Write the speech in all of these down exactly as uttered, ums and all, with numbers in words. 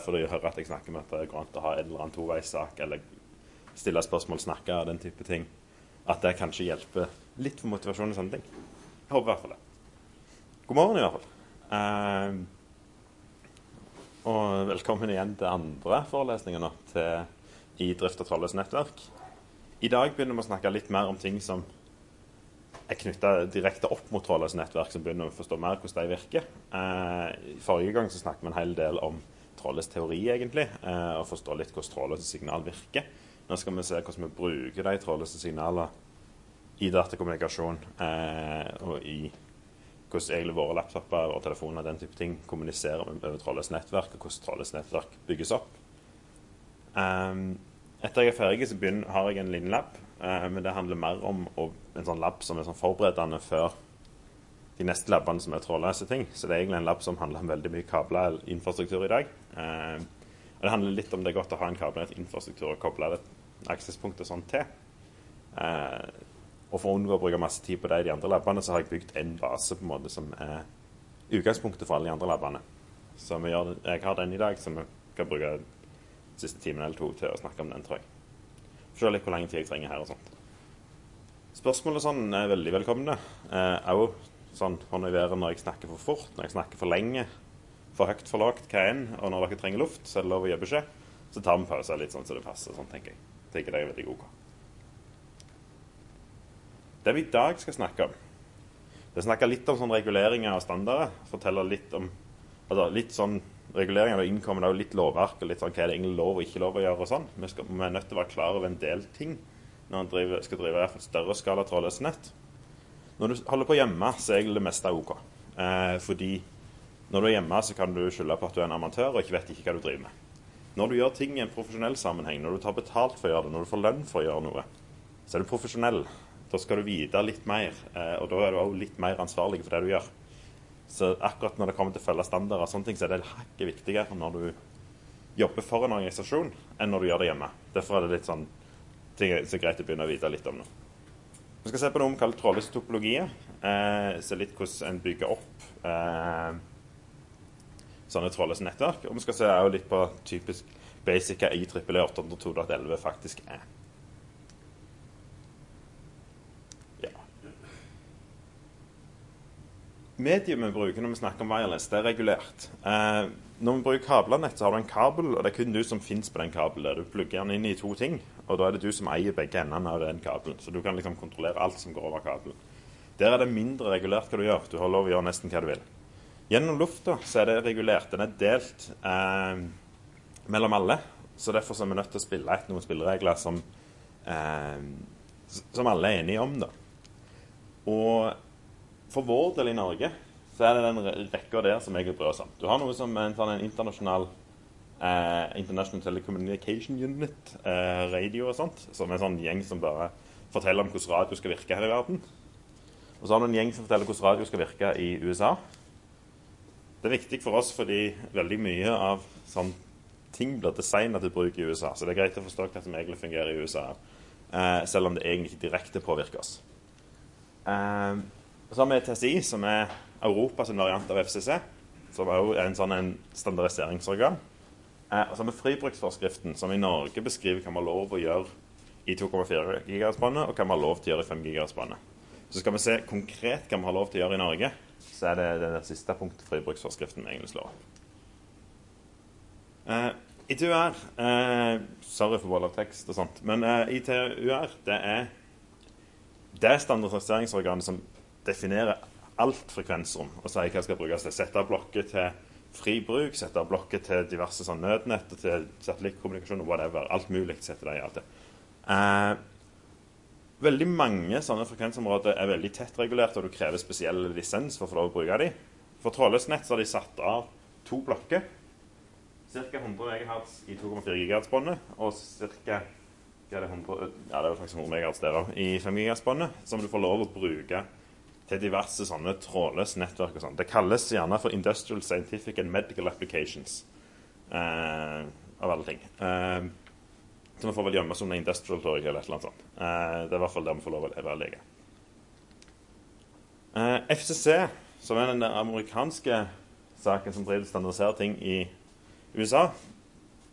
for de hører at jeg snakker med at det går an å ha en eller annen toveissak, eller stille spørsmål, snakke og den type ting. At det kanskje hjelper litt for motivasjon og sånne ting. Jeg håper i hvert fall det. God morgen i hvert fall. Uh, og velkommen igjen til andre forelesninger nå, til I Drift og Trådløst nettverk. I dag begynner vi å snakke litt mer om ting som er knyttet direkte opp mot trådløse nettverk, som begynner å forstå mer hvordan de virker. Uh, I forrige gang så snakket vi en hel del om trådløs teori egentlig, uh, og forstå litt hvordan trådløse signal virker. Nå skal vi se hvordan vi bruker de trådløse signaler I datakommunikasjon eh, og I hvordan egentlig våre laptopper og telefoner og den type ting kommuniserer med over trådløse nettverk, og hvordan trådløse nettverk bygges opp. Um, etter jeg er ferdig så begynner, har jeg en liten lab, uh, men det handler mer om å, en sånn lab som er sånn forberedende før de neste labbene som er trådløse ting. Så det er egentlig en lab som handler om veldig mye kabler infrastruktur I dag. Uh, og det handler litt om det er godt å ha en kablet infrastruktur og koble det aksesspunkter sånn til. Uh, og for å unngå å bruke masse tid på det I de andre labbene, så har jeg bygd en base på en måte som er utgangspunktet for alle de andre labbene. Så vi gjør, jeg har den I dag, så vi kan bruke de siste timen eller to til å snakke om den, tror jeg. Se litt hvor lenge tid jeg trenger her og sånt. Spørsmålet sånn er veldig velkomne. Eh, også sånn hånd I været når jeg snakker for fort, når jeg snakker for lenge, for høyt, for lavt, hva enn, og når dere trenger luft, så er det lov å gjøre beskjed. Så tar vi pauser litt sånn så det passer, sånn tenker jeg. Jeg tenker det er veldig god. Det vi I dag skal snakke om, det snakker litt om sånn reguleringer og standarder, forteller litt om, altså litt sånn reguleringer og innkommer og litt lovverk, og litt sånn hva er det egentlig lov og ikke lov å gjøre og sånn. Vi, skal, vi er nødt til å være klar over en del ting når man driver, skal drive I hvert fall større skala trådløse nett. Når du holder på hjemme, så er egentlig det meste ok. Eh, fordi når du er hjemme, så kan du skylde på at du er en amatør og ikke vet ikke hva du driver med. Når du gjør ting I en profesjonell sammenheng, når du tar betalt for å gjøre det, når du får lønn for å gjøre noe, så er du profesjonell. Da skal du vite litt mer, eh, og da er du også litt mer ansvarlig for det du gjør. Så akkurat når det kommer til å følge standarder og sånne ting, så er det hakket viktigere når du jobber for en organisasjon enn når du gjør det hjemme. Derfor er det litt sånn, ting er så greit å begynne å vite litt om nå. Vi skal se på noe om kalt trådløse topologier, eh, se litt hvordan en bygger opp eh, sånne trådløse nettverk, og vi skal se også litt på typisk basic I trippel E åtte hundre og to punkt elleve faktisk er. Medium vi bruker når vi snakker om wireless, det er regulert. Eh, når vi bruker kabelnett, så har du en kabel, og det er kun du som finnes på den kabelen. Du plugger den inn I to ting, og da er det du som eier begge endene av den kabelen. Så du kan liksom kontrollere alt som går over kabelen. Der er det mindre regulert hva du gjør. Du har lov å gjøre nesten hva du vil. Gjennom lufta så er det regulert. Den er delt eh, mellom alle, så derfor er vi nødt til å spille etter noen spilleregler som, eh, som alle er enige om. Da. Og for vår del I Norge, så er det den rekka der som jeg vil prøve om. Du har noe som en, sånn, en internasjonal eh, International Telecommunication Unit, eh, radio og sånt, som er en sånn gjeng som bare forteller om hvordan radio skal virke her I verden. Og så har du en gjeng som forteller hvordan radio skal virke I USA. Det er viktig for oss fordi veldig mye av sånn ting blir designet til bruk I USA, så det er greit å forstå hva som egentlig fungerer I USA, eh, selv om det egentlig ikke direkte påvirker oss. Eh, Så har vi T S I, som er Europas variant av F C C, som er en sånn en standardiseringsorgan. Eh, og så har vi fribruksforskriften, som I Norge beskriver hva man har lov å gjøre I to komma fire gigahertz-båndet, og hva man har lov til å gjøre I fem gigahertz-båndet. Så skal vi se konkret hva man har lov til å gjøre I Norge, så er det det, det siste punktet fribruksforskriften vi egentlig slår. Eh, I T U R, eh, sorry for vold av tekst og sånt, men eh, I T U R, det er det standardiseringsorganet som definerer alt frekvensrom og sier hva skal brukes til. Sette av blokker til fri bruk, sette av blokker til diverse sånn nødnett, til satellittkommunikasjon og whatever. Alt mulig setter de av til. Eh, veldig mange sånne frekvensområder er veldig tett regulert, og du krever spesiell lisens for å få lov å bruke dem. For trådløst nett så har de satt av to blokker, cirka hundre megahertz I to komma fire gigahertz-båndet, og cirka hva er det, hundre, ja, det er faktisk hundre megahertz der også, I fem gigahertz-båndet, som du får lov å bruke til diverse sånne trådløse nettverk og sånt. Det kalles gjerne for Industrial, Scientific and Medical Applications eh, av alle ting. Eh, så vi får vel gjemme som en industrial tror jeg, eller et eller annet sånt. Eh, det er I hvert fall det vi får lov å være lege. Eh, F C C, som er den amerikanske saken som driver standardiserer ting I U S A,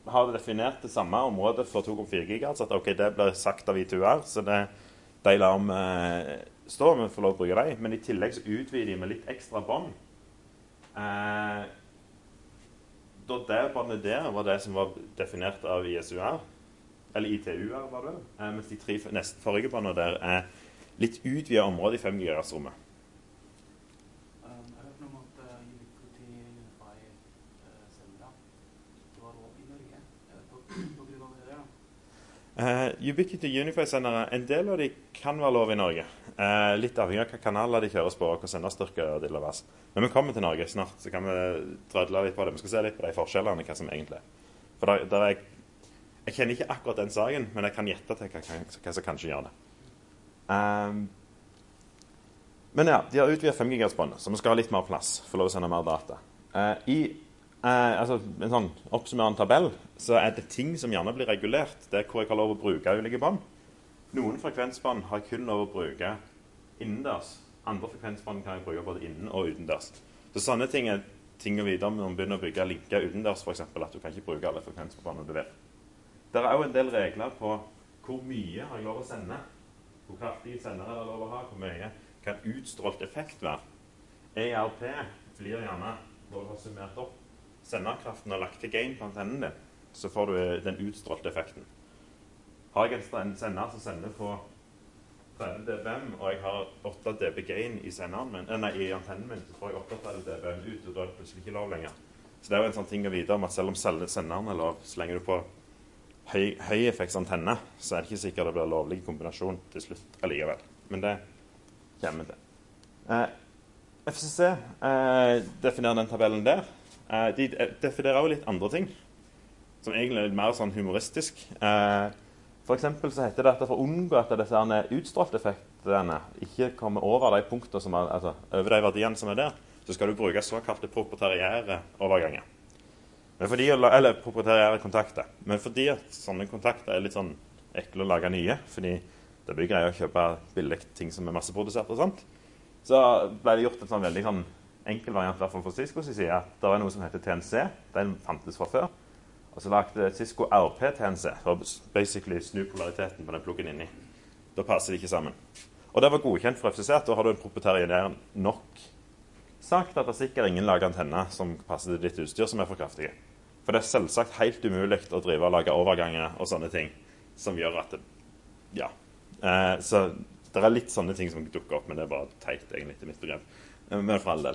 har definert det samme området for to komma fire gigahertz, at ok, det blir sagt av I T U R, så det, de lar om eh, stå, vi får lov å bruke dem, men i tillegg så utvider de med litt ekstra bånd. Eh, da det båndet der var det som var definert av I S U R, eller I T U R var det, eh, mens de tre neste forrige båndene der er litt utvidet område i fem gigahertz-rommet. Uh, Ubiquiti Unify-sendere, en del av de kan være lov i Norge. Uh, litt avhengig av hvilke kanaler de kjøres på, og hva senderstyrke og dill og vass. Men vi kommer til Norge snart, så kan vi trødle litt på det. Vi skal se litt på de forskjellene, hva som egentlig er. For der, der er, jeg kjenner ikke akkurat den saken, men jeg kan gjette til hva, hva som kanskje gjør det. Um, men ja, de har utvidet fem gigahertz-båndet, så vi skal ha litt mer plass for lov å sende mer data. Uh, I Eh, altså, en sånn oppsummerende tabell, så er det ting som gjerne blir regulert. Det er hvor jeg har lov å bruke ulike bånd. Noen frekvensbånd har kun lov å bruke innendørs. Andre frekvensbånd kan jeg bruke både innen og utendørs. Så sånne ting er ting å vite om når man begynner å bygge linker utendørs, for eksempel, at du kan ikke bruke alle frekvensbåndene du vil. Det er også en del regler på hvor mye har jeg lov å sende, hvor kraftig sender er det lov å ha, hvor mye kan utstrålt effekt være. E R P blir gjerne, når du har summert opp senderkraften og lagt til gain på antennen din, så får du den utstrålte effekten. Har jeg en sender som sender på tretti dBm, og jeg har åtte dB gain i, min, nei, i antennen min, så får jeg tretti dBm ut, og da er det plutselig ikke lov lenger. Så det er jo en sånn ting å vite om at selv om senderen er lov, så lenge du på høy, høyeffektsantenne, så er det ikke sikkert det blir lovlig kombinasjon til slutt allikevel. Men det kommer vi til. Eh, F C C eh, definerer den tabellen der. Uh, de definerer også litt andre ting, som egentlig er litt mer sånn humoristisk. Uh, for eksempel så heter det at for å unngå at disse utstrålte effektene ikke kommer over de punktene som er, altså over de verdiene som er der, så skal du bruke såkalte proprietære overganger. Men fordi, eller proprietære kontakter. Men fordi at sånne kontakter er litt sånn ekle å lage nye, fordi det blir greier å kjøpe billig ting som er masseprodusert og sånt, så ble det gjort en sånn veldig sånn enkel variant i hvert fall for Cisco, så sier at det var noe som heter T N C, den fantes fra før, og så lagde Cisco R P T N C, for å basically snu polariteten på den pluggen inni. Da passer de ikke sammen. Og det var godkjent for F C C, at da har du en proprietær nok sagt at det er sikkert ingen lager antenner som passer til ditt utstyr som er for kraftige. For det er selvsagt helt umulig å drive og lage overganger og sånne ting, som gjør at det, ja. Eh, så det er litt sånne ting som dukker opp, men det er bare teit egentlig til mitt begrep. Men for all del.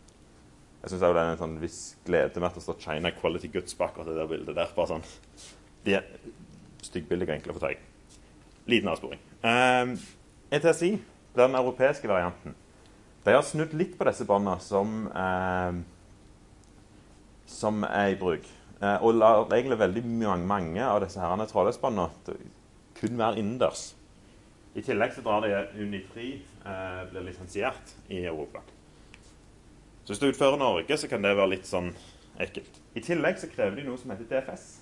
Jeg synes det er en sånn viss glede med at det står China Quality Goods bak det der bildet der. Bare sånn. De er styggbillige og enkle å få tag i. Liten avsporing. Um, E T S I, den europeiske varianten, de har snudd litt på disse båndene som, um, som er i bruk. Uh, og lar egentlig veldig mange, mange av disse herrene trådløsbåndene kun være innendørs. I tillegg så drar de Uni tre uh, blir lisensiert i Europa. Så hvis du utfører Norge, så kan det være litt sånn ekkelt. I tillegg så krever de noe som heter D F S,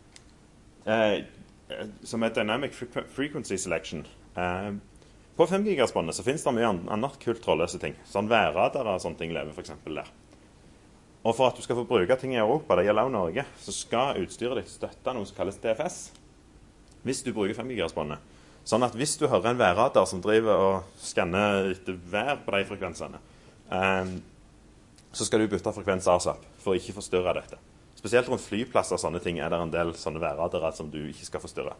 eh, som er Dynamic Frequency Selection. Eh, på fem gigahertz-båndet så finnes det mye annet kult trådløse ting. Sånn værradar og sånne ting lever for eksempel der. Og for at du skal få bruke ting i Europa, det gjelder også Norge, så skal utstyret ditt støtte noe som kalles D F S, hvis du bruker fem gigahertz-båndet. Sånn at hvis du hører en værradar som driver og skanner etter vær på de frekvensene, eh, så skal du bytte frekvens ASAP for å ikke forstyrre dette. Spesielt rundt flyplasser og sånne ting er det en del sånne værradere som du ikke skal forstyrre.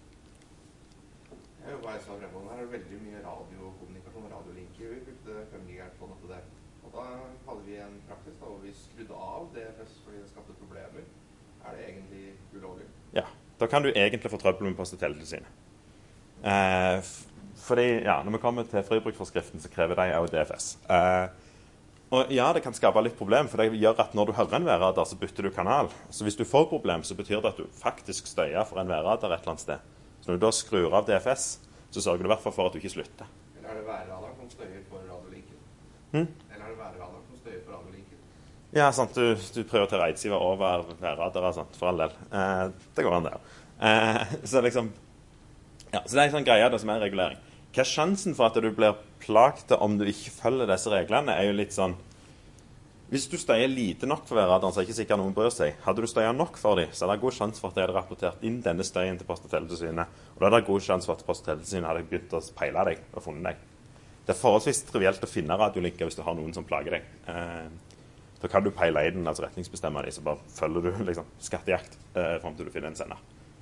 Jeg jobber i Sør-Fremont. Her er det veldig mye radiokommunikasjon, radiolinker. Vi brukte fem gigahertz på dette der. Og da hadde vi en praksis da, hvor vi skrudde av D F S fordi det skapte problemer. Er det egentlig ulovlig? Ja, da kan du egentlig få trøbbel med Post- og teletilsynet. Eh, fordi, ja, når vi kommer til fribrukforskriften, så krever de også D F S. Eh, Og ja, det kan skape litt problem, for det gjør at når du hører en værradar, så bytter du kanal. Så hvis du får problem, så betyr det at du faktisk støyer for en værradar et eller annet sted. Så når du da skrur av D F S, så sørger du i hvert fall for at du ikke slutter. Eller er det værradaren som støyer for radiolinken? Hmm? Eller er det værradaren som støyer for radiolinken? Ja, sant. Du, du prioriterer eidsiver over værradar, sant, for all del. Eh, det går an det. Eh, så liksom, ja, så det er en sånn greie det som er regulering. Hva er sjansen for at du blir plagt om du ikke følger disse reglene, er jo litt sånn Hvis du støyer lite nok for radaren, så er det ikke sikkert noen bryr seg. Hadde du støyet nok for dem, så er det god sjanse for at de hadde rapportert inn denne støyen til Post- og teletilsynet. Og da er det god sjanse for at Post- og teletilsynet hadde begynt å peile deg og funnet deg. Det er forholdsvis trivielt å finne radiolinker hvis du har noen som plager deg. Eh, da kan du peile i den, altså retningsbestemme dem, så bare følger du liksom skattejakt eh, frem til du finner en sender.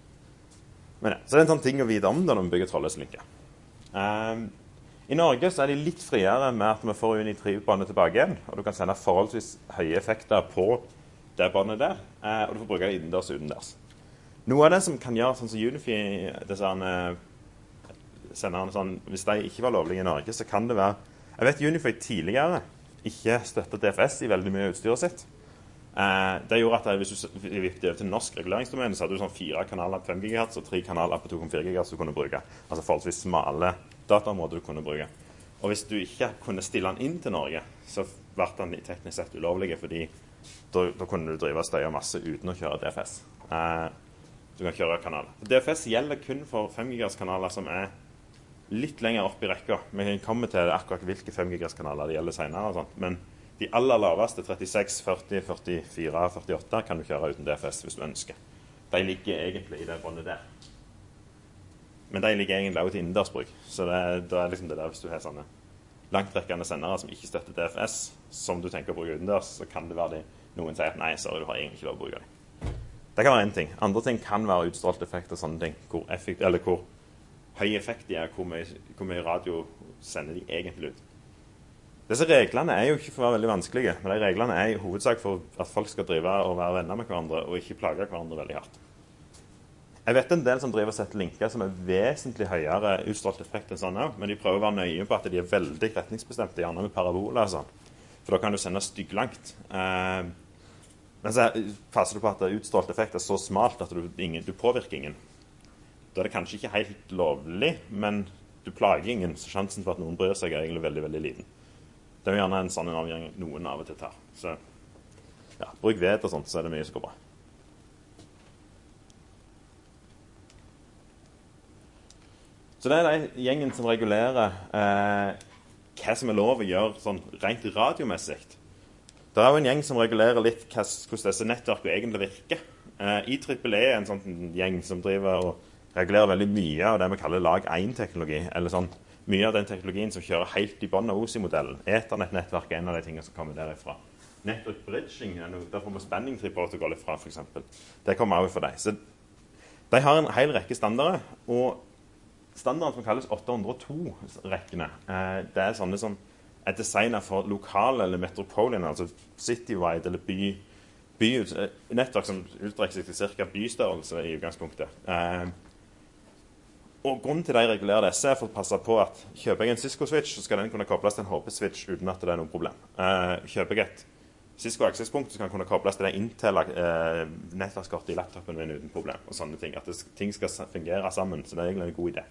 Men ja, så det er en sånn ting å vite om da når vi bygger trådløse linker. Eh, I Norge så er de litt friere med at vi får Unitri-båndet tilbake igjen, og du kan sende forholdsvis høye effekter på det båndet der, eh, og du får bruke det innendørs og utendørs. Noe av det som kan gjøre sånn som Unify, disse senderne, sånn, hvis de ikke var lovlige i Norge, så kan det være... Jeg vet Unify tidligere ikke støttet D F S i veldig mye utstyret sitt. Eh, det gjorde at hvis du vippte over til norsk reguleringsdomene, så hadde du sånn fire kanaler på fem gigahertz og tre kanaler på to komma fire gigahertz du kunne bruke. Altså forholdsvis smale dataområder du kunne bruke. Og hvis du ikke kunne stille den inn til Norge, så ble den teknisk sett ulovlig, fordi da, da kunne du drive og støye masse uten å kjøre D F S. Eh, du kan kjøre kanaler. D F S gjelder kun for fem gigahertz kanaler som er litt lenger opp i rekka. Vi kommer til akkurat hvilke fem gigahertz kanaler det gjelder senere og sånt, men de aller laveste, trettiseks, førti, førtifire, førtiåtte, kan du kjøre uten D F S hvis du ønsker. De ligger egentlig i det båndet der. Men de ligger egentlig også til innendørsbruk. Så det er, det er liksom det der hvis du har sånne langtrekkende sendere som ikke støtter D F S, som du tenker å bruke utendørs, så kan det være de, noen sier at nei, sorry, du har egentlig ikke lov å bruke det. Det kan være en ting. Andre ting kan være utstrålt effekt og sånne ting, hvor, effekt, eller hvor høy effekt de er, hvor mye, hvor mye radio sender de egentlig ut. Disse reglene er jo ikke for å være veldig vanskelige, men de reglene er i hovedsak for at folk skal drive og være venner med hverandre, og ikke plage hverandre veldig hardt. Jeg vet en del som driver og setter linker som er vesentlig høyere utstrålt effekt enn sånn, men de prøver å være nøye på at de er veldig retningsbestemte, gjerne med paraboler og sånn. For da kan du sende stygglangt. Eh, men så passer du på at utstrålt effekt er så smalt at du, ingen, du påvirker ingen. Da er det kanskje ikke helt lovlig, men du plager ingen, så sjansen for at noen bryr seg er egentlig veldig, veldig liten. Det er jo gjerne en sånn avgjøring noen av og til tar. Så ja, bruk ved og sånt, så er det mye som går bra. Så det er de gjengen som regulerer eh, hva som er lov å gjøre sånn rent radiomessig. Det er jo en gjeng som regulerer litt hva, hvordan disse nettverkene egentlig virker. Eh, I trippel E er en sånn gjeng som driver og regulerer veldig mye av det vi kaller lag én-teknologi, eller sånn mye av den teknologien som kjører helt i bånd av O S I-modellen. Ethernet-nettverk er en av de tingene som kommer derifra. Network bridging er noe, der får vi spanning tree-protokoll ifra, for eksempel. Det kommer også fra deg. Så de har en hel rekke standarder, og standarden som kalles åtte hundre og to-rekkene, eh, det er sånne som er designet for lokale eller metropolian, altså citywide eller by, by nettverk som utstrekker seg til cirka bystørrelse i utgangspunktet. Eh, og grunnen til de regulerer disse er for å passe på at kjøper jeg en Cisco-switch, så skal den kunne kobles til en H P-switch uten at det er noe problem. Eh, kjøper jeg et Cisco-accesspunkt, så kan den kunne kobles til det Intel-nettverkskortet i laptopen min uten problem, og sånne ting. At det, ting skal fungere sammen, så det er egentlig en god idé.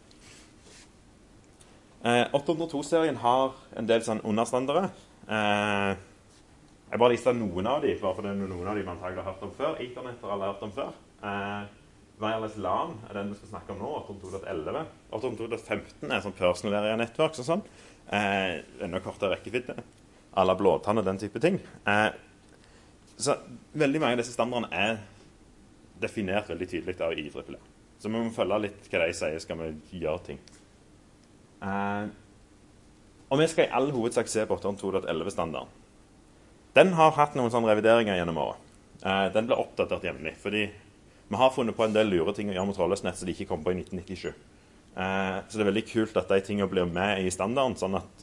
Eh, åtte hundre og to-serien har en del sånn understandere. Eh, jeg bare lister noen av de, bare for det er noen av de man antagelig har hørt om før. Ethernet har alle hørt om før. Eh, Wireless LAN er den vi skal snakke om nå, åtte hundre og to punkt elleve. åtte hundre og to punkt femten er sånn personal area networks og sånn. Eh, enda kortere rekkevidde. Alle blåtann og den type ting. Eh, så veldig mange av disse standardene er definert veldig tydelig av I trippel E. Så vi må følge litt hva de sier, skal vi gjøre ting. Eh, og vi skal i all hovedsak se på åtte hundre og to punkt elleve-standarden. Den har hatt noen sånne revideringer gjennom året. Eh, den ble oppdatert jevnlig, fordi vi har funnet på en del lure ting å gjøre med trådløst så de ikke kom på i nitten nittisju. Eh, så det er veldig kult at de tingene blir med i standarden, sånn at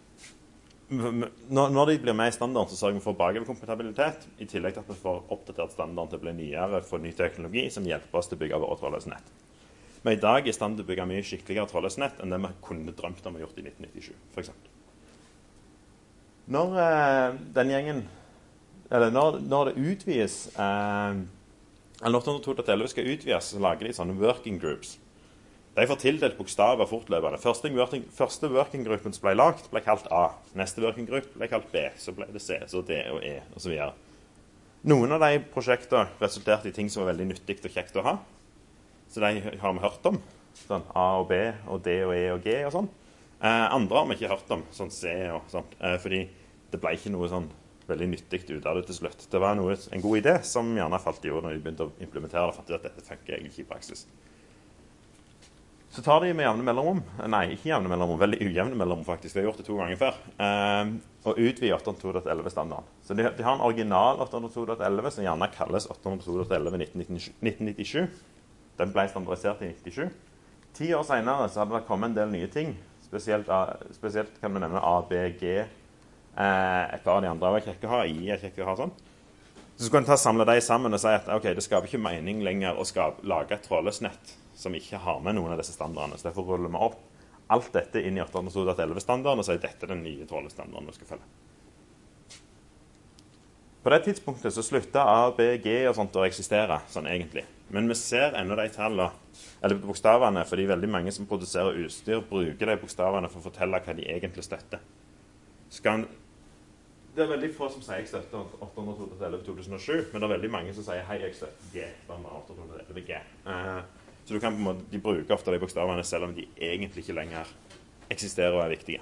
når de blir med i standarden, så sørger vi for bakoverkompatibilitet, i tillegg til at vi får oppdatert standarden til å bli nyere for ny teknologi som hjelper oss til å bygge våre trådløse nett. Men i dag er i stand til å bygge mye skikkeligere trådløse nett enn det vi kunne drømt om å gjort i nitten nittisju, for eksempel. Når eh, den gjengen, eller når, når det utvides, eh, eller åtte hundre og to punkt elleve skal utvides, så lager de sånne working groups. De får tildelt bokstaver fortløpende. Første working, første working gruppen som ble lagt, ble kalt A. Neste working group ble kalt B. Så ble det C, så D og E, og så videre. Noen av de prosjektene resulterte i ting som var veldig nyttig og kjekt å ha. Så de har vi hørt om. Sånn A og B, og D og E og G og sånn. Eh, andre har vi ikke hørt om, sånn C og sånt. Eh, fordi det ble ikke noe sånn veldig nyttig ut av det til slutt. Det var noe, en god idé som gjerne falt i jord når de begynte å implementere det, for at dette funker egentlig ikke i praksis. Så tar de med jevne mellomrom, nei, ikke jevne mellomrom, veldig ujevne mellomrom faktisk, vi har gjort det to ganger før, eh, og utvider åtte hundre og to punkt elleve-standarden. Så de, de har en original åtte hundre og to punkt elleve som gjerne kalles åtte hundre og to punkt elleve nitten nittisju. Den ble standardisert i nittisju. Ti år senere så hadde det kommet en del nye ting. Spesielt, spesielt kan vi nevne A, B, G, eh, et par av de andre jeg ikke har, I jeg ikke har sånn. Så skulle en ta samle de sammen og si at ok, det skaper ikke mening lenger å skape, lage et trådløst nett som ikke har med noen av disse standardene. Så derfor ruller vi opp alt dette inn i åtte hundre og to punkt elleve-standarden og sier dette er den nye trådløsstandarden vi skal følge. På det tidspunktet så slutta A, B, G og sånt å eksistere sånn egentlig. Men vi ser ennå de tallene, eller bokstavene, fordi veldig mange som produserer utstyr bruker de bokstavene for å fortelle hva de egentlig støtter. Skal en, det er veldig få som sier jeg støtter åtte hundre og to punkt elleve to tusen og sju, men det er veldig mange som sier hei, jeg støtter G, standard åtte hundre og to punkt elleve G. Uh, så du kan på en måte, de bruker ofte de bokstavene selv om de egentlig ikke lenger eksisterer og er viktige.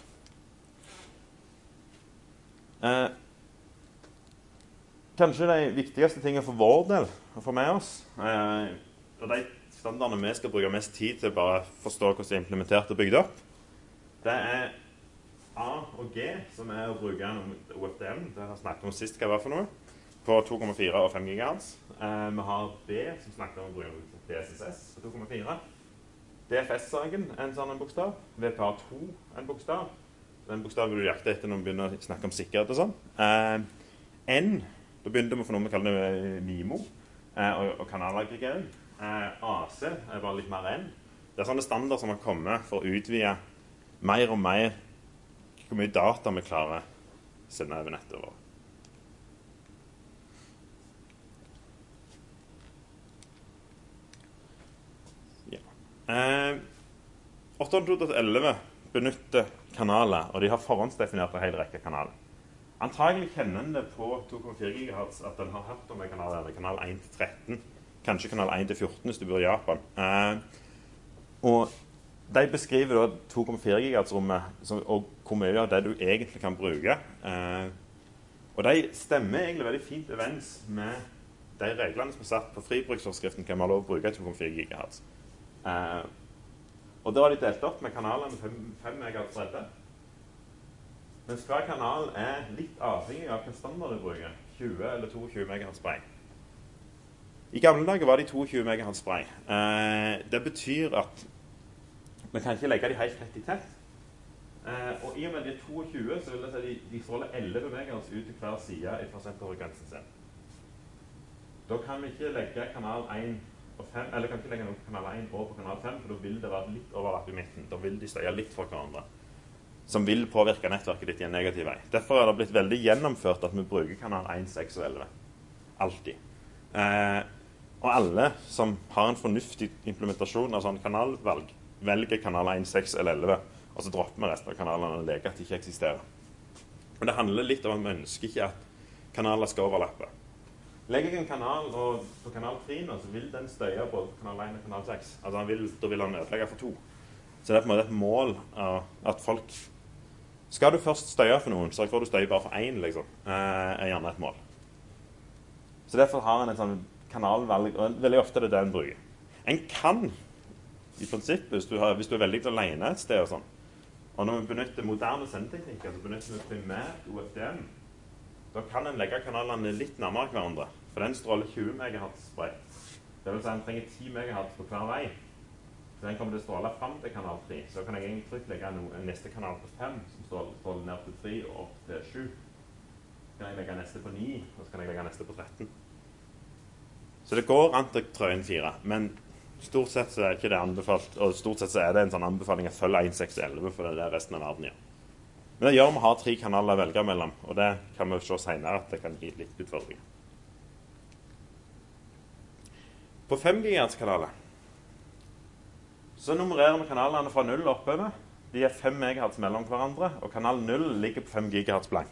Uh, Kanskje de viktigste tingene for vår del, og for med oss, eh, og de standardene vi skal bruke mest tid til å bare forstå hvordan de er implementert og bygd opp, det er A og G, som er å bruke O F D M, det har jeg snakket om sist hva det var for noe, på to komma fire og fem gigahertz. Eh, vi har B, som snakker om å bruke D S S S på to komma fire. D F S-saken er en sånn en bokstav. V P A to er en bokstav. Den bokstaven vil du jakte etter når vi begynner å snakke om sikkerhet og sånn. Eh, N, da begynte vi for noe vi kaller det MIMO eh, og, og kanalaggregering. Eh, A C er bare litt mer N. Det er sånne standarder som har kommet for å utvide mer og mer hvor mye data vi klarer å sende over nettet vårt. Ja. Eh, åtte hundre og to punkt elleve benytter kanaler, og de har forhåndsdefinert en hel rekke kanaler. Antagelig kjenner en det på to komma fire gigahertz at den har hørt om en kanal, eller kanal én til tretten, kanskje kanal én til fjorten hvis du bor i Japan. Eh, og de beskriver da to komma fire gigahertz-rommet og hvor mye av det du egentlig kan bruke. Eh, og de stemmer egentlig veldig fint overens med de reglene som er satt på fribruksforskriften kan man ha lov å bruke to komma fire gigahertz. Eh, og da har de delt opp med kanalene fem megahertz bredde. Mens hver kanal er litt avhengig av hvilken standard du bruker, tjue eller tjueto megahertz brei. I gamle dager var de tjueto megahertz brei. Eh, det betyr at vi kan ikke legge de helt tett i tett. Eh, og i og med de tjueto, så vil det si de, de stråler elleve megahertz ut til hver side fra senterfrekvensen sin. Da kan vi ikke legge kanal én og fem, eller kan ikke legge noe kanal én over på kanal fem, for da vil det være litt overlapp i midten. Da vil de støye litt fra hverandre, som vil påvirke nettverket ditt i en negativ vei. Derfor er det blitt veldig gjennomført at vi bruker kanal én, seks og elleve. Alltid. Eh, og alle som har en fornuftig implementasjon av sånn kanalvalg, velger kanal én, seks eller elleve, og så dropper vi resten av kanalene og leker at de ikke eksisterer. Og det handler litt om at vi ønsker ikke at kanaler skal overlappe. Legger jeg en kanal, og på kanal tre nå, så vil den støye både på kanal én og kanal seks. Altså vil, da vil han ødelegge for to. Så det er på en måte et mål uh, at folk... Skal du først støye for noen, så får du støye bare for én, liksom. Uh, er gjerne et mål. Så derfor har en et sånn kanalvalg, og veldig ofte er det det en bruker. En kan, i prinsippet, hvis du, har, hvis du er veldig alene et sted og sånn, og når vi benytter moderne sendeteknikker, så benytter vi primært O F D M, da kan en legge kanalene litt nærmere hverandre, for den stråler tjue megahertz bredt. Det vil si en trenger ti megahertz på hver vei. Så den kommer til å stråle frem til kanal tre. Så kan jeg egentlig trygt legge no, en neste kanal på fem, som stråler, stråler ned til tre og opp til sju. Så kan jeg legge neste på ni, og så kan jeg legge neste på tretten. Så det går an til å trø inn fire, men stort sett så er ikke det anbefalt, og stort sett så er det en sånn anbefaling å følge én, seks og elleve, for det er det resten av verden gjør. Men det gjør vi å ha tre kanaler å velge mellom, og det kan vi se senere at det kan gi litt utfordringer. På fem gigahertz-kanaler så nummererer vi kanalene fra null oppover. De er fem megahertz mellom hverandre, og kanal null ligger på fem gigahertz blank.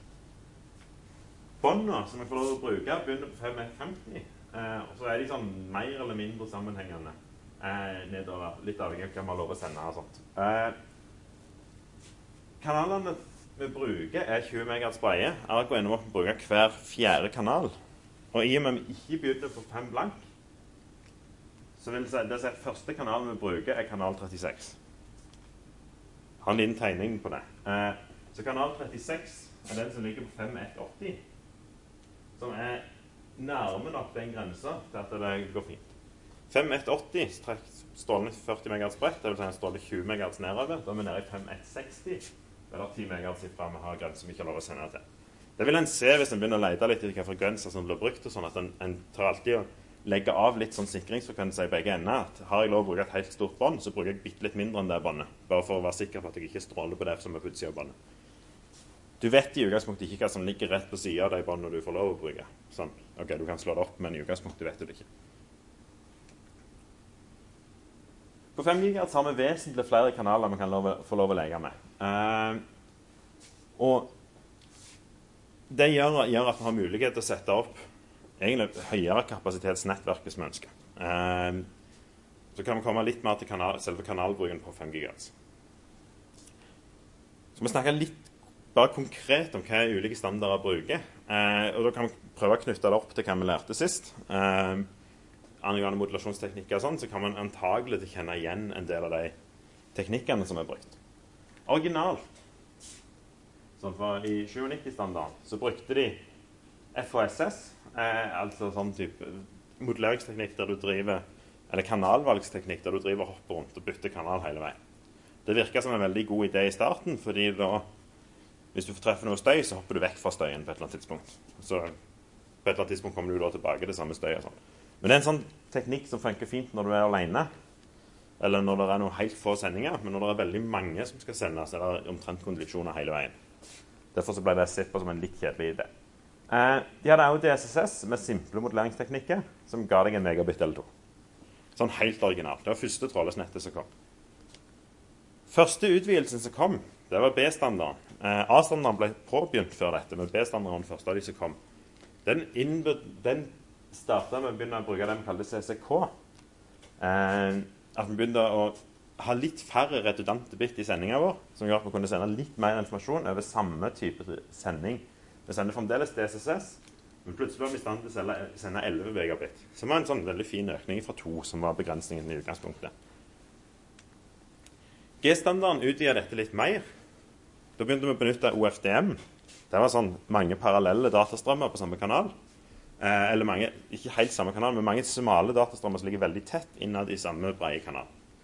Båndene som jeg får lov å bruke begynner på fem femti, eh, og så er de sånn mer eller mindre sammenhengende eh, nedover, litt avhengig av hva man har lov å sende og sånt. Eh, kanalene vi bruker, er tjue megahertz breie. Ergo ender vi opp med å bruke hver fjerde kanal. Og i og med vi ikke begynner på fem blank, så vil det si, det si at første kanalen vi bruker er kanal trettiseks. Jeg har en liten tegning på det. Eh, så kanal trettiseks er den som ligger på fem ett åtti, som er nærme nok den grensen til at det går fint. fem ett åtti stråler førti megahertz bredt, det vil si en stråler tjue megahertz nedover. Da er vi nede i fem ett seksti, eller ti megahertz ifra vi har grenser vi ikke har lov å sende det til. Det vil en se hvis en begynner å lete litt i hvilke frekvenser som blir brukt, og sånn at en, en tar alltid og legger av litt sånn sikringsfrekvenser i begge ender. At har jeg lov å bruke et helt stort bånd, så bruker jeg bitte litt mindre enn det båndet, bare for å være sikker på at jeg ikke stråler på det som er på utsiden av båndet. Du vet i utgangspunktet ikke hva som ligger rett på siden av de båndene du får lov å bruke. Sånn, ok, du kan slå det opp, men i utgangspunktet vet du det ikke. På fem gigahertz har vi vesentlig flere kanaler vi kan lov, få lov å leke med. Uh, og det gjør, gjør at vi har mulighet til å sette opp egentlig høyere kapasitetsnettverk hvis vi ønsker. Uh, så kan vi komme litt mer til kanal, selve kanalbruken på fem gigahertz. Så vi snakker litt bare konkret om hva ulike standarder bruker. Uh, og da kan vi prøve å knytte det opp til hva vi lærte sist. Uh, angående modulasjonsteknikker og sånn, så kan man antagelig kjenne igjen en del av de teknikkene som er brukt. Originalt, sånn for i nittjue-standarden, så brukte de F O S S, eh, altså sånn type moduleringsteknikk der du driver, eller kanalvalgsteknikk der du driver og hopper rundt og bytter kanal hele veien. Det virker som en veldig god idé i starten, fordi da, hvis du treffer noe støy, så hopper du vekk fra støyen på et eller annet tidspunkt. Så på et eller annet tidspunkt kommer du da tilbake til samme støy og sånn. Men det er en sånn teknikk som funker fint når du er alene, eller når det er noen helt få sendinger, men når det er veldig mange som skal sendes, så er det omtrent konvoluksjoner hele veien. Derfor så ble det sett på som en litt kjedelig idé. Eh, de hadde også D S S S med simple modelleringsteknikker, som ga deg en megabit eller to. Sånn helt originalt. Det var første trådløsnettet som kom. Første utvidelsen som kom, det var B-standarden. Eh, A-standarden ble påbegynt før dette, men B-standarden først av de som kom. Den, den startet med å begynne å bruke det vi kaller C C K. Eh, at vi begynte å ha litt færre redundante bit i sendingen vår, som gjør at vi kunne sende litt mer informasjon over samme type sending. Vi sender fremdeles D S S S, men plutselig var vi i stand til å sende elleve megabit. Som var en sånn veldig fin økning fra to, som var begrensningen i utgangspunktet. G-standarden utvidet dette litt mer. Da begynte vi å benytte O F D M. Det var sånn mange parallelle datastrømmer på samme kanal. Eh, eller mange, ikke helt samme kanal, men mange smale datastrømmer som ligger veldig tett innad i samme breie kanal.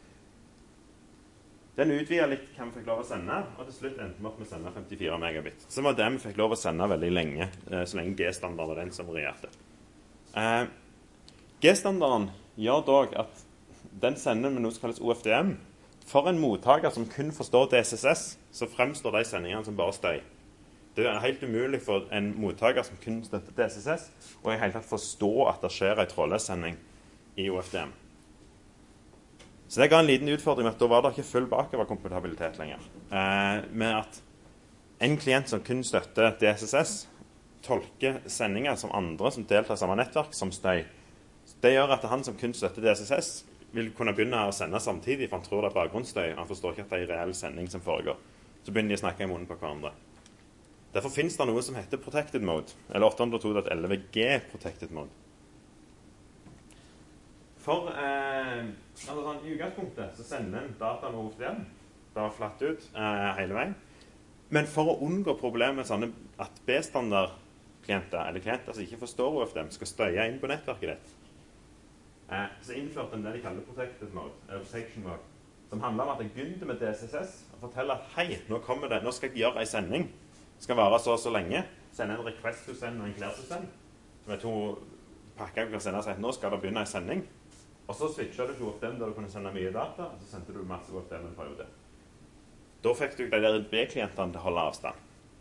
Den utvidet litt hva vi fikk lov å sende, og til slutt endte vi opp med å sende femtifire megabit. Så var det vi fikk lov å sende veldig lenge, eh, så lenge G-standard var den som regjerte. Eh, G-standarden gjør dog at den sender med noe som kalles O F D M. For en mottaker som kun forstår D S S S, så fremstår de sendingene som bare støy. Det er helt umulig for en mottaker som kun støtter D S S S, og i hele tatt forstå at det skjer en trådløssending i O F D M. Så det ga en liten utfordring med at da var det ikke full bakoverkompatibilitet lenger. Eh, med at en klient som kun støtter D S S S, tolker sendinger som andre som deltar i samme nettverk som støy. Det gjør at han som kun støtter D S S S, vil kunne begynne å sende samtidig, for han tror det er bakgrunnsstøy. Han forstår ikke at det er en reell sending som foregår. Så begynner de å snakke i munnen på hverandre. Derfor finnes det noe som heter Protected Mode, eller åtte hundre og to punkt elleve G Protected Mode. For eh, altså sånn, i utgangspunktet så sender en data med O F D M, det var flatt ut eh, hele veien. Men for å unngå problemet med sånne at B-standard-klienter, eller klienter som ikke forstår O F D M, skal støye inn på nettverket ditt, eh, så innførte en det de kaller Protected Mode, eller Protection Mode, som handler om at jeg begynte med D S S S og forteller at hei, nå kommer det, nå skal jeg gjøre en sending. Skal vare så og så lenge. Sende en request to send og en clear to send. Som er to pakker du kan sende og si at nå skal det begynne en sending. Og så switcher du til O F D M der du kunne sende mye data, og så sendte du masse O F D M en periode. Da fikk du de der B-klientene til å holde avstand.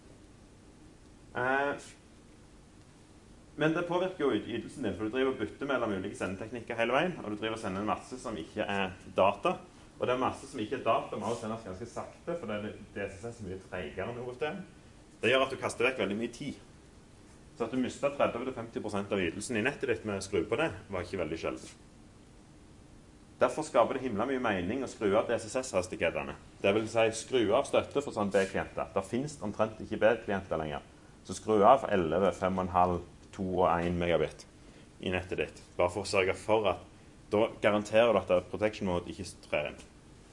Eh, men det påvirker jo ytelsen din, for du driver og bytter mellom ulike sendeteknikker hele veien, og du driver og sender en masse som ikke er data. Og det er masse som ikke er data, må også sendes ganske sakte, for det er D S S S mye tregere enn O F D M. Det gjør at du kaster vekk veldig mye tid. Så at du mister tretti til femti prosent av ytelsen i nettet ditt med å skru på det, var ikke veldig sjelden. Derfor skaper det himla mye mening å skru av D S S S-hastighetene. Det vil si skru av støtte for sånn B-klienter. Det finnes omtrent ikke B-klienter lenger. Så skru av elleve, fem komma fem, to og én megabit i nettet ditt. Bare for å sørge for at da garanterer du at protection mode ikke trer inn.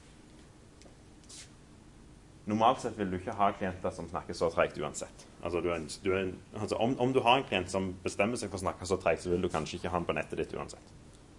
Normalt sett vil du ikke ha klienter som snakker så tregt uansett. Altså, du er en, du er en, altså om, om du har en klient som bestemmer seg for å snakke så tregt, så vil du kanskje ikke ha den på nettet ditt uansett.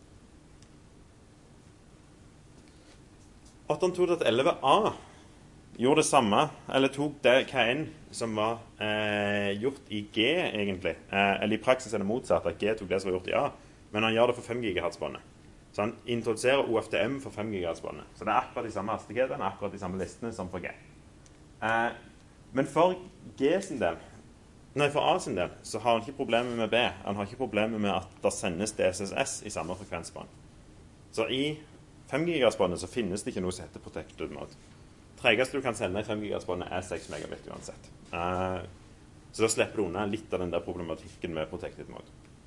åtte nul to punkt elleve a gjorde det samme, eller tok det K N som var eh, gjort i G, egentlig. Eh, eller i praksis er det motsatt, at G tok det som var gjort i A, men han gjør det for fem gigahertz-båndet. Så han introduserer O F D M for fem gigahertz-båndet. Så det er akkurat de samme hastighetene, akkurat de samme listene som for G. Eh, men for G sin del, nei, for A sin del, så har han ikke problemer med B. Han har ikke problemer med at det sendes D S S S i samme frekvensbånd. Så i fem gigahertz-båndet så finnes det ikke noe som heter protected mode. Tregeste du kan sende i fem gigahertz-båndet er seks megabit uansett. Uh, så da slipper du unna litt av den der problematikken med protected mode.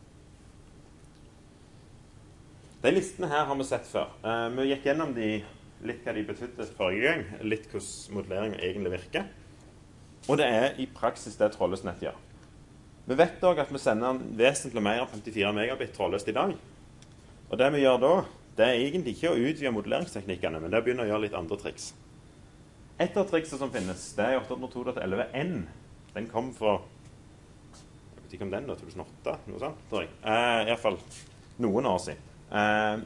De listene her har vi sett før. Uh, vi gikk gjennom de, litt hva de betydde forrige gang, litt hvordan modelleringen egentlig virker. Og det er i praksis det trådløsnett gjør. Vi vet også at vi sender vesentlig mer enn femtifire megabit trådløst i dag. Og det vi gjør da, det er egentlig ikke å utvide modelleringsteknikkene, men det begynner å gjøre litt andre triks. Et av triksene som finnes, det er åtte nul to punkt elleve n. Den kom fra, jeg vet ikke om den da, to tusen og åtte, noe sånt, tror jeg. Eh, I hvert fall noen år siden. Eh,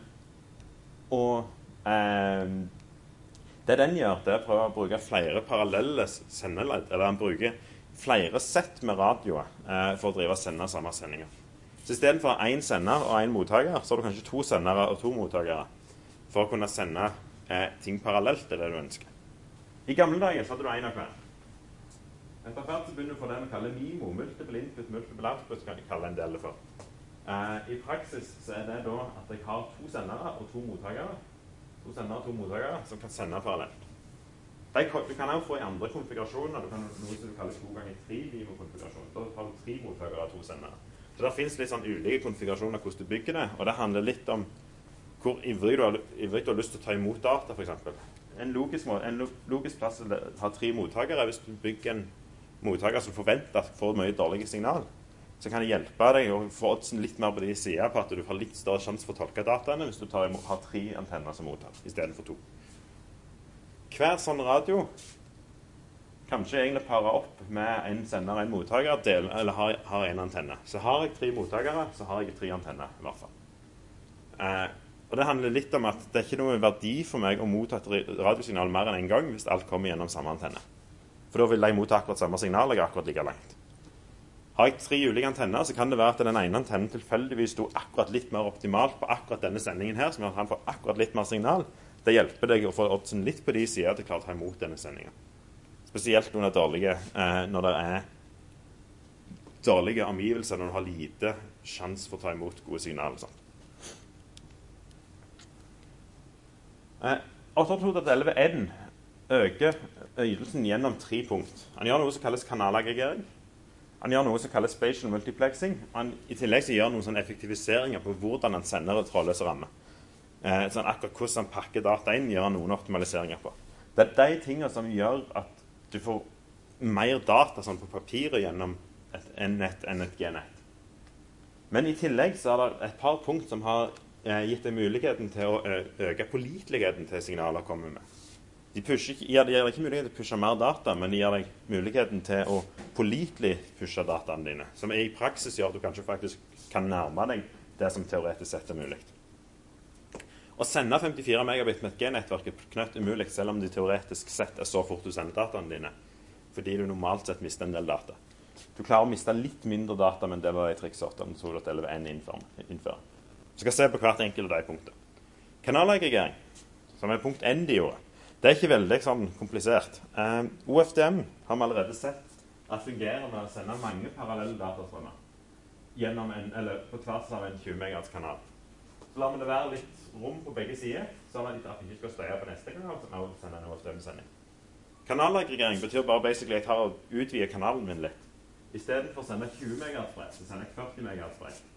og eh, det den gjør, det er å prøve å bruke flere parallelle sendeledd, eller han bruker flere sett med radioer eh, for å drive og sende samme sendinger. Så i stedet for én sender og én mottaker, så har du kanskje to sendere og to mottakere for å kunne sende eh, ting parallelt til det du ønsker. I gamle dager så hadde du en av hver. Etter hvert så begynner du for det vi kaller MIMO, multiple input, multiple output, kan jeg kalle en del det for. Eh, I praksis så er det da at jeg har to sendere og to mottakere, to sendere og to mottakere som kan sende parallelt. De, du kan også få i andre konfigurasjoner, du kan noe som du kaller to ganger tre MIMO-konfigurasjon. Da har du tre mottakere og to sendere. Så det finnes litt sånn ulike konfigurasjoner hvordan du bygger det, og det handler litt om hvor ivrig du har, ivrig du har lyst til å ta imot data, for eksempel. En logisk, en logisk plass har tre mottakere. Hvis du bygger en mottaker som forventer at du får mye dårlige signal, så kan det hjelpe deg å få oddsen litt mer på de siden på at du har litt større sjanse for å tolke dataene hvis du tar, har tre antenner som mottar, i stedet for to. Hver sånn radio kanskje egentlig parer opp med en sender og en mottaker, del, eller har, har en antenne. Så har jeg tre mottakere, så har jeg tre antenner i hvert fall. Eh, og det handler litt om at det er ikke noe verdi for meg å motta et radiosignal mer enn en gang hvis alt kommer gjennom samme antenne. For da vil de motta akkurat samme signal, og jeg er akkurat like langt. Har jeg tre ulike antenner, så kan det være at den ene antennen tilfeldigvis sto akkurat litt mer optimalt på akkurat denne sendingen her, som gjør at han får akkurat litt mer signal. Det hjelper deg å få oddsen litt på de sider til å klare å ta imot denne sendingen. Spesielt når det er dårlige, eh, når det er dårlige omgivelser, når du har lite sjans for å ta imot gode signaler og sånt. Eh, åtte nul to punkt elleve n øker ytelsen gjennom tre punkt. Han gjør noe som kalles kanalaggregering. Han gjør noe som kalles spatial multiplexing. Han i tillegg så gjør noen sånne effektiviseringer på hvordan han sender et trådløse ramme. Eh, sånn akkurat hvordan han pakker data inn, gjør han noen optimaliseringer på. Det er de tingene som gjør at du får mer data sånn på papiret gjennom et N-nett enn et G-nett. Men i tillegg så er det et par punkt som har eh, gitt deg muligheten til å øke påliteligheten til signaler kommer med. De, pusher, de gir deg ikke muligheten til å pushe mer data, men de gir deg muligheten til å pålitelig pushe dataene dine, som i praksis gjør at du kanskje faktisk kan nærme deg det som teoretisk sett er mulig. Å sende femtifire megabit med et G-nettverk er knøtt umulig, selv om de teoretisk sett er så fort du sender dataene dine, fordi du normalt sett mister en del data. Du klarer å miste litt mindre data, men det var i triks åtte nul to punkt elleve n innfører. Så skal jeg se på hvert enkelt av de punktene. Kanalaggregering, som er punkt N de gjorde, det er ikke veldig sånn komplisert. Eh, O F D M har vi allerede sett at fungerer med å sende mange parallelle datastrømmer gjennom en, eller på tvers av en tjue megahertz kanal. Så lar vi det være litt rom på begge sider, sånn at jeg ikke skal støye på neste kanal, som også sender en O F D M-sending. Kanalaggregering betyr bare basically at jeg tar og utvider kanalen min litt. I stedet for å sende tjue megahertz brev, så sender jeg førti megahertz brev.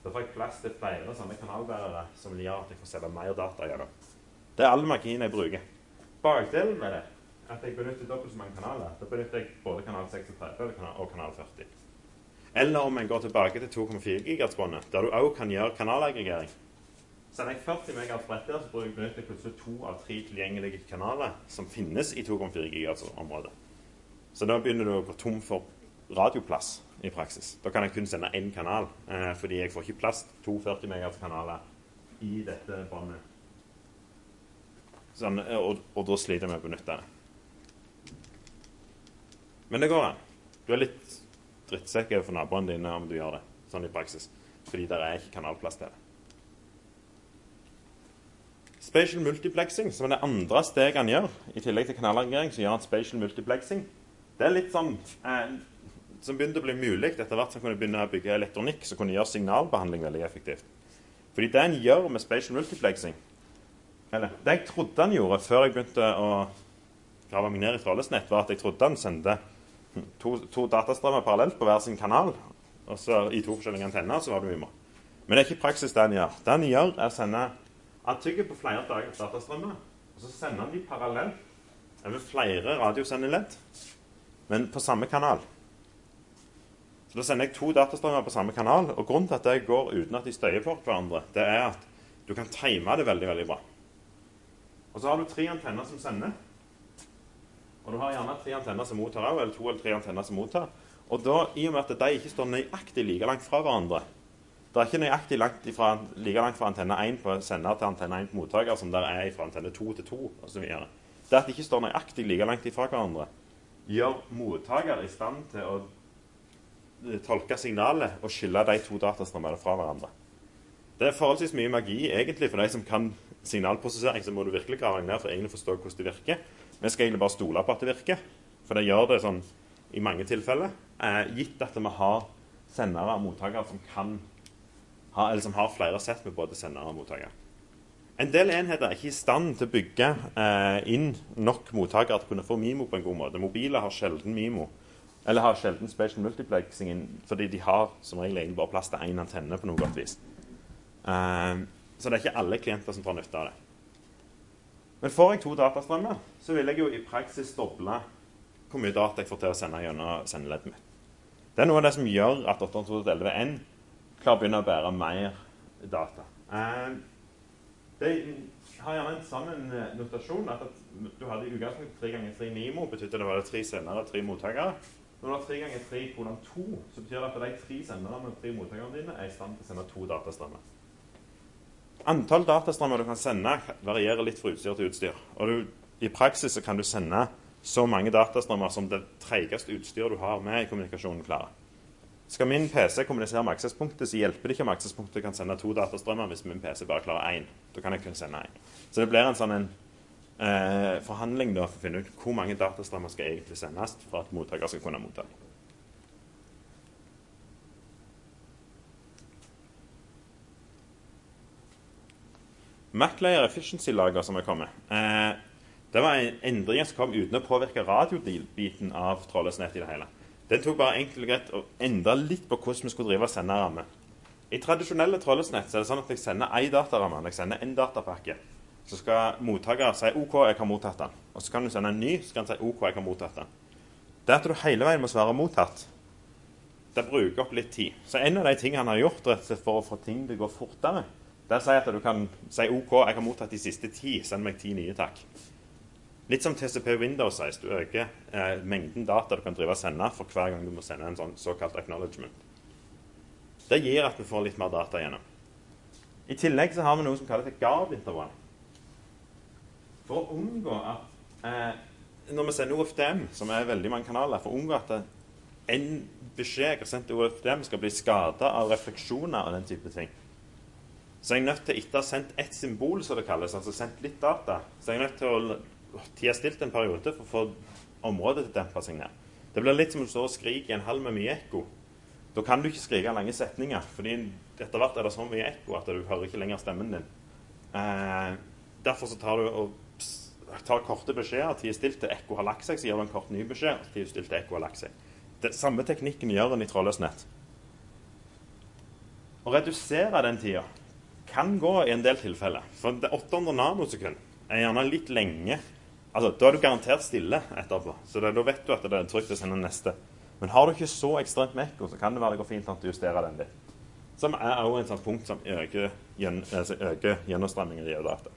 Da får jeg plass til flere sånne kanalbærere som gjør at jeg får selge mer data gjennom. Det er all magien jeg bruker. Bakdelen med det at jeg benytter dobbelt så mange kanaler. Da benytter jeg både kanal seksogtredve og kanal førti. Eller om jeg går tilbake til to komma fire gigahertz-båndet, der du også kan gjøre kanalaggregering. Sender jeg førti megahertz bredt der, så bruker jeg benytter jeg plutselig to av tre tilgjengelige kanaler som finnes i to komma fire gigahertz-området. Så da begynner du å gå tom for radioplass i praksis. Da kan jeg kun sende én kanal, eh, fordi jeg får ikke plass til to førti megahertz-kanaler i dette båndet. Sånn, og, og da sliter jeg med å benytte det. Men det går an. Du er litt drittsekker for naboene dine om du gjør det, sånn i praksis. Fordi der er ikke kanalplass til det. Spatial multiplexing, som er det andre steget han gjør, i tillegg til kanalaggregering, så gjør han spatial multiplexing. Det er litt sånn, eh, som begynte å bli mulig etter hvert som kunne begynne å bygge elektronikk, så kunne gjøre signalbehandling veldig effektivt. Fordi det han gjør med spatial multiplexing, eller det jeg trodde han gjorde før jeg begynte å grave meg ned i trådløst, var at jeg trodde han sendte to, to datastrømmer parallelt på hver sin kanal, og så i to forskjellige antenner, så var det mye. Men det er ikke praksis det han gjør. Det han gjør er å sende han tygger på flere datastrømmer, og så sender han de parallelt over flere radiosendeledd, men på samme kanal. Så da sender jeg to datastrømmer på samme kanal, og grunnen til at det går uten at de støyer for hverandre, det er at du kan time det veldig, veldig bra. Og så har du tre antenner som sender, og du har gjerne tre antenner som mottar også, eller to eller tre antenner som mottar, og da, i og med at de ikke står nøyaktig like langt fra hverandre, det er ikke nøyaktig langt ifra, like langt fra antenne én på sender til antenne én på mottaker, som der er fra antenne to til to, og så videre. Det at de ikke står nøyaktig like langt ifra hverandre, gjør mottaker i stand til å tolke signalet og skille de to datastrømmene fra hverandre. Det er forholdsvis mye magi egentlig for de som kan signalprosessering, så må du virkelig grave deg ned for å egentlig forstå hvordan det virker. Vi skal egentlig bare stole på at det virker, for det gjør det sånn i mange tilfeller, eh, gitt at vi har sendere og mottakere som kan ha, eller som har flere sett med både sendere og mottakere. En del enheter er ikke i stand til å bygge eh, inn nok mottakere til å kunne få MIMO på en god måte. Mobiler har sjelden MIMO, eller har sjelden spatial multiplexing, fordi de har som regel egentlig bare plass til en antenne på noe godt vis. Eh, så det er ikke alle klienter som tar nytte av det. Men får jeg to datastrømmer, så vil jeg jo i praksis doble hvor mye data jeg får til å sende gjennom sendeleddet mitt. Det er noe av det som gjør at åtte to elleve N klarer å begynne å bære mer data. Eh, det har gjerne en sånn en notasjon at, at du hadde i utgangspunktet tre ganger tre MIMO, betydde det var det tre sendere og tre mottakere. Når du har tre ganger tre kolon to, så betyr det at de tre senderne og tre mottakerne dine er i stand til å sende to datastrømmer. Antall datastrømmer du kan sende varierer litt fra utstyr til utstyr. Og du, i praksis så kan du sende så mange datastrømmer som det tregeste utstyret du har med i kommunikasjonen klarer. Skal min P C kommunisere med aksesspunktet, så hjelper det ikke om aksespunktet kan sende to datastrømmer hvis min P C bare klarer én. Da kan jeg kun sende én. Så det blir en sånn en, eh, forhandling da, for å finne ut hvor mange datastrømmer skal egentlig sendes for at mottaker skal kunne motta. MacLayer Efficiency-lager som er kommet. Eh, det var en endring som kom uten å påvirke radiobiten av trådløst nett i det hele. Den tok bare enkelt og greit å endre litt på hvordan vi skulle drive senderamme. I tradisjonelle trådløst nett så er det sånn at jeg sender en dataramme, jeg sender en datapakke. Så skal mottaker si OK, jeg har mottatt den. Og så kan du sende en ny, så kan du si OK, jeg har mottatt den. Det at du hele veien må svare mottatt, det bruker opp litt tid. Så en av de tingene han har gjort rett og slett for å få ting til å gå fortere, det sier at du kan si OK, jeg har mottatt de siste ti, send meg ti nye takk. Litt som T C P Windows sier, du øker eh, mengden data du kan drive og sende for hver gang du må sende en sånn såkalt acknowledgement. Det gir at vi får litt mer data gjennom. I tillegg så har vi noe som kalles et guard-intervall. For å unngå at eh, når vi sender O F D M, som er veldig mange kanaler, for å unngå at en beskjed jeg har sendt til O F D M skal bli skadet av refleksjoner og den type ting, så er jeg nødt til ikke å ha sendt ett symbol, som det kalles, altså sendt litt data. Så er jeg nødt til å tida stilt en periode for å få området til å dempe seg ned. Det blir litt som du står og skriker i en halv med mye ekko. Da kan du ikke skrike lange setninger, fordi etter hvert er det så mye ekko at du hører ikke lenger stemmen din. Eh, derfor så tar du og tar korte beskjeder, tida stilt til ekko har lagt seg, så gir du en kort ny beskjed, og tida stilt til ekko har lagt seg. Det samme teknikken gjør en i trådløst nett. Å redusere den tiden kan gå i en del tilfeller. For det åtte hundre nanosekunder er gjerne litt lenge. Altså, da er du garantert stille etterpå. Så det, da vet du at det er trygt å sende neste. Men har du ikke så ekstremt med ekko, så kan det være det går fint an å justere den litt. Som er også en sånn punkt som øker, gjen, altså øker gjennomstrømmingen i data.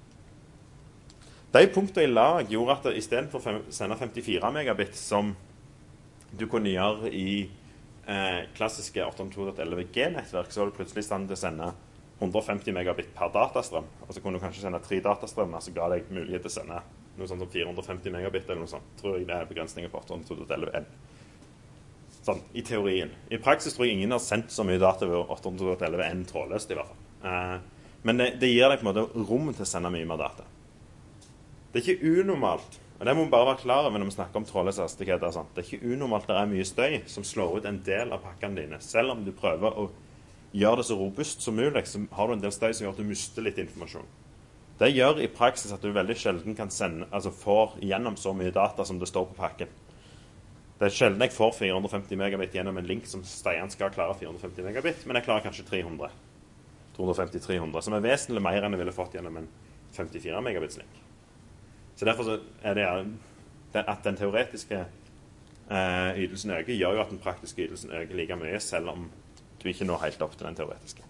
De punktene i lag gjorde at i stedet for å sende femtifire megabit, som du kunne gjøre i eh, klassiske åtte hundre to punkt elleve G-nettverk, så var du plutselig i stand til å sende hundre og femti megabit per datastrøm. Og så kunne du kanskje sende tre datastrømmer, så ga deg mulighet til å sende noe sånt som fire hundre og femti megabit eller noe sånt. Tror jeg det er begrensninger på åtte hundre to punkt elleve N. Sånn, i teorien. I praksis tror jeg ingen har sendt så mye data ved åtte hundre to punkt elleve N trådløst i hvert fall. Eh, men det, det gir deg på en måte rom til å sende mye mer data. Det er ikke unormalt, og det må vi bare være klar over når vi snakker om trådløse hastigheter og sånt. Det er ikke unormalt det er mye støy som slår ut en del av pakkene dine. Selv om du prøver å gjøre det så robust som mulig, så har du en del støy som gjør at du mister litt informasjon. Det gjør i praksis at du veldig sjelden kan sende, altså får gjennom så mye data som det står på pakken. Det er sjelden jeg får fire hundre og femti megabit gjennom en link som Stian skal klare fire hundre og femti megabit, men jeg klarer kanskje tre hundre. to hundre og femti til tre hundre, som er vesentlig mer enn jeg ville fått gjennom en femtifire megabits link. Så derfor så er det at den teoretiske eh, ytelsen øker, gjør jo at den praktiske ytelsen øker like mye, selv om du ikke når helt opp til den teoretiske.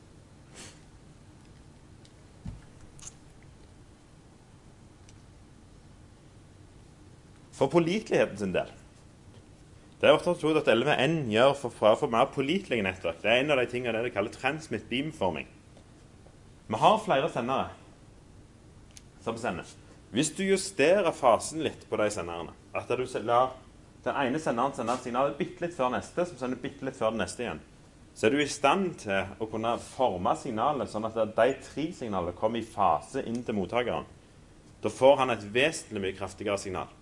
For påliteligheten sin del. Det åtte hundre to punkt elleve N gjør for, for, for mer pålitelige nettverk. Det er en av de tingene det de kaller transmit beamforming. Vi har flere sendere som sender. Hvis du justerer fasen litt på de senderne, at du lar den ene senderen sende signalet bitte litt før neste, som sender bitte litt før den neste igjen, så er du i stand til å kunne forme signalet sånn at de tre signalene kommer i fase inn til mottakeren. Da får han et vesentlig mye kraftigere signal.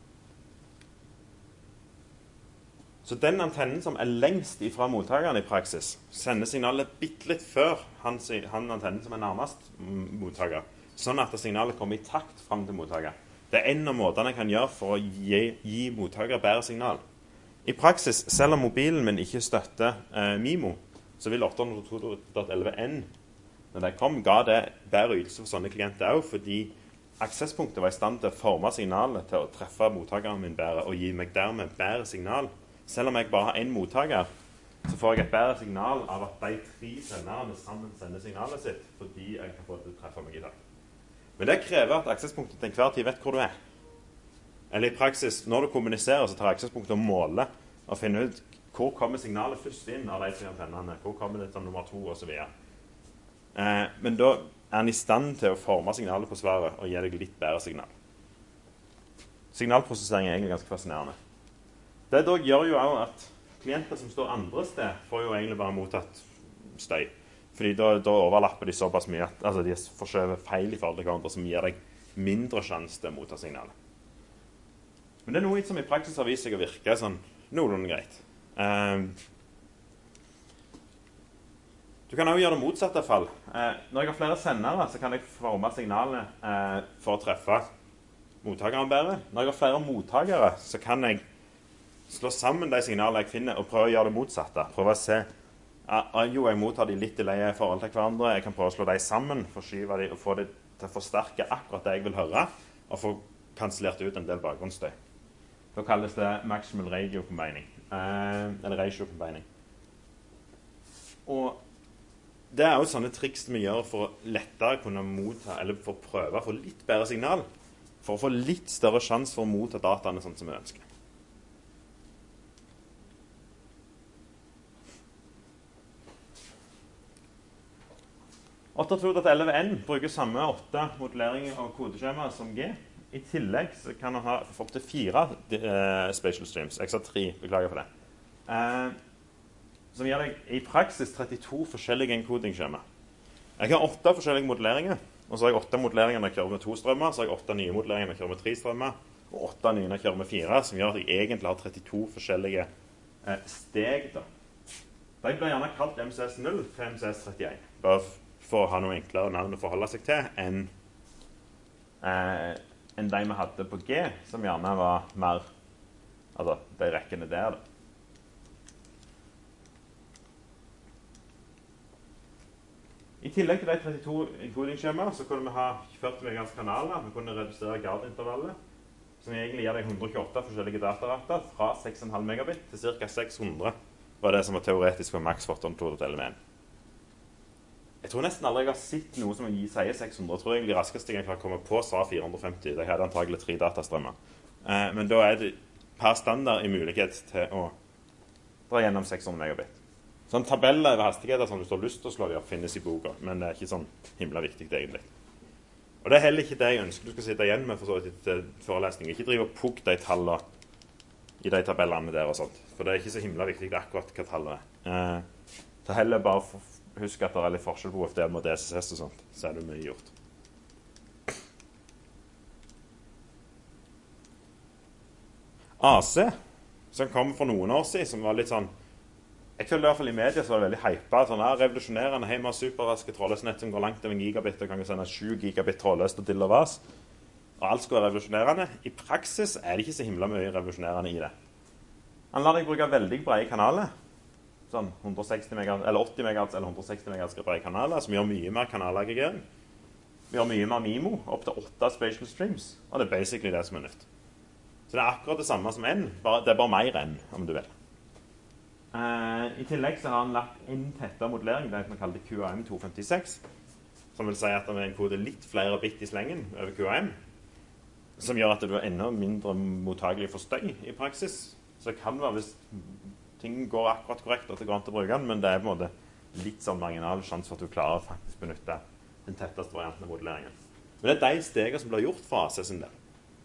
Så den antennen som er lengst ifra mottakeren i praksis, sender signalet bitte litt før han, han antennen som er nærmest mottaker, sånn at signalet kommer i takt frem til mottaker. Det er en av måtene jeg kan gjøre for å gi, gi mottaker bedre signal. I praksis, selv om mobilen min ikke støtter eh, MIMO, så vil åtte hundre to punkt elleve N, når det kom, ga det bedre ytelse for sånne klienter også, fordi aksesspunktet var i stand til å forme signalet til å treffe mottakeren min bedre, og gi meg dermed bedre signal. Selv om jeg bare har en mottaker, så får jeg et bedre signal av at de tre senderne sammen sender signalet sitt, fordi jeg kan få det til å treffe meg i dag. Men det krever at aksespunktet til enhver tid vet hvor du er. Eller i praksis, når du kommuniserer, så tar aksespunktet og måler og finner ut hvor kommer signalet først inn av de tre antennene, hvor kommer det til nummer to, og så videre. Eh, men da er han i stand til å forme signalet på svaret og gi deg litt bedre signal. Signalprosessering er egentlig ganske fascinerende. Det dog gjør jo også at klienter som står andre sted får jo egentlig bare mottatt støy. Fordi da, da overlapper de såpass mye at altså de forskjøver feil i forhold til hverandre som gir deg mindre sjanse til å motta signalet. Men det er noe som i praksis har vist seg å virke sånn noenlunde greit. Um, du kan også gjøre det motsatte fall. Uh, når jeg har flere sendere, så kan jeg forme signalet uh, for å treffe mottakeren bedre. Når jeg har flere mottakere, så kan jeg slå sammen de signalene jeg finner og prøve å gjøre det motsatte. Prøve å se uh, jo, jeg mottar de litt i leie i forhold til hverandre. Jeg kan prøve å slå de sammen, forskyve de og få det til å forsterke akkurat det jeg vil høre, og få kansellert ut en del bakgrunnsstøy. Da kalles det maximal radio combining, eh, eller ratio combining. Og det er jo sånne triks vi gjør for å lettere kunne motta, eller for å prøve å få litt bedre signal, for å få litt større sjanse for å motta dataene sånn som vi ønsker. åtte punkt to punkt elleve N bruker samme åtte modelleringer og kodeskjema som G. I tillegg så kan man ha opp til fire uh, spatial streams. Jeg sa tre, beklager for det. Uh, som gir deg i praksis trettito forskjellige encoding-skjema. Jeg har åtte forskjellige modelleringer, og så har jeg åtte modelleringer når jeg kjører med to strømmer, så har jeg åtte nye modelleringer når jeg kjører med tre strømmer, og åtte nye når jeg kjører med fire, som gjør at jeg egentlig har trettito forskjellige uh, steg. Da. De blir gjerne kalt M C S null til M C S trettien, bare for å ha noe enklere navn å forholde seg til enn uh, enn de vi hadde på G, som gjerne var mer, altså de rekkene der. Da. I tillegg til de trettito encoding-skjemaer så kunne vi ha førti megahertz kanaler. Vi kunne redusere guard-intervallet, som egentlig gir deg hundre og tjueåtte forskjellige datarater fra seks komma fem megabit til ca. seks hundre, var det som var teoretisk for Max Photon-to-L M en. Jeg tror nesten aldri jeg har sett noe som sier seks hundre. Jeg tror egentlig raskest jeg har kommet på sa fire hundre og femti. De hadde antagelig tre datastrømmer. Eh, men da er det per standard en mulighet til å dra gjennom seks hundre megabit. Sånn tabeller over hastigheter som du har lyst til å slå de opp, finnes i boka, men det er ikke sånn himla viktig egentlig. Og det er heller ikke det jeg ønsker du skal sitte igjen med for så vidt til forelesning. Ikke drive og pugg de tallene i de tabellene der og sånt, for det er ikke så himla viktig akkurat hva tallet er. Eh, så heller bare for, husk at det er litt forskjell på O F D mot D S S og sånt, så er det mye gjort. A C, som kom for noen år siden, som var litt sånn, jeg føler i hvert fall i media så var det veldig hypet, sånn her, revolusjonerende, hei, vi har superraske trådløsnett som går langt over en gigabit, og kan sende sju gigabit trådløst og til og vas, og alt skal være revolusjonerende. I praksis er det ikke så himla mye revolusjonerende i det. Han lar deg bruke veldig brede kanaler, sånn hundre og seksti megahertz, eller åtti megahertz eller hundre og seksti megahertz brede kanaler, som gjør mye mer kanalaggregering. Vi gjør mye mer MIMO, opp til åtte spatial streams, og det er basically det som er nytt. Så det er akkurat det samme som N, bare, det er bare mer N, om du vil. Uh, I tillegg så har han lagt en tettere modellering, det er som vi kaller det Q A M to femtiseks, som vil si at han enkoder litt flere bit i slengen over Q A M, som gjør at du er enda mindre mottagelig for støy i praksis. Så det kan være hvis ting går akkurat korrekt at det går an til å bruke den, men det er på en måte litt sånn marginal sjanse for at du klarer å faktisk benytte den tetteste varianten av modelleringen. Men det er de stegene som blir gjort fra A C sin del.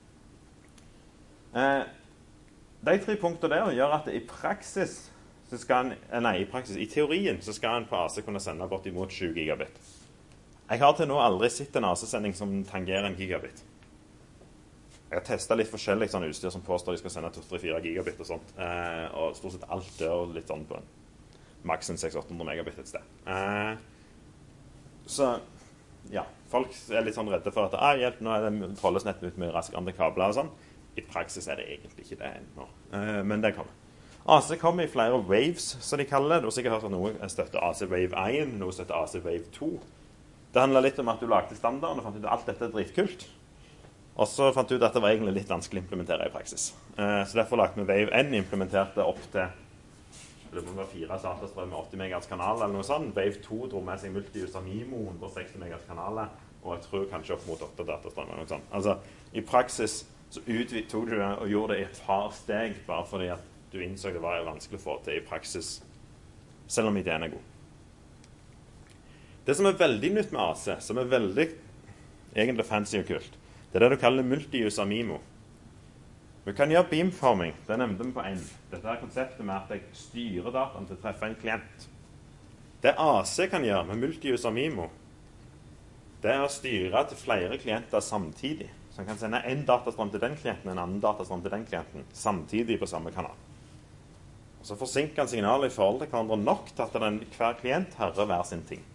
Uh, de tre punktene der gjør at i praksis så skal han, nei, i praksis, i teorien så skal han på A C kunne sende bort imot sju gigabit. Jeg har til nå aldri sett en A C-sending som tangerer en gigabit. Jeg har testet litt forskjellig sånn utstyr som påstår de skal sende to til fire gigabit og sånt, eh, og stort sett alt dør litt sånn på en maksen seks til åtte hundre megabit et sted. Eh, så, ja, folk er litt sånn redde for at, ah, hjelp, nå er det trådløsnett ut med raskere andre kabler og sånn. I praksis er det egentlig ikke det ennå, eh, men det kommer. A C kommer i flere waves, som de kaller det. Du har sikkert hørt at noe støtter A C Wave én, noe støtter A C Wave to. Det handler litt om at du lagde standarden og fant ut at alt dette er dritkult. Og så fant du ut at det var egentlig litt vanskelig å implementere i praksis. Eh, så derfor lagde vi Wave N, implementerte opp til det var fire datastrøm med åtti megahertz kanaler eller noe sånt. Wave to dro med seg multi-user MIMO, hundre og seksti megahertz kanaler, og jeg tror kanskje opp mot åtte datastrøm eller noe sånt. Altså, i praksis så utvidet tog du det og gjorde det i et par steg, bare fordi at du innså det var vanskelig å få til i praksis, selv om ideen er god. Det som er veldig nytt med A C, som er veldig egentlig fancy og kult, det er det du kaller multi-user MIMO. Vi kan gjøre beamforming, det nevnte vi på en. Dette er konseptet med at jeg styrer dataen til å treffe en klient. Det A C kan gjøre med multi-user MIMO, det er å styre til flere klienter samtidig. Så han kan sende en datastrøm til den klienten, en annen datastrøm til den klienten, samtidig på samme kanal. Og så forsinker han signalet i forhold til hverandre nok til at den, hver klient hører hver sin ting.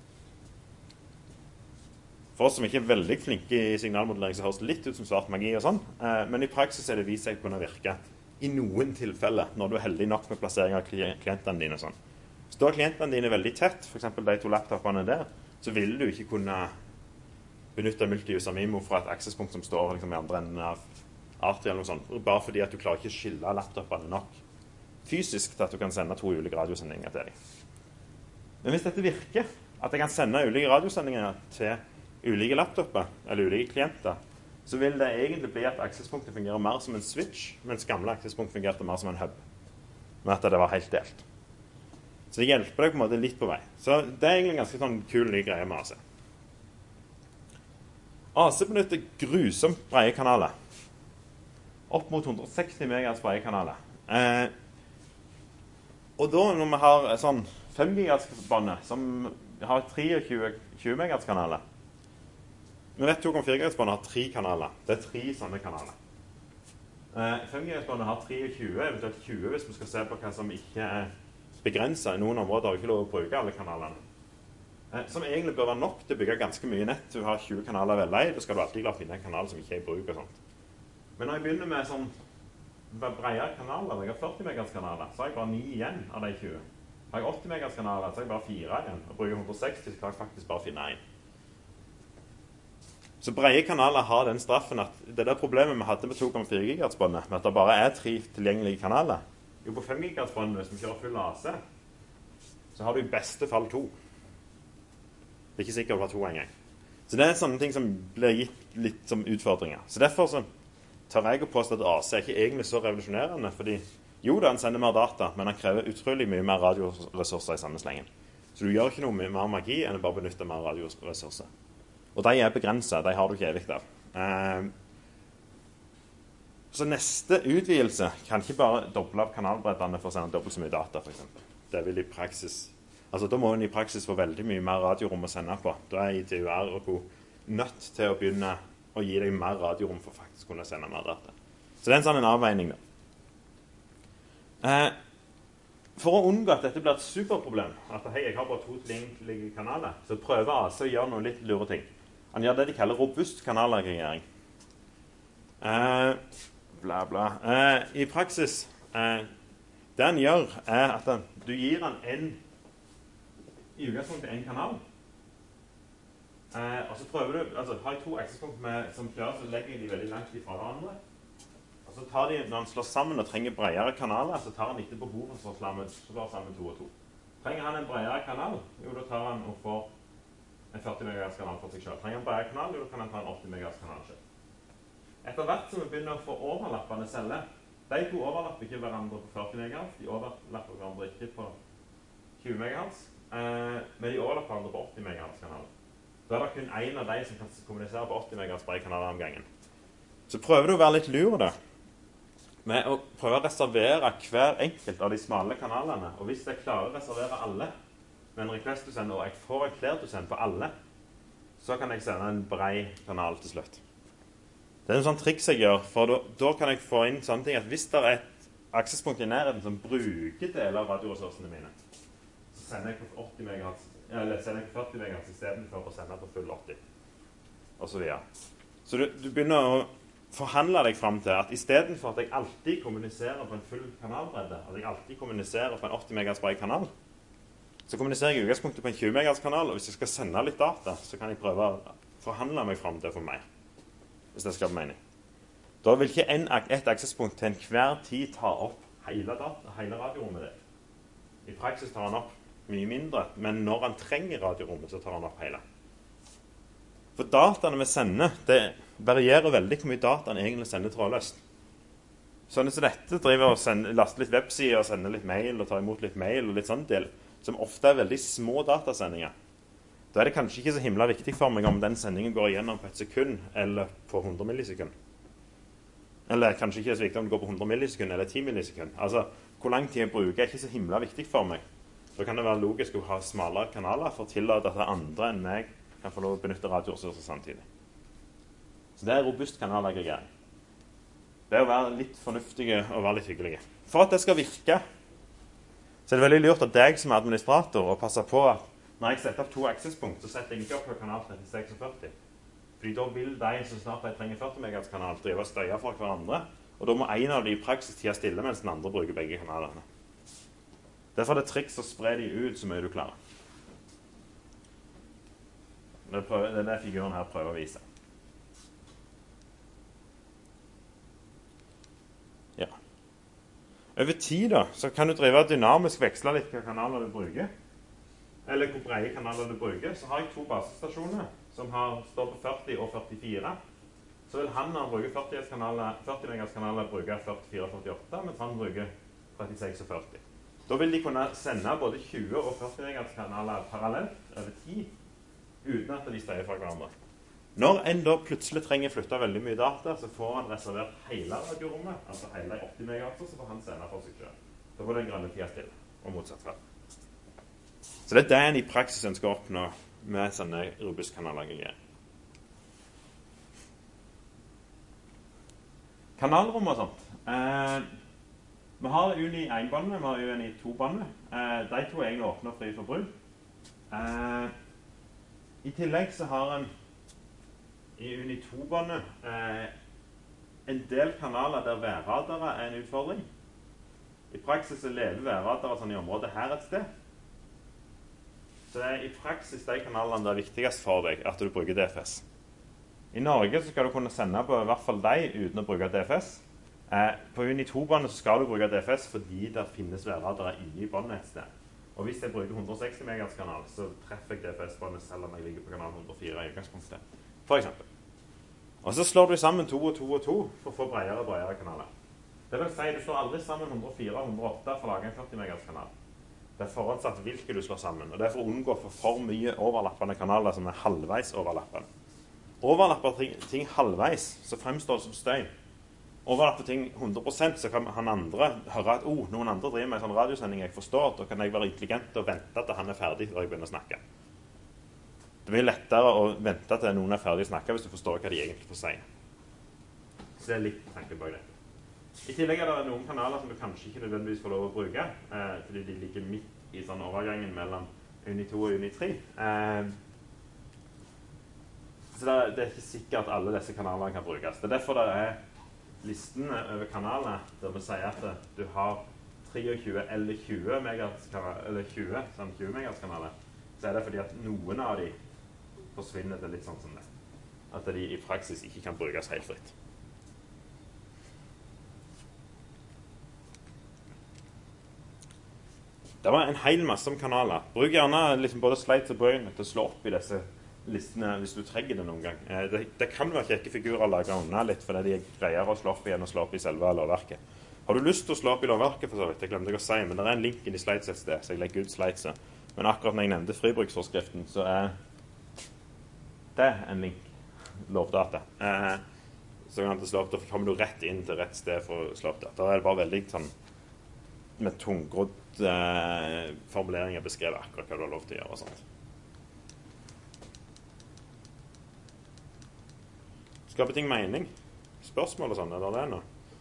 For oss som ikke er veldig flinke i signalmodellering, så høres det litt ut som svart magi og sånn, eh, men i praksis er det vist seg å kunne virke i noen tilfeller, når du er heldig nok med plassering av klientene dine og sånn. Står klientene dine veldig tett, for eksempel de to laptopene der, så vil du ikke kunne benytte multi-user MIMO fra et accesspunkt som står liksom, i andre enden av Arti eller noe sånt, bare fordi at du klarer ikke å skille laptopene nok fysisk til at du kan sende to ulike radiosendinger til dem. Men hvis dette virker, at jeg kan sende ulike radiosendinger til ulike laptoper eller ulike klienter, så vil det egentlig bli at accesspunktet fungerer mer som en switch, mens gamle accesspunkt fungerte mer som en hub, med at det var helt delt. Så det hjelper deg på en måte litt på vei. Så det er egentlig en ganske sånn kul ny greie med A C. A C benytter grusomt brede kanaler. Opp mot hundre og seksti megahertz brede kanaler. Eh, og da når vi har sånn fem gigahertz-båndet som har treogtjue megahertz kanaler, vi vet to komma fire gigahertz-båndet har tre kanaler. Det er tre sånne kanaler. Eh, fem gigahertz-båndet har treogtjue, eventuelt tjue hvis vi skal se på hva som ikke er begrenset. I noen områder har vi ikke lov å bruke alle kanalene. Eh, som egentlig bør være nok til å bygge ganske mye nett. Du har tjue kanaler vel lei, da skal du alltid klare å finne en kanal som ikke er i bruk og sånt. Men når jeg begynner med sånn bredere kanaler, jeg har førti megahertz kanaler, så har jeg bare ni igjen av de tjue. Har jeg åtti megahertz kanaler, så har jeg bare fire igjen. Og bruker hundre og seksti, så klarer jeg faktisk bare å finne en. Så brede kanaler har den straffen at det der problemet vi hadde med to komma fire gigahertz-båndet, med at det bare er tre tilgjengelige kanaler, jo på fem gigahertz-båndet, hvis vi kjører full A C, så har du i beste fall to. Det er ikke sikkert å ha to en gang. Så det er sånne ting som blir gitt litt som utfordringer. Så derfor så tør jeg å påstå at A C er ikke egentlig så revolusjonerende, fordi jo da, han sender mer data, men han krever utrolig mye mer radioressurser i samme slengen. Så du gjør ikke noe mer magi enn å bare benytte mer radioressurser. Og de er begrenset, de har du ikke evigt av. Eh, så neste utvidelse kan ikke bare doble av kanalbreddene for å sende dobbelt så mye data, for eksempel. Det vil i praksis, altså da må en i praksis få veldig mye mer radiorom å sende på. Da er I T U R og co. nødt til å begynne å gi deg mer radiorom for faktisk å kunne sende mer data. Så det er en sånn en avveining da. Eh, For å unngå at dette blir et superproblem, at hei, jeg har bare to tilgjengelige kanaler, så prøver A C å gjøre noen litt lure ting. Han gjør det de kaller robust kanallagrering. Eh, bla, bla. Eh, I praksis, eh, det han gjør, er at han, du gir han en, i utgangspunktet en kanal. Eh, og så prøver du, altså har jeg to aksespunkt som kjører, så legger jeg de veldig langt ifra hverandre. Og så tar de, når han slår sammen og trenger bredere kanaler, så tar han ikke behovet for å slå sammen to og to. Trenger han en bredere kanal? Jo, da tar han og får en førti megahertz kanal for seg selv. Trenger han en bredere kanal? Jo, da kan han ta en åtti megahertz kanal selv. Etter hvert som vi begynner å få overlappende celler, de to overlapper ikke hverandre på førti megahertz, de overlapper hverandre ikke på tjue megahertz, eh, men de overlapper hverandre på åtti megahertz kanaler. Da er det kun en av de som kan kommunisere på åtti megahertz brede kanaler om gangen. Så prøver du å være litt lur da, med å prøve å reservere hver enkelt av de smale kanalene. Og hvis jeg klarer å reservere alle med en request du sender, og jeg får erklært du sender på alle, så kan jeg sende en bred kanal til slutt. Det er en sånn triks jeg gjør, for da, da kan jeg få inn sånne ting at hvis det er et aksespunkt i nærheten som bruker deler av radioressursene mine, så sender jeg på åtti megahertz, eller sender jeg på førti megahertz i stedet for å sende på full åtti, og så videre. Så du, du begynner å forhandle deg frem til at i stedet for at jeg alltid kommuniserer på en full kanalbredde, at jeg alltid kommuniserer på en åtti megahertz bred kanal, så kommuniserer jeg i utgangspunktet på en tjue megahertz kanal, og hvis jeg skal sende litt data, så kan jeg prøve å forhandle meg frem til for meg, hvis det skal være mening. Da vil ikke en, et aksespunkt til enhver tid ta opp hele, data, hele radiorommet ditt. I praksis tar han opp mye mindre, men når han trenger radiorommet, så tar han opp hele. For dataene vi sender, det varierer veldig hvor mye data han egentlig sender trådløst. Sånn som dette driver og sender, laster litt websider og sender litt mail og tar imot litt mail og litt sånn del, som ofte er veldig små datasendinger. Da er det kanskje ikke så himla viktig for meg om den sendingen går igjennom på et sekund eller på hundre millisekund. Eller kanskje ikke så viktig om det går på hundre millisekund eller ti millisekund. Altså, hvor lang tid jeg bruker er ikke så himla viktig for meg. Da kan det være logisk å ha smalere kanaler for å tillate at andre enn meg kan få lov å benytte radioressurser samtidig. Så det er robust kanalaggregering. Det er å være litt fornuftige og være litt hyggelige. For at det skal virke, så er det veldig lurt av deg som administrator å passe på at når jeg setter opp to aksespunkt, så setter jeg ikke opp på kanal trettiseks og førti. Fordi da vil de som snart de trenger førti megahertz kanal drive og støye for hverandre, og da må en av de i praksis tida stille mens den andre bruker begge kanalene. Derfor er det triks å spre de ut så mye du klarer. Det er det figuren her prøver å vise. Ja. Over tid da, så kan du drive dynamisk veksle litt hva kanaler du bruker. Eller hvor brede kanaler du bruker. Så har jeg to basestasjoner som har, står på førti og førtifire. Så vil han når han bruker førti megahertz kanaler bruke førtifire og førtiåtte, mens han bruker trettiseks og førti. Da vil de kunne sende både tjue og førti megahertz kanaler parallelt over tid, uten at de støyer fra hverandre. Når en da plutselig trenger flytte veldig mye data, så får han reservert hele radiorommet, altså hele åtti megahertz, så får han sende for seg selv. Da får den grønne tida stille, og motsatt fall. Så det er det en i praksis ønsker å oppnå med sånne robust kanalaggregering. Kanalrom og sånt. Eh, vi har Uni én-båndet, vi har Uni to-båndet. Eh, de to er egentlig åpne og fri for bruk. Eh, I tillegg så har en i Uni to-båndet eh, en del kanaler der værradere er en utfordring. I praksis så lever værradere sånn i området her et sted. Så det er i praksis de kanalene det er viktigst for deg at du bruker D F S. I Norge så skal du kunne sende på i hvert fall de uten å bruke D F S. Eh, på Uni to-båndet så skal du bruke D F S fordi det finnes værradere inne i båndet et sted. Og hvis jeg bruker hundre og seksti megahertz-kanal, så treffer jeg D F S-båndet selv om jeg ligger på kanal hundre og fire i utgangspunktet, for eksempel. Og så slår du sammen to og to og to for å få bredere og bredere kanaler. Det vil si, du slår aldri sammen hundre og fire og hundre og åtte for å lage en førti megahertz-kanal. Det er forhåndsatt hvilke du slår sammen, og det er for å unngå for, for mye overlappende kanaler som er halvveis overlappende. Overlapper ting, ting halvveis, så fremstår det som støy. Overlapper ting hundre prosent, så kan han andre høre at oh, noen andre driver med en sånn radiosending jeg forstår, da kan jeg være intelligent og vente til han er ferdig før jeg begynner å snakke. Det blir lettere å vente til noen er ferdig å snakke hvis du forstår hva de egentlig får si. Så det er litt tanken bak det. I tillegg er det noen kanaler som du kanskje ikke nødvendigvis får lov å bruke, eh, fordi de ligger midt i sånn overgangen mellom Uni to og Uni tre. Eh, så det er, det er ikke sikkert at alle disse kanalene kan brukes. Det er derfor det er listene over kanalene der vi sier at du har tjuetre eller tjue megahertz-kanaler, eller tjue, sånn tjue megahertz-kanaler, så er det fordi at noen av de forsvinner til litt sånn som det. At de i praksis ikke kan brukes helt fritt. Det var en hel masse om kanaler. Bruk gjerne liksom både slides og brøyne til å slå opp i disse listene hvis du trenger det noen gang. Eh, det, det kan være kjekke figurer laget unna litt, fordi de greier å slå opp igjen og slå opp i selve lovverket. Har du lyst til å slå opp i lovverket, for så vidt, jeg glemte ikke å si, men det er en link inn i slides et sted, så jeg legger ut slideset. Men akkurat når jeg nevnte fribruksforskriften, så er det en link, lovdata. Eh, så kan du slå opp, da kommer du rett inn til rett sted for å slå opp det. Da er det bare veldig sånn, med tungrodd eh, formuleringer beskrevet akkurat hva du har lov til å gjøre og sånt. Skaper ting mening? Spørsmål og sånn, eller det nå?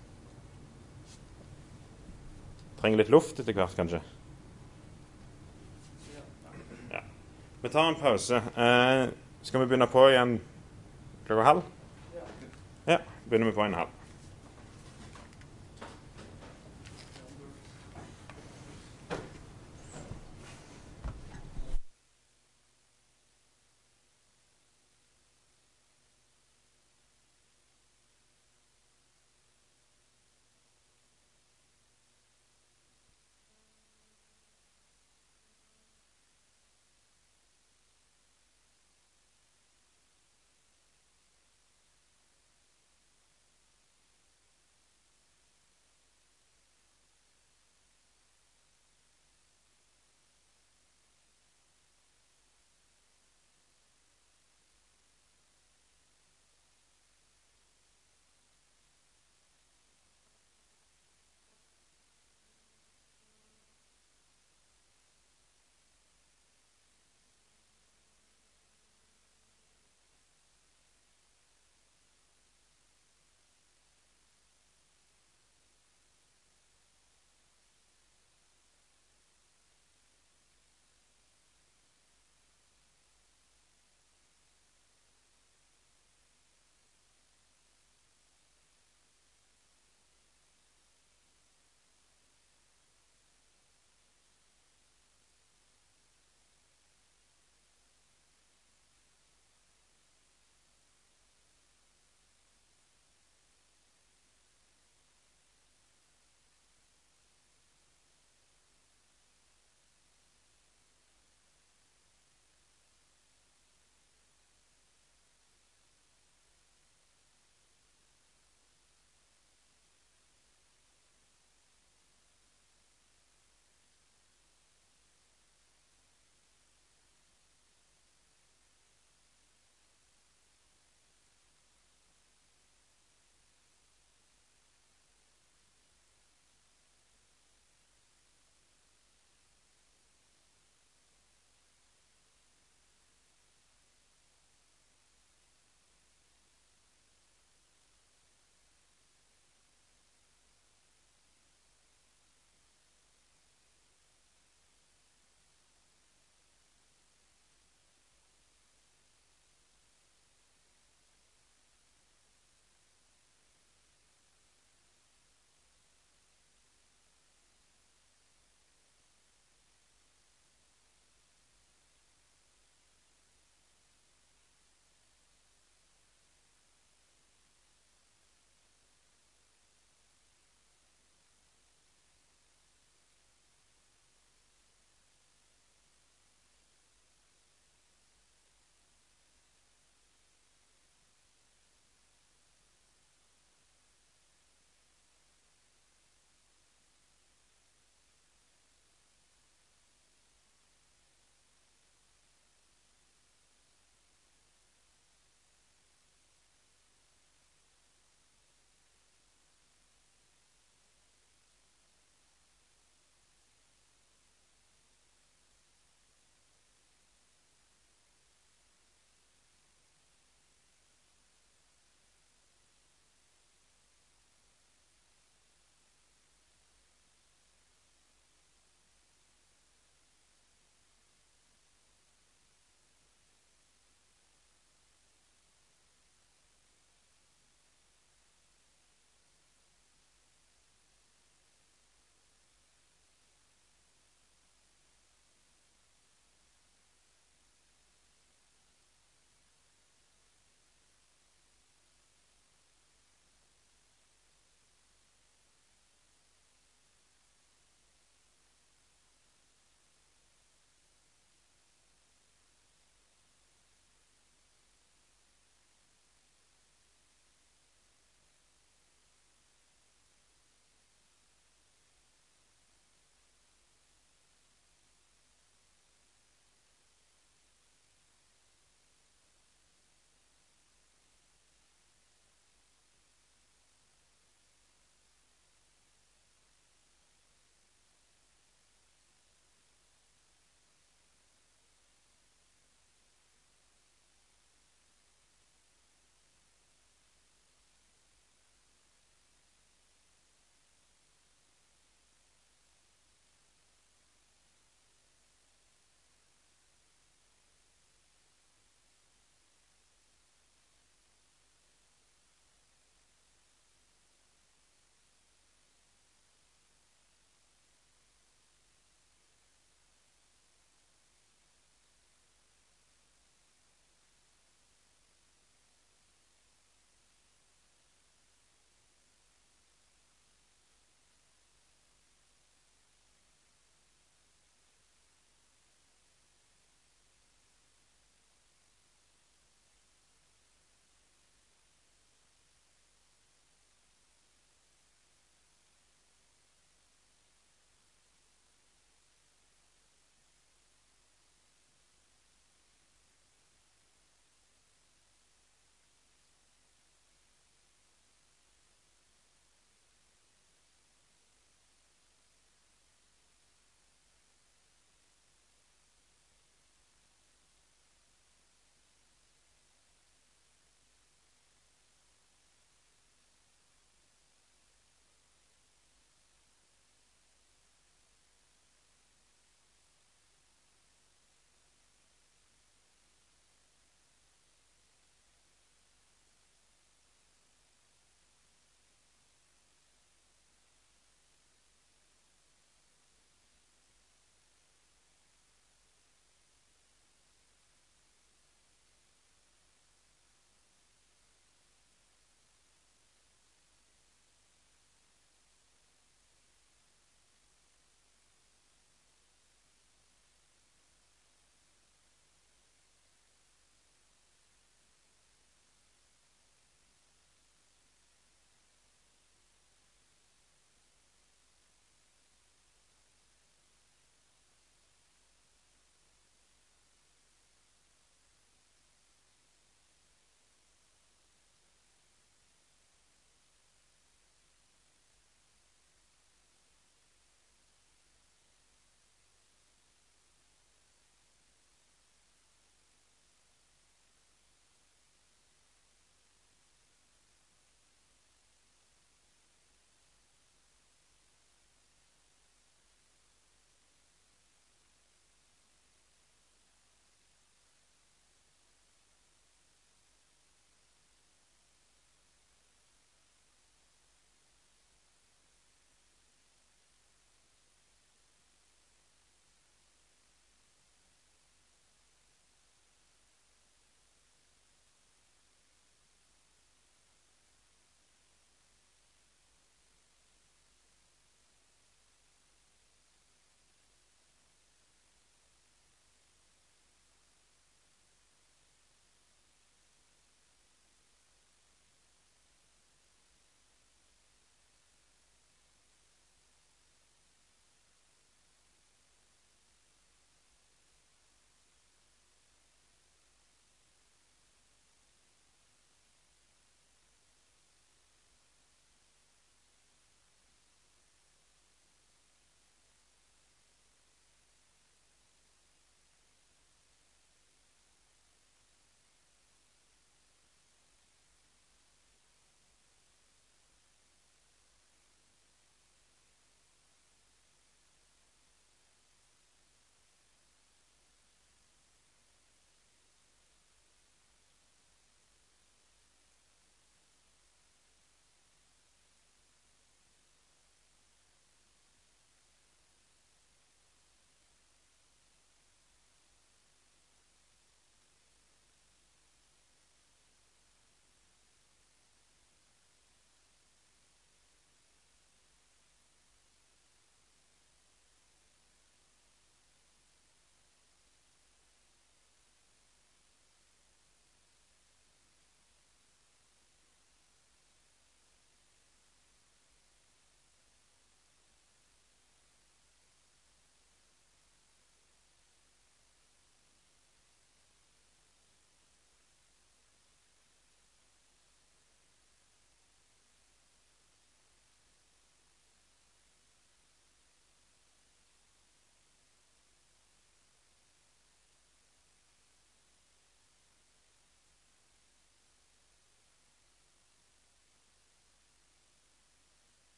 Trenger litt luft etter hvert, kanskje? Ja. Vi tar en pause. Eh, skal vi begynne på igjen klokka halv? Ja, begynner vi på en halv.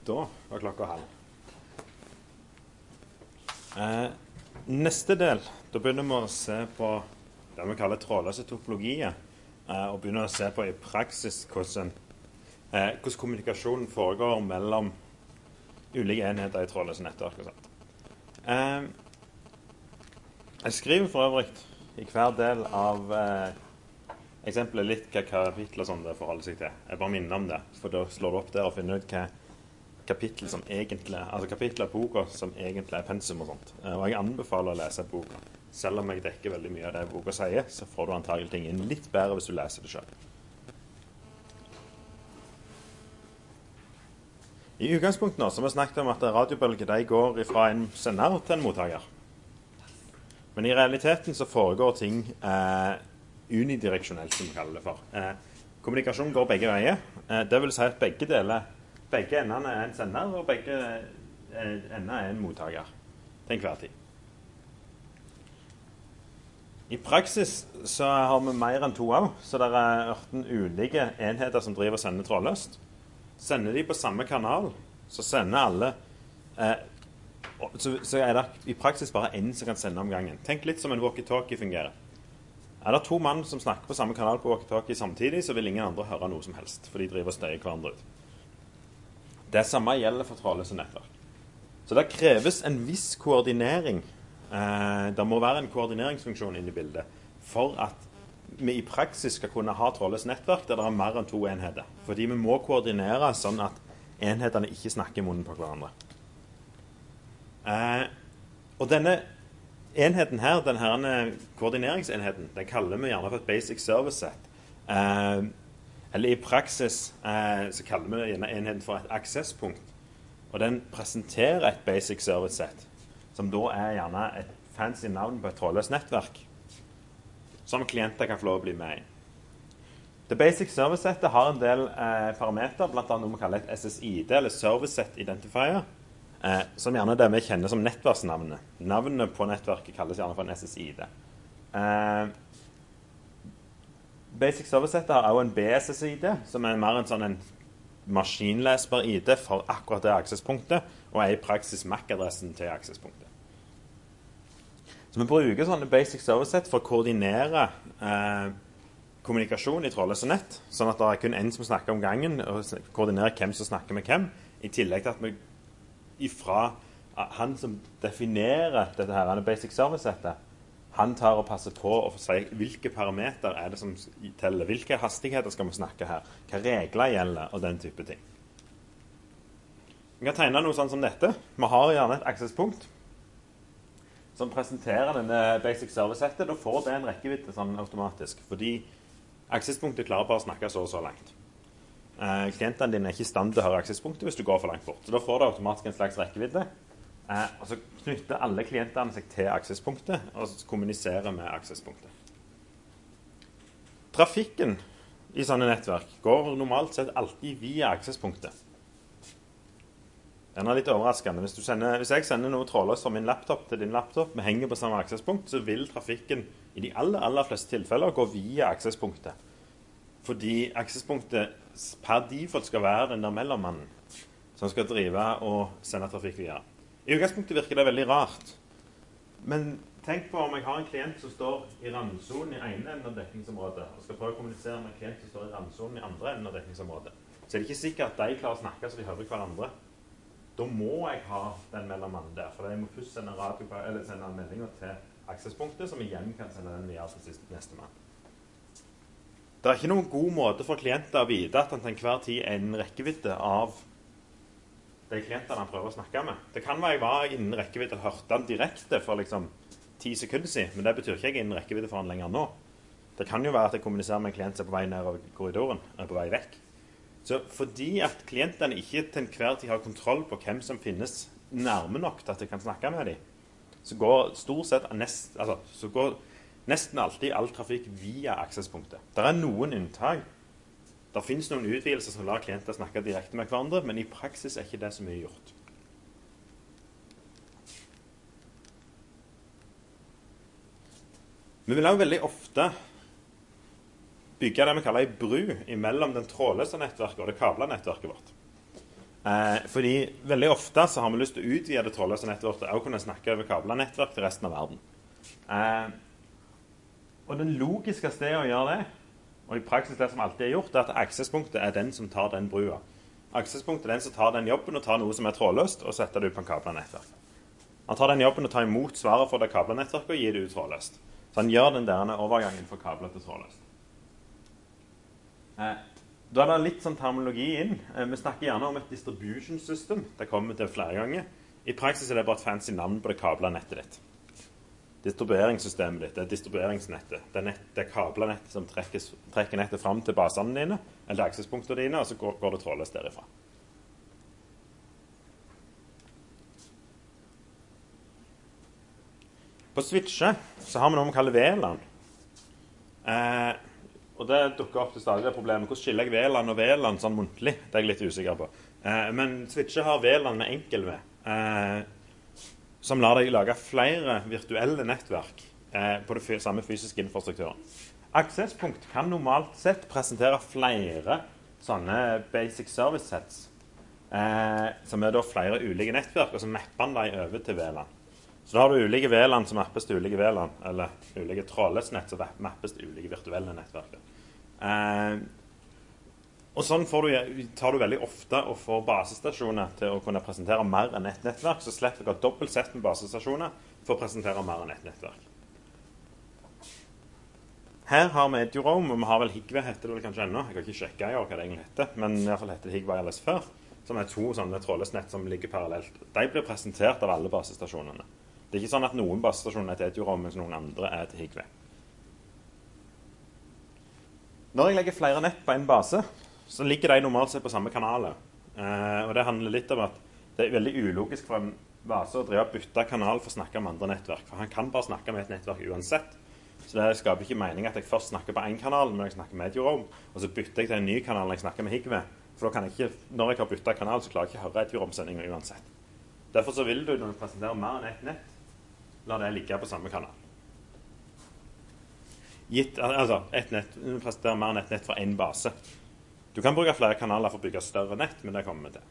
Da var klokka halv. Eh, neste del, da begynner vi å se på det vi kaller trådløse topologier, eh, og begynner å se på i praksis hvordan, eh, hvordan kommunikasjonen foregår mellom ulike enheter i trådløse nettverk og sånt. Eh, jeg skriver for øvrig i hver del av eh, eksempelet litt hva kapittel og sånn det forholder seg til. Jeg bare minner om det, for da slår du opp der og finner ut hva kapittel som egentlig, altså kapittel av boka som egentlig er pensum og sånt. Og jeg anbefaler å lese boka. Selv om jeg dekker veldig mye av det boka sier, så får du antagelig ting inn litt bedre hvis du leser det selv. I utgangspunktet nå, så har vi snakket om at radiobølger de går fra en sender til en mottaker. Men i realiteten så foregår ting eh, unidireksjonelt, som vi kaller det for. Eh, kommunikasjon går begge veier. Eh, det vil si at begge deler Begge endene er en sender, og begge endene er en mottaker til enhver tid. I praksis så har vi mer enn to av, så det er ørten ulike enheter som driver og sender trådløst. Sender de på samme kanal, så sender alle eh, så, så er det i praksis bare en som kan sende om gangen. Tenk litt som en walkie-talkie fungerer. Er det to mann som snakker på samme kanal på walkie-talkie samtidig, så vil ingen andre høre noe som helst, for de driver og støyer hverandre ut. Det samme gjelder for trådløse nettverk. Så det kreves en viss koordinering. Eh, det må være en koordineringsfunksjon inne i bildet for at vi i praksis skal kunne ha trådløse nettverk der det er mer enn to enheter. Fordi vi må koordinere sånn at enhetene ikke snakker i munnen på hverandre. Eh, og denne enheten her, denne koordineringsenheten, den kaller vi gjerne for et basic service set. Eh, Eller i praksis eh, så kaller vi gjerne enheten for et aksesspunkt. Og den presenterer et basic service set, som da er gjerne et fancy navn på et trådløst nettverk, som klienter kan få lov å bli med i. Det basic service settet har en del eh, parameter, blant annet noe vi kaller et S S I D, eller Service Set Identifier, eh, som gjerne det vi kjenner som nettverksnavnet. Navnet på nettverket kalles gjerne for en S S I D. Eh, Basic Service-settet har også en B S S I D, som er mer en sånn en maskinlesbar I D for akkurat det aksesspunktet, og er i praksis M A C-adressen til aksespunktet. Så vi bruker sånne Basic Service-sett for å koordinere eh, kommunikasjon i trådløse nett, sånn at det er kun en som snakker om gangen, og koordinerer hvem som snakker med hvem, i tillegg til at vi ifra han som definerer dette her, Basic Service-settet, han tar og passer på å si hvilke parameter er det som teller, hvilke hastigheter skal vi snakke her, hva regler gjelder, og den type ting. Vi kan tegne noe sånn som dette. Vi har gjerne et aksesspunkt som presenterer denne basic service-settet. Da får det en rekkevidde sånn automatisk, fordi aksespunktet klarer bare å snakke så og så langt. Eh, klientene dine er ikke i stand til å høre aksespunktet hvis du går for langt bort. Så da får det automatisk en slags rekkevidde. Eh, og så knytter alle klientene seg til aksespunktet, og så kommuniserer med aksespunktet. Trafikken i sånne nettverk går normalt sett alltid via aksespunktet. Den er litt overraskende. Hvis, du sender, hvis jeg sender noe trådløst fra min laptop til din laptop, vi henger på samme aksespunkt, så vil trafikken i de aller, aller fleste tilfeller gå via aksespunktet. Fordi aksespunktet per default skal være den der mellommannen som skal drive og sende trafikk videre. I utgangspunktet virker det veldig rart. Men tenk på om jeg har en klient som står i randsonen i ene enden av dekningsområdet, og skal prøve å kommunisere med en klient som står i randsonen i andre enden av dekningsområdet. Så er det ikke sikkert at de klarer å snakke så de hører hverandre. Da må jeg ha den mellommannen der, for jeg må først sende, radio, eller sende meldinger til aksespunktet, som igjen kan sende den via til neste mann. Det er ikke noen god måte for klienter å vite at han til enhver tid er en rekkevidde av de klientene han prøver å snakke med. Det kan være jeg var innen rekkevidde og hørte han direkte for liksom ti sekunder siden, men det betyr ikke jeg er innen rekkevidde for han lenger nå. Det kan jo være at jeg kommuniserer med en klient som er på vei ned over korridoren, eller på vei vekk. Så fordi at klientene ikke til enhver tid har kontroll på hvem som finnes nærme nok til at jeg kan snakke med dem, så går stort sett nest, altså, så går nesten alltid all trafikk via aksespunktet. Det er noen unntak. Det finnes noen utvidelser som lar klienter snakke direkte med hverandre, men i praksis er ikke det så mye gjort. Vi vil også veldig ofte bygge det vi kaller en bru mellom den trådløse nettverket og det kabla nettverket vårt. Eh, fordi veldig ofte så har vi lyst til å utvide det trådløse nettet vårt og kunne snakke over kabla nettverk til resten av verden. Eh, og den logiske stedet å gjøre det, og i praksis det som alltid er gjort, er at aksespunktet er den som tar den brua. Aksespunktet er den som tar den jobben og tar noe som er trådløst og setter det ut på en kabla nettverk. Han tar den jobben og tar imot svaret for det kabla nettverket og gir det ut trådløst. Så han gjør den der overgangen fra kabla til trådløst. Eh, da er det litt sånn terminologi inn. Eh, vi snakker gjerne om et distribution system. Det kommer til flere ganger. I praksis er det bare et fancy navn på det kabla nettet ditt. Distribueringssystemet ditt, det er distribueringsnettet. Det er, nett, det er kabla nettet som trekkes, trekker nettet fram til basene dine, eller aksespunktene dine, og så går, går det trådløst derifra. På switcher så har vi noe vi kaller V LAN. Eh, og det dukker opp til stadig det problemet. Hvordan skiller jeg V LAN og V LAN sånn muntlig? Det er jeg litt usikker på. Eh, men switcher har V LAN med enkel V. Eh, som lar deg lage flere virtuelle nettverk eh, på det samme fysiske infrastrukturen. Aksesspunkt kan normalt sett presentere flere sånne basic service sets, eh, som er da flere ulike nettverk, og så mapper man dem over til V LAN. Så da har du ulike V LAN som mappes til ulike V LAN, eller ulike trådløsnett som mappes til ulike virtuelle nettverk. Eh, og sånn får du, tar du veldig ofte og får basestasjoner til å kunne presentere mer enn ett nettverk, så slipper jeg dobbelt sett med basestasjoner for å presentere mer enn ett nettverk. Her har vi EduRoam, og vi har vel Higve, heter det vel kanskje ennå. Jeg har ikke sjekket i år hva det egentlig heter, men i hvert fall heter det Higve Wireless før, som er to sånne trådløsnett som ligger parallelt. De blir presentert av alle basestasjonene. Det er ikke sånn at noen basestasjoner er til EduRoam, mens noen andre er til Higve. Når jeg legger flere nett på en base, så ligger de normalt sett på samme kanaler. Eh, og det handler litt om at det er veldig ulogisk for en base å drive og bytte kanal for å snakke om andre nettverk. For han kan bare snakke med et nettverk uansett. Så det skaper ikke mening at jeg først snakker på en kanal når jeg snakker med EduRoam, og så bytter jeg til en ny kanal når jeg snakker med Higve. For da kan jeg ikke, når jeg har byttet kanal, så klarer jeg ikke å høre EduRoam-sendinger uansett. Derfor så vil du, når du presenterer mer enn ett nett, la det ligge på samme kanal. Gitt, altså, et nett, du presenterer mer enn ett nett for en base. Du kan bruke flere kanaler for å bygge større nett, men det kommer vi til.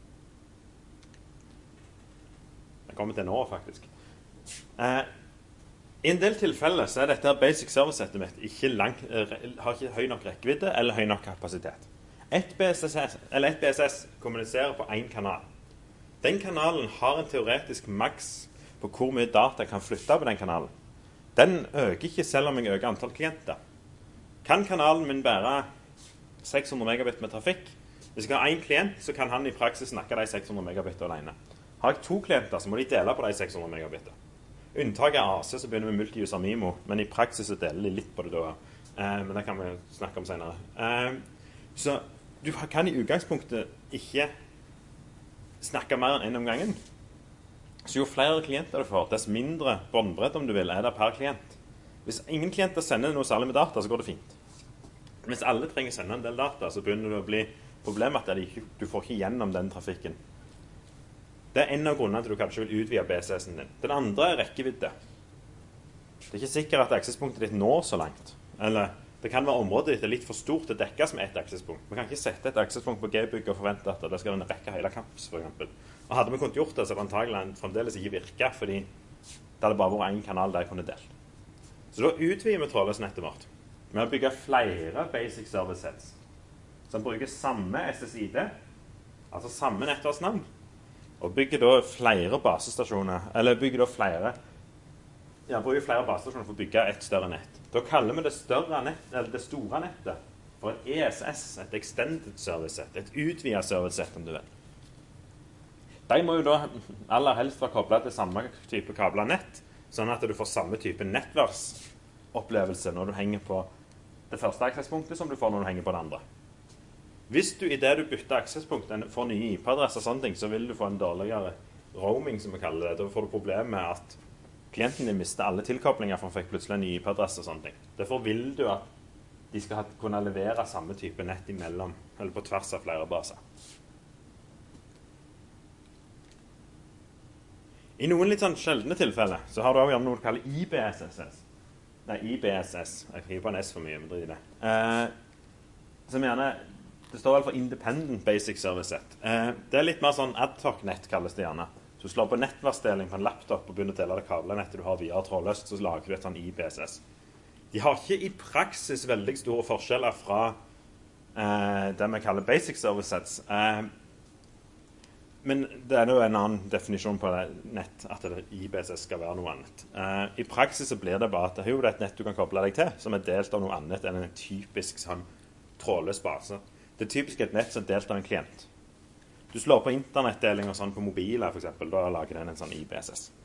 Det kommer til nå, faktisk. Eh, I en del tilfeller så er dette basic service-settet mitt ikke langt, eh, har ikke høy nok rekkevidde eller høy nok kapasitet. Et B S S, eller et B S S kommuniserer på en kanal. Den kanalen har en teoretisk maks på hvor mye data jeg kan flytte på den kanalen. Den øker ikke selv om jeg øker antall klienter. Kan kanalen min bære seks hundre megabit med trafikk? Hvis jeg har én klient, så kan han i praksis snakke de seks hundre megabit alene. Har jeg to klienter, så må de dele på de seks hundre megabit. Unntaket er A C, så begynner vi med multi-user MIMO, men i praksis så deler de litt på det da. Eh, men det kan vi snakke om senere. Eh, så du kan i utgangspunktet ikke snakke mer enn en om gangen. Så jo flere klienter du får, dess mindre båndbredde om du vil, er det per klient. Hvis ingen klienter sender noe særlig med data, så går det fint. Hvis alle trenger å sende en del data, så begynner det å bli problemet at du får ikke gjennom den trafikken. Det er en av grunnene til at du kanskje vil utvide B S S-en din. Den andre er rekkevidde. Det er ikke sikkert at aksespunktet ditt når så langt. Eller det kan være området ditt er litt for stort til å dekkes med et aksespunkt. Vi kan ikke sette et aksespunkt på G-bygg og forvente at det skal rekke hele campus, for eksempel. Og hadde vi kunnet gjort det, så hadde antagelig fremdeles ikke virket, fordi det hadde bare vært en kanal der jeg kunne delt. Så da utvider vi trådløsnettet vårt med å bygge flere basic service sets som bruker samme S S I D, altså samme nettverksnavn, og bygger da flere basestasjoner, eller bygger da flere, ja, bruker flere basestasjoner for å bygge et større nett. Da kaller vi det, større nett, eller det store nettet for et E S S, et Extended Service Set, et utvidet service set, om du vil. De må jo da aller helst være koblet til samme type kabler nett, sånn at du får samme type nettverksopplevelse når du henger på det første aksesspunktet som du får når du henger på det andre. Hvis du i det du bytter aksesspunkt får nye I P-adresser og sånne ting, så vil du få en dårligere roaming, som vi kaller det. Da får du problemet med at klienten din mister alle tilkoblinger, for han fikk plutselig en ny I P-adresse og sånne ting. Derfor vil du at de skal kunne levere samme type nett imellom, eller på tvers av flere baser. I noen litt sånn sjeldne tilfeller så har du også noe du kaller I B S S. Nei, I B S S. Jeg skriver på en S for mye, men drit i det. Eh, som gjerne, Det står vel for Independent Basic Service Set. Eh, det er litt mer sånn ad hoc-nett, kalles det gjerne. Så du slår på nettverksdeling på en laptop og begynner å dele det kablenettet du har via trådløst, så lager du et sånn I B S S. De har ikke i praksis veldig store forskjeller fra eh, det vi kaller Basic Service Sets. Eh, men det er jo en annen definisjon på det nett, at det I B S S skal være noe annet. Eh, I praksis så blir det bare at det er jo et nett du kan koble deg til, som er delt av noe annet enn en typisk sånn trådløs base. Det er typisk et nett som er delt av en klient. Du slår på internettdeling og sånn på mobiler, for eksempel. Da lager den en sånn I B S S.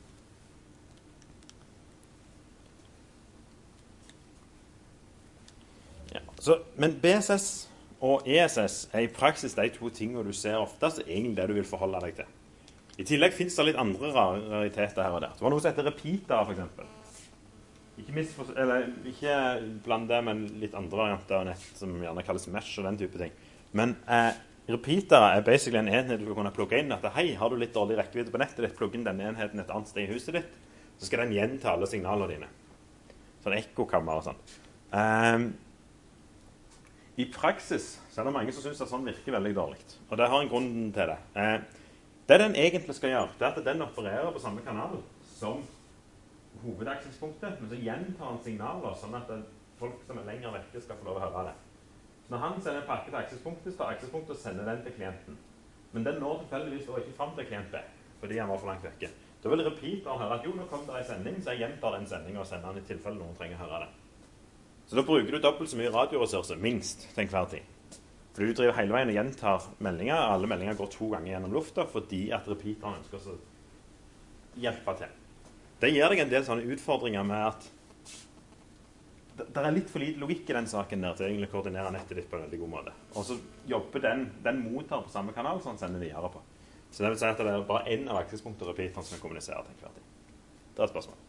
Ja, så, men B S S og E S S er i praksis de to tingene du ser oftest, er egentlig det du vil forholde deg til. I tillegg finnes det litt andre rariteter her og der. Det var noe som heter repeater, for eksempel. Ikke, misfor, eller, ikke bland det med litt andre varianter av nett, som gjerne kalles mesh og den type ting. Men eh, repeater er basically en enhet du kan kunne plugge inn. At hei, har du litt dårlig rekkevidde på nettet ditt, plugg inn denne enheten et annet sted i huset ditt, så skal den gjenta alle signalene dine. Sånn ekkokammer og sånn. Um, I praksis så er det mange som synes at sånn virker veldig dårlig. Og det har en grunn til det. Uh, det den egentlig skal gjøre, det er at den opererer på samme kanal som hovedaksjonspunktet, men så gjentar den signaler, sånn at folk som er lenger vekke skal få lov å høre det. Når han sender en pakke til aksespunktet, så aksespunktet sender den til klienten. Men den når tilfeldigvis da ikke frem til klient B, fordi han var for langt vekke. Da vil repeateren høre at jo, nå kom det en sending, så jeg gjentar den sendingen og sender den i tilfelle noen trenger å høre det. Så da bruker du dobbelt så mye radioressurser, minst, til enhver tid. Fordi du driver hele veien og gjentar meldinger. Alle meldinger går to ganger gjennom lufta, fordi at repeateren ønsker å hjelpe til. Det gir deg en del sånne utfordringer med at det er litt for lite logikk i den saken der til å egentlig koordinere nettet ditt på en veldig god måte. Og så jobber den, den mottar på samme kanal, så han sender videre på. Så det vil si at det er bare en av aksjespunkter og repeateren som kan kommunisere til enhver tid. Det er et spørsmål.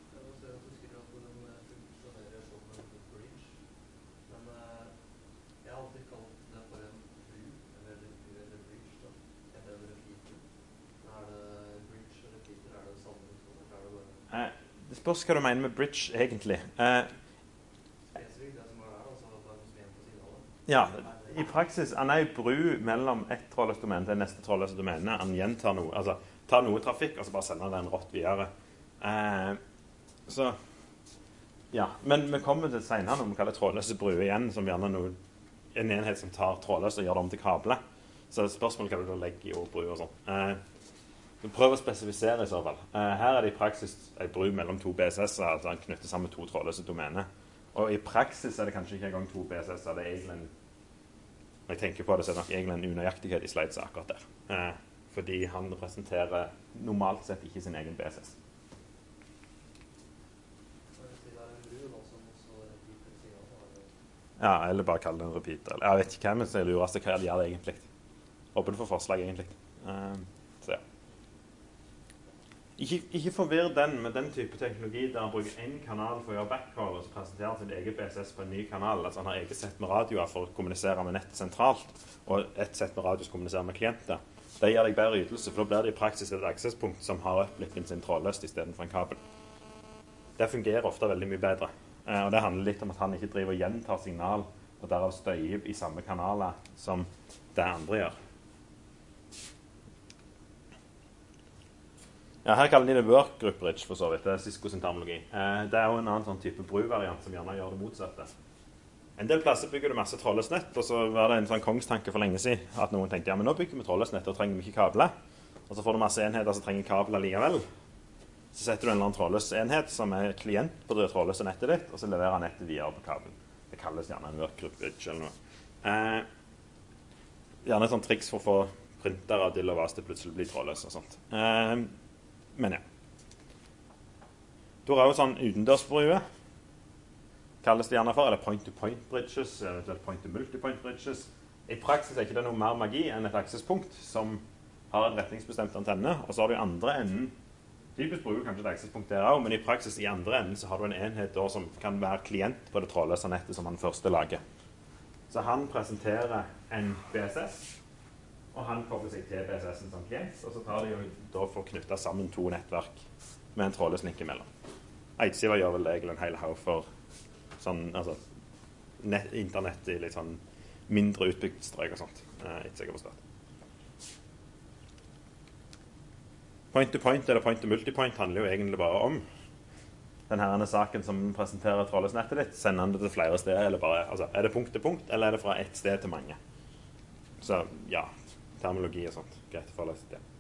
Jeg har alltid kalt det for en bru, eller bridge, da. Er det en repeater? Er det bridge og repeater? Er det det samme? Eller er det bare... Eh, det spørs hva du mener med bridge, egentlig. Eh, Ja, i praksis, han er jo bru mellom ett trådløst domene til neste trådløse domene. Han gjentar noe, altså tar noe trafikk, og så bare sender den rått videre. Eh, så, ja, men vi kommer til senere når vi kaller trådløse bru igjen, som gjerne noe, en enhet som tar trådløse og gjør det om til kabler. Så spørsmålet hva du da legger i ord bru og sånn. Eh, så prøv å spesifisere i så fall. Eh, her er det i praksis en bru mellom to B S S-er, altså han knytter sammen to trådløse domene. Og i praksis er det kanskje ikke engang to B S S-er, det er egentlig en Når jeg tenker på det, så er det nok egentlig en unøyaktighet i slides akkurat der. Eh, fordi han representerer normalt sett ikke sin egen B S S. Ja, eller bare kalle det en repeater. Jeg vet ikke hva, men så lurer jeg hva de gjør det egentlig. Åpen for forslag egentlig. Uh, så ja. Ikke, ikke forvirr den med den type teknologi der han bruker en kanal for å gjøre backcall og så presenterer sin egen B S S på en ny kanal. Altså han har eget sett med radioer for å kommunisere med nettet sentralt, og et sett med radio som kommuniserer med klienter. Det gir deg bedre ytelse, for da blir det i praksis et aksesspunkt som har uplippen sin trådløst i stedet for en kabel. Det fungerer ofte veldig mye bedre. Uh, og det handler litt om at han ikke driver og gjentar signal, og derav støyer i samme kanaler som det andre gjør. Ja, her kaller de det work group bridge for så vidt. Det er Cisco sin terminologi. Eh, det er jo en annen sånn type bruvariant som gjerne gjør det motsatte. En del plasser bygger du masse trådløst nett, og så var det en sånn kongstanke for lenge siden at noen tenkte, ja, men nå bygger vi trådløst nett og trenger vi ikke kabler. Og så får du masse enheter som trenger kabler likevel. Så setter du en eller annen trådløs enhet som er klient på det trådløse nettet ditt, og så leverer nettet videre på kabelen. Det kalles gjerne en work group bridge eller noe. Eh, gjerne et sånt triks for å få printere til å vase til plutselig bli trådløs og sånt. Eh, Men ja. Du har jo sånn utendørsbrue, kalles det gjerne for, eller point-to-point bridges, eventuelt point-to-multipoint bridges. I praksis er ikke det noe mer magi enn et aksespunkt som har en retningsbestemt antenne, og så har du i andre enden, typisk bruker kanskje et aksespunkt der også, men i praksis i andre enden så har du en enhet da som kan være klient på det trådløse nettet som han første lager. Så han presenterer en B S S, og han kobler seg til B S S-en som klient, og så tar de jo da for å knytte sammen to nettverk med en trådløs link imellom. Eidsiva gjør vel egentlig en hel haug for sånn, altså, nett, internett i litt sånn mindre utbygd strøk og sånt. Eh, etter jeg har forstått. Point to point eller point to multipoint handler jo egentlig bare om denne saken som presenterer trådløsnettet ditt, sender den det til flere steder, eller bare, altså, er det punkt til punkt, eller er det fra ett sted til mange? Så ja, terminologi og sånt, greit å forholde seg til.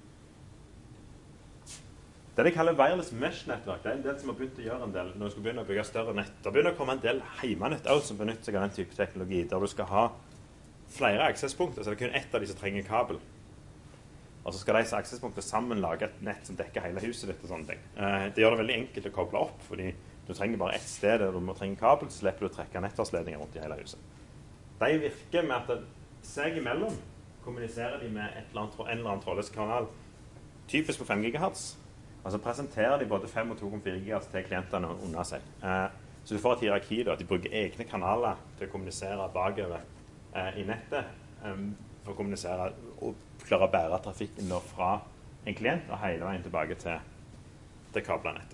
Det de kaller wireless mesh-nettverk, det er en del som har begynt å gjøre en del når du skal begynne å bygge større nett. Det begynner å komme en del heimanett også som benytter seg av den type teknologi, der du skal ha flere aksesspunkter, så det er kun ett av de som trenger kabel. Og så skal disse aksesspunktene sammen lage et nett som dekker hele huset ditt og sånne ting. Eh, det gjør det veldig enkelt å koble opp, fordi du trenger bare ett sted der du må trenge kabel, så slipper du å trekke nettverksledninger rundt i hele huset. De virker med at seg imellom kommuniserer de med et eller annet, en eller annen trådløs kanal, typisk på fem gigahertz. Og så presenterer de både fem og to komma fire gigahertz til klientene under seg. Eh, så du får et hierarki da, at de bruker egne kanaler til å kommunisere bakover eh, i nettet, eh, for å kommunisere og klare å bære trafikken da fra en klient og hele veien tilbake til det kablenettet.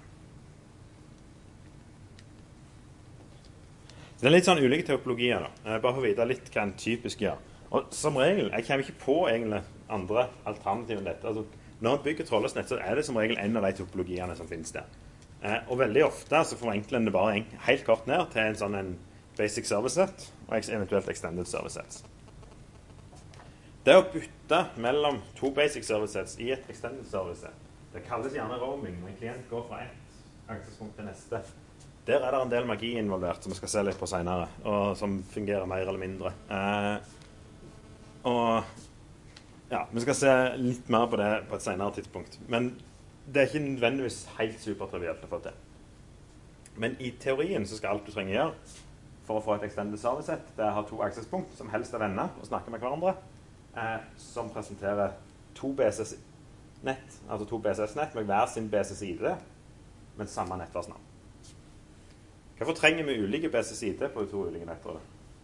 Det er litt sånn ulike teopologier da, bare for å vite litt hva en typisk gjør. Og som regel, jeg kommer ikke på egentlig andre alternativer enn dette. Altså, når man bygger trådløst nett, så er det som regel en av de topologiene som finnes der. Eh, og veldig ofte så forenkler en det bare en, helt kort ned til en sånn en basic service set og eventuelt extended service sets. Det å bytte mellom to basic service sets i et extended service set, det kalles gjerne roaming, når en klient går fra ett aksespunkt til neste. Der er det en del magi involvert, som vi skal se litt på senere, og som fungerer mer eller mindre. Eh, og ja, vi skal se litt mer på det på et senere tidspunkt. Men det er ikke nødvendigvis helt supertrivielt å få til. Men i teorien så skal alt du trenger gjøre for å få et extended service set, det er å ha to aksespunkt som helst er venner og snakke med hverandre, Eh, som presenterer to B S S-nett, altså to B S S-nett med hver sin B S S-I D, men samme nettverksnavn. Hvorfor trenger vi ulike B S S-I D på de to ulike nettverkene?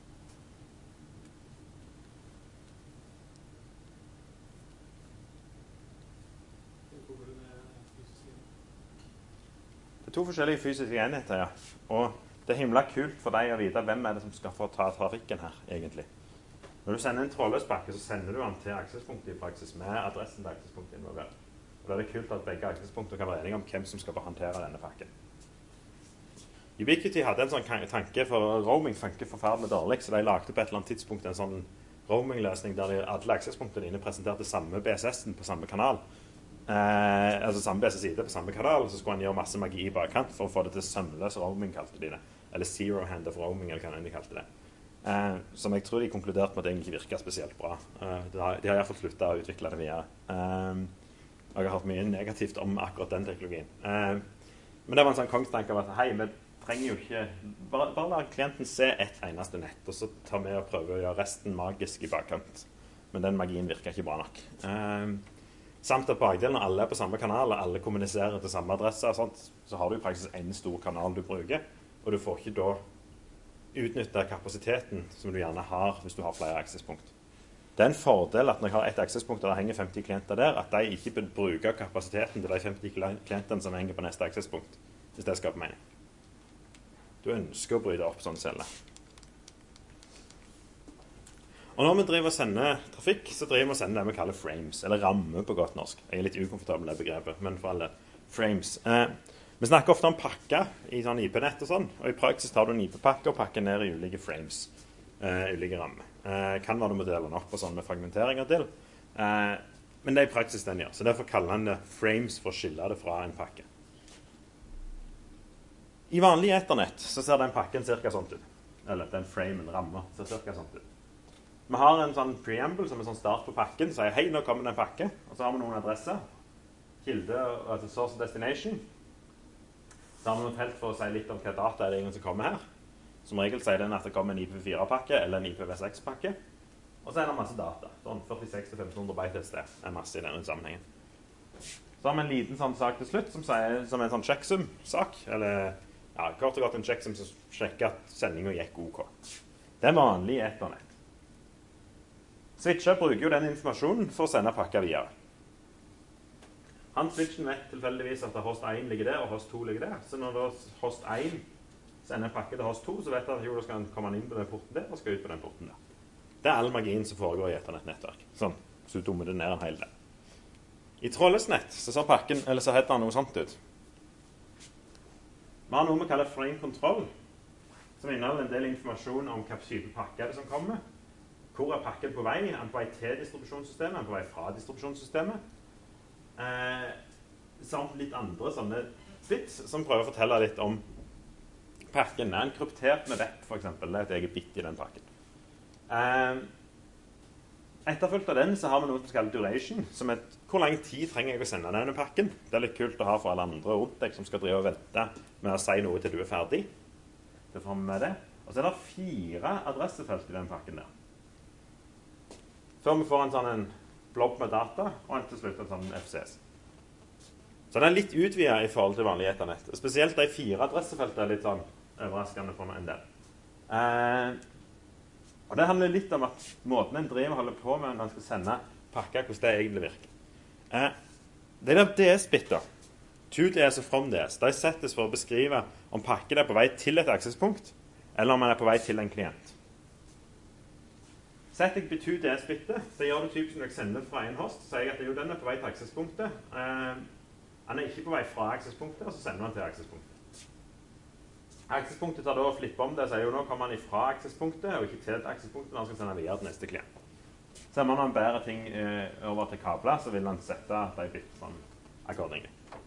Det er to forskjellige fysiske enheter, ja. Og det er himla kult for deg å vite hvem er det som skal få ta trafikken her, egentlig. Når du sender en trådløs pakke, så sender du den til aksespunktet i praksis med adressen til aksespunktet involvert. Og da er det kult at begge aksespunkter kan være enige om hvem som skal håndtere denne pakken. Ubiquiti hadde en sånn tanke, for roaming funker forferdelig dårlig, så de lagde på et eller annet tidspunkt en sånn roaming-løsning der de, alle aksespunktene dine presenterte samme B S S-en på samme kanal. Eh, altså samme B S S-I D på samme kanal, og så skulle han gjøre masse magi i bakkant for å få det til sømløs roaming, kalte de det. Eller zero hand of roaming, eller hva de kalte det. Eh, som jeg tror de konkluderte med at det egentlig virker spesielt bra. Eh, de har, de har i hvert fall sluttet å utvikle det videre. Eh, og jeg har hørt mye negativt om akkurat den teknologien. Eh, men det var en sånn kongstanke om at hei, vi trenger jo ikke bare, bare la klienten se et eneste nett, og så tar vi og prøver å gjøre resten magisk i bakkant. Men den magien virker ikke bra nok. Eh, samt at bakdelen når alle er på samme kanal og alle kommuniserer til samme adresse, og sånt, så har du i praksis en stor kanal du bruker, og du får ikke da utnytte kapasiteten som du gjerne har hvis du har flere aksesspunkt. Det er en fordel at når jeg har et aksesspunkt og det henger femti klienter der, at de ikke bruker kapasiteten til de femti klientene som henger på neste aksesspunkt, hvis det skaper mening. Du ønsker å bryte opp sånn celler. Og når vi driver og sender trafikk, så driver vi og sender det vi kaller frames, eller ramme på godt norsk. Jeg er litt ukomfortabel med det begrepet, men for alle frames. Eh, Vi snakker ofte om pakker i sånn I P-nett og sånn, og i praksis tar du en I P-pakke og pakker ned i ulike frames, uh, ulike rammer. Uh, kan være du må dele den opp på sånn med fragmenteringer til, uh, men det er i praksis den gjør, så derfor kaller han det frames for å skille det fra en pakke. I vanlig Ethernet så ser den pakken cirka sånt ut, eller den framen, rammer, ser cirka sånt ut. Vi har en sånn preamble som er sånn start på pakken, sier hei, nå kommer det en pakke, og så har vi noen adresser, kilde, altså source og destination. Så har vi noe felt for å si litt om hva data er det egentlig som kommer her. Som regel sier den at det kommer en I P v fire-pakke eller en I P v seks-pakke. Og så er det masse data. Sånn førtiseks til femten hundre byte et sted er masse i denne sammenhengen. Så har vi en liten sånn sak til slutt som, sier, som er en sånn checksum-sak. Eller ja, kort og godt en checksum som sjekker at sendingen gikk OK. Det er vanlig i Ethernet. Switcher bruker jo den informasjonen for å sende pakker videre. Han switchen vet tilfeldigvis at host én ligger der, og host to ligger der. Så når host én sender en pakke til host to, så vet han at jo, da skal han komme inn på den porten der, og skal ut på den porten der. Det er all magien som foregår i Ethernet-nettverk. Sånn, så du dummer det ned en hel del. I trådløst så ser pakken, eller så heter den noe sånt ut. Vi har noe vi kaller frame control, som inneholder en del informasjon om hva type pakke er det som kommer. Hvor er pakken på vei? Er den på vei til distribusjonssystemet? Er den på vei fra distribusjonssystemet? Eh, samt litt andre sånne bits som prøver å fortelle litt om pakken. Er den kryptert med vett, for eksempel? Det er et eget bit i den pakken. Eh, etterfulgt av den så har vi noe som kalles duration, som er hvor lang tid trenger jeg å sende denne pakken. Det er litt kult å ha for alle andre rundt deg som skal drive og vente med å si noe til du er ferdig. Det får vi med det. Og så er det fire adressefelt i den pakken der. Før vi får en sånn en blob med data, og en til slutt en sånn F C S. Så den er litt utvidet i forhold til vanlig Ethernet. Spesielt de fire adressefeltene er litt sånn overraskende for meg en del. Eh, og det handler litt om at måten en driver holder på med når en skal sende pakker, hvordan det egentlig virker. Eh, det er D S-bitter. To D S og from D S. De settes for å beskrive om pakken er på vei til et aksesspunkt, eller om den er på vei til en klient. Sett jeg to D S-bitter, så gjør det typisk når jeg sender fra en host, så sier jeg at jo, den er på vei til aksespunktet. Eh, den er ikke på vei fra aksespunktet, og så sender den til aksespunktet. Aksespunktet tar da og flipper om det, så sier jo nå kommer den ifra aksespunktet, og ikke til aksespunktet når den skal sende videre til neste klient. Så når man bærer ting eh, over til kabler, så vil den sette de bitter sånn accordingly.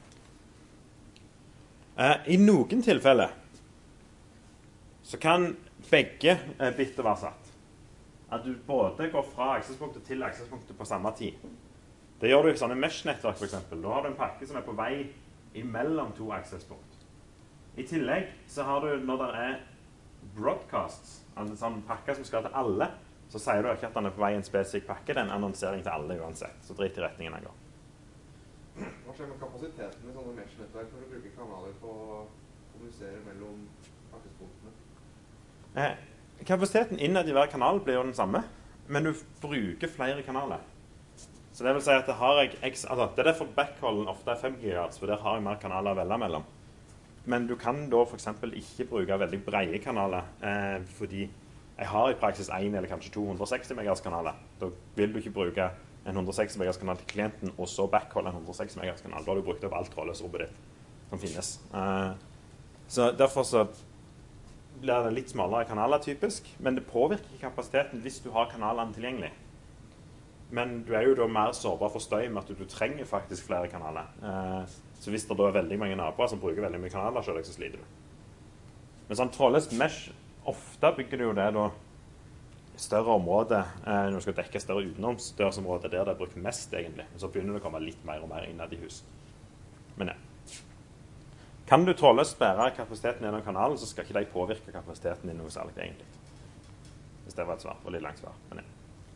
Eh, I noen tilfeller så kan begge eh, bitter være satt. At du både går fra aksespunktet til aksespunktet på samme tid. Det gjør du i sånne mesh-nettverk for eksempel. Da har du en pakke som er på vei imellom to aksespunkt. I tillegg så har du, når det er broadcasts, altså en sånn pakke som skal til alle, så sier du ikke at den er på vei i en spesifikk pakke, det er en annonsering til alle uansett. Så drit i retningen den går. Hva skjer med kapasiteten i sånne mesh-nettverk når du bruker kanaler på å kommunisere mellom aksespunktene? Eh, Kapasiteten innad i hver kanal blir jo den samme, men du bruker flere kanaler. Så det vil si at det, har jeg, altså, det er derfor backhallen ofte er fem gigahertz, for der har jeg mer kanaler å velge mellom. Men du kan da for eksempel ikke bruke veldig brede kanaler, eh, fordi jeg har i praksis en eller kanskje to hundre og seksti megahertz kanaler. Da vil du ikke bruke en hundre og seksti megahertz kanal til klienten, og så backhalle en hundre og seksti megahertz kanal. Da har du brukt opp alt trådløsrommet ditt som finnes. Eh, så derfor så blir det litt smalere kanaler typisk, men det påvirker ikke kapasiteten hvis du har kanalene tilgjengelig. Men du er jo da mer sårbar for støy med at du, du trenger faktisk flere kanaler. Eh, så hvis det da er veldig mange naboer som bruker veldig mye kanaler, så, så sliter du. Men sånn trådløst mesh, ofte bygger du jo det da større område, eh, når du skal dekke større utenomsdørsområder der det er brukt mest egentlig. Og så begynner det å komme litt mer og mer innad i hus. Men ja. Kan du trådløst bære kapasiteten gjennom kanalen, så skal ikke de påvirke kapasiteten din noe særlig egentlig. Hvis det var et svar, og litt langt svar. Men ja.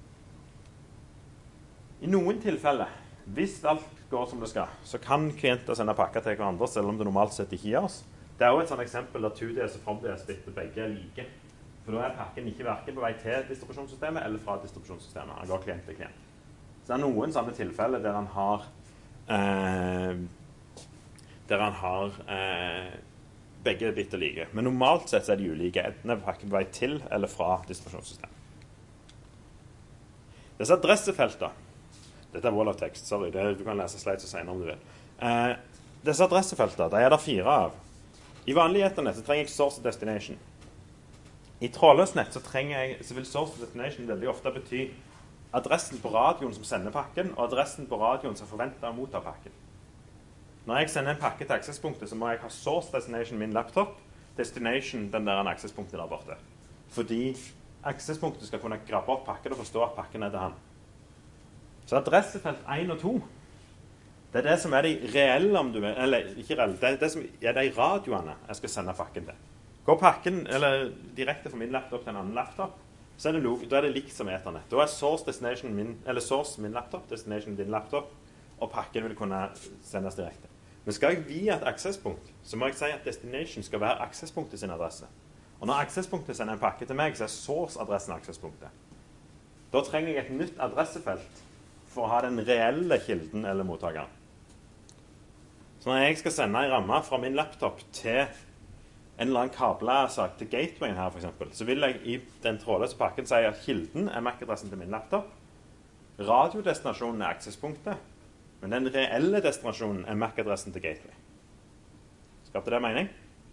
I noen tilfeller, hvis alt går som det skal, så kan klienter sende pakker til hverandre, selv om det normalt sett ikke gjøres. Det er jo et sånt eksempel der to D S og from D S bitter begge er like. For da er pakken ikke hverken på vei til distribusjonssystemet eller fra distribusjonssystemet. Han går klient til klient. Så det er noen sånne tilfeller der han har eh, der han har eh, begge bitter like. Men normalt sett så er de ulike. Enten er pakken på vei til eller fra distribusjonssystemet. Disse adressefeltene, dette er wall of text, sorry, det, du kan lese slides og senere om du vil. Eh, disse adressefeltene, de er det fire av. I vanlig Ethernet så trenger jeg source og destination. I trådløst nett så, jeg, så vil source og destination veldig ofte bety adressen på radioen som sender pakken, og adressen på radioen som forventer å motta pakken. Når jeg sender en pakke til aksespunktet, så må jeg ha source destination min laptop, destination den der aksespunktet der borte. Fordi aksespunktet skal kunne grabbe opp pakken og forstå at pakken er til han. Så adressefelt én og to, det er det som er de reelle, om du vil, eller ikke reelle, det er det som er de radioene jeg skal sende pakken til. Går pakken eller direkte fra min laptop til en annen laptop, så er det, log, da er det likt som Ethernet. Da er source destination min, eller source min laptop, destination din laptop, og pakken vil kunne sendes direkte. Men skal jeg via et aksesspunkt, så må jeg si at destination skal være aksespunktet sin adresse. Og når aksespunktet sender en pakke til meg, så er source-adressen aksespunktet. Da trenger jeg et nytt adressefelt for å ha den reelle kilden eller mottakeren. Så når jeg skal sende en ramme fra min laptop til en eller annen kablesak til gatewayen her, for eksempel, så vil jeg i den trådløse pakken si at kilden er M A C-adressen til min laptop. Radiodestinasjonen er accesspunktet, men den reelle destinasjonen er M A C-adressen til gateway. Skapte det mening?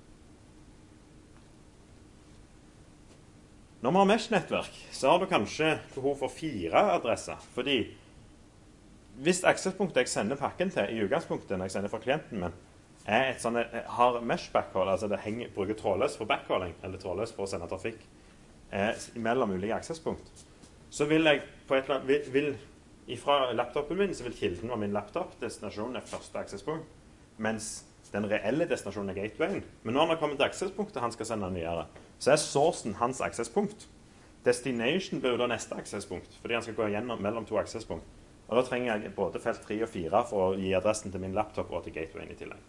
Når vi har mesh-nettverk, så har du kanskje behov for fire adresser, fordi hvis accesspunktet jeg sender pakken til i utgangspunktet når jeg sender fra klienten min, er et sånne, har mesh backhaul, altså det henger, bruker trådløs for backhauling, eller trådløs for å sende trafikk eh, mellom ulike accesspunkt, så vil jeg på et eller annet, vil, vil fra laptopen min, så vil kilden være min laptop, destinasjonen er første accesspunkt, mens den reelle destinasjonen er gatewayen. Men når han har kommet til accesspunktet han skal sende den videre, så er sourcen hans accesspunkt. Destination blir da neste accesspunkt, fordi han skal gå gjennom mellom to accesspunkt. Og da trenger jeg både felt tre og fire for å gi adressen til min laptop og til gatewayen i tillegg.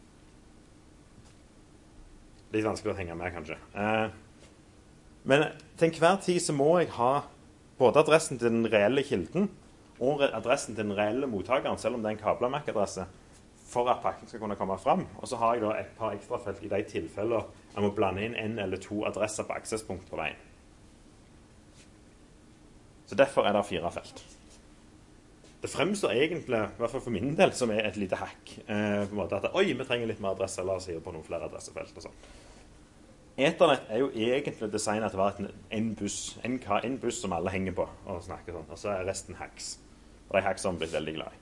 Litt vanskelig å henge med, kanskje. Eh, men til enhver tid så må jeg ha både adressen til den reelle kilden og adressen til den reelle mottakeren, selv om det er en kabla M A C-adresse, for at pakken skal kunne komme frem. Og så har jeg da et par ekstra felt i de tilfeller jeg må blande inn en eller to adresser på accesspunkt på veien. Så derfor er det fire felt. Det fremstår egentlig, i hvert fall for min del, som er et lite hack. Eh, på en måte at, oi, vi trenger litt mer adresser, la oss si på noen flere adressefelt og sånn. Ethernet er jo egentlig designet til å være en buss, en, en buss som alle henger på og snakker sånn, og så er resten hacks. Og de hacks har vi blitt veldig glad i.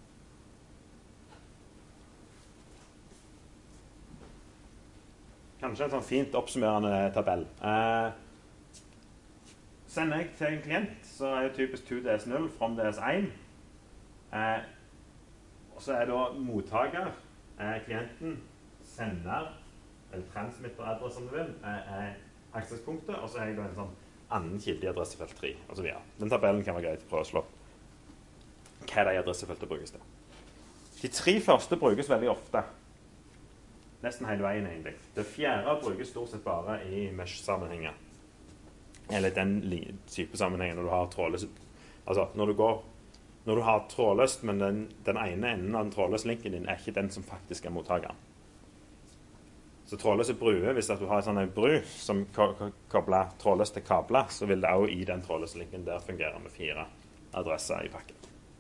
Kanskje en sånn fint oppsummerende tabell. Eh, sender jeg til en klient, så er det typisk to D S null from D S one. Eh, og så er da mottaker, eh, klienten, sender, eller transmitter-adresse som du vil, eh, er accesspunktet, og så har jeg da en sånn annen kilde i adressefelt tre, og så videre. Den tabellen kan være greit å prøve å slå hva de adressefeltet brukes til. De tre første brukes veldig ofte. Nesten hele veien, egentlig. Det fjerde brukes stort sett bare i mesh-sammenhenger. Eller den type sammenhenger når du har trådløst. Altså, når du går Når du har trådløst, men den, den ene enden av den trådløse linken din er ikke den som faktisk er mottakeren. Så trådløse bruer, hvis du har en sånn bru som kobler trådløst til kabler, så vil det også i den trådløse linken der fungere med fire adresser i pakken.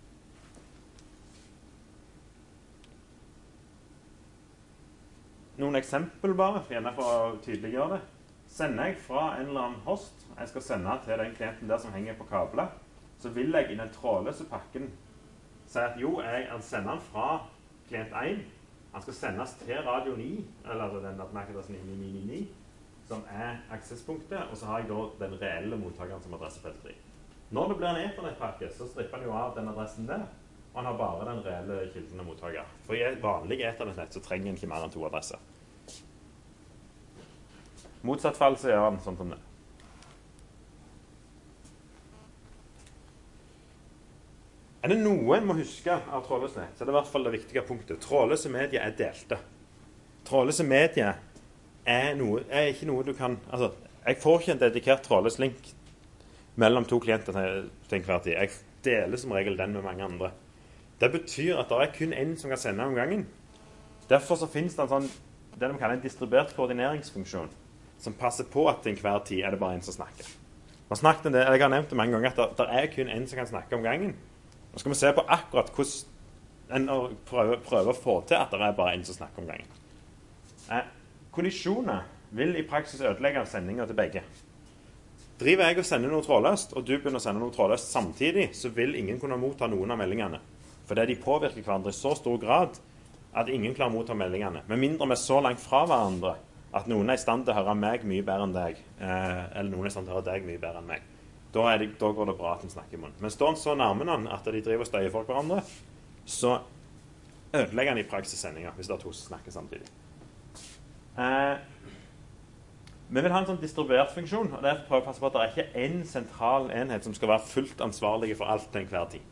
Noen eksempel bare, gjerne for å tydeliggjøre det. Sender jeg fra en eller annen host, jeg skal sende til den klienten der som henger på kabler, så vil jeg i den trådløse pakken si at jo, jeg sender den fra klient one, han skal sendes til radio ni, eller den M A C-adressen ni ni ni ni, som er accesspunktet, og så har jeg da den reelle mottakeren som adressefelt tre. Når det blir en Ethernet-pakke, så stripper han jo av den adressen der, og han har bare den reelle kilden av mottaker. For i et vanlig Ethernet-nett så trenger han ikke mer enn to adresser. Motsatt fall så gjør han sånn som det. Er det noe en må huske av trådløse nett, så er det i hvert fall det viktige punktet. Trådløse medier er delte. Trådløse medier er, noe, er ikke noe du kan... Altså, jeg får ikke en dedikert trådløs link mellom to klienter til enhver tid. Jeg deler som regel den med mange andre. Det betyr at det er kun en som kan sende om gangen. Derfor så finnes det en sånn, det de kaller en distribuert koordineringsfunksjon, som passer på at til enhver tid er det bare en som snakker. Man snakket det, jeg har nevnt det mange ganger at det, det er kun en som kan snakke om gangen. Nå skal vi se på akkurat hvordan en prøver, prøver å få til at det er bare en som snakker om gangen. Eh, kollisjoner vil i praksis ødelegge sendinger til begge. Driver jeg og sender noe trådløst, og du begynner å sende noe trådløst samtidig, så vil ingen kunne motta noen av meldingene. Fordi de påvirker hverandre i så stor grad at ingen klarer å motta meldingene. Med mindre vi er så langt fra hverandre at noen er i stand til å høre meg mye bedre enn deg, eh, eller noen er i stand til å høre deg mye bedre enn meg. Da, er det, da går det bra at de snakker i munnen. Men står han så nærme noen at de driver og støyer for hverandre, så ødelegger han i praksis sendinger hvis det er to som snakker samtidig. Eh, vi vil ha en sånn distribuert funksjon, og derfor prøver jeg å passe på at det er ikke en sentral enhet som skal være fullt ansvarlig for alt til enhver tid.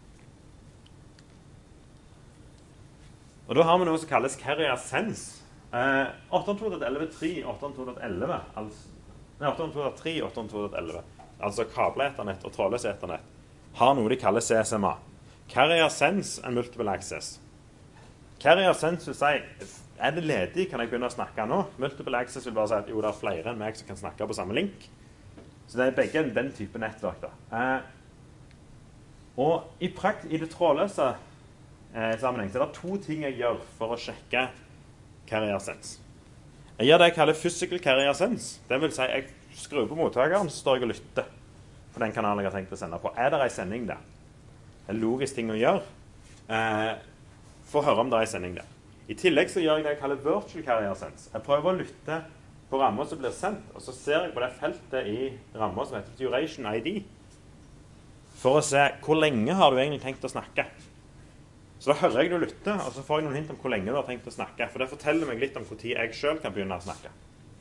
Og da har vi noe som kalles carrier sense. Eh, åtte hundre to punkt elleve punkt tre, åtte hundre to punkt elleve, altså, nei, åtte hundre to punkt tre, åtte hundre to punkt elleve, altså kabel-eternett og trådløs eternett, har noe de kaller C S M A. Carrier sense and multiple access. Carrier sense vil si, er det ledig, kan jeg begynne å snakke nå? Multiple access vil bare si at jo, det er flere enn meg som kan snakke på samme link. Så det er begge den type nettverk da. Eh, og i, prakt, i det trådløse eh, sammenheng så er det to ting jeg gjør for å sjekke carrier sense. Jeg gjør det jeg kaller physical carrier sense. Det vil si, jeg skrur på mottakeren, så står jeg og lytter på den kanalen jeg har tenkt å sende på. Er det en sending der? Det er en logisk ting å gjøre. Eh, for å høre om det er en sending der. I tillegg så gjør jeg det jeg kaller virtual carrier sense. Jeg prøver å lytte på rammer som blir sendt, og så ser jeg på det feltet i rammer som heter duration I D, for å se hvor lenge har du egentlig tenkt å snakke. Så da hører jeg du lytter, og så får jeg noen hint om hvor lenge du har tenkt å snakke, for det forteller meg litt om hvor tid jeg selv kan begynne å snakke.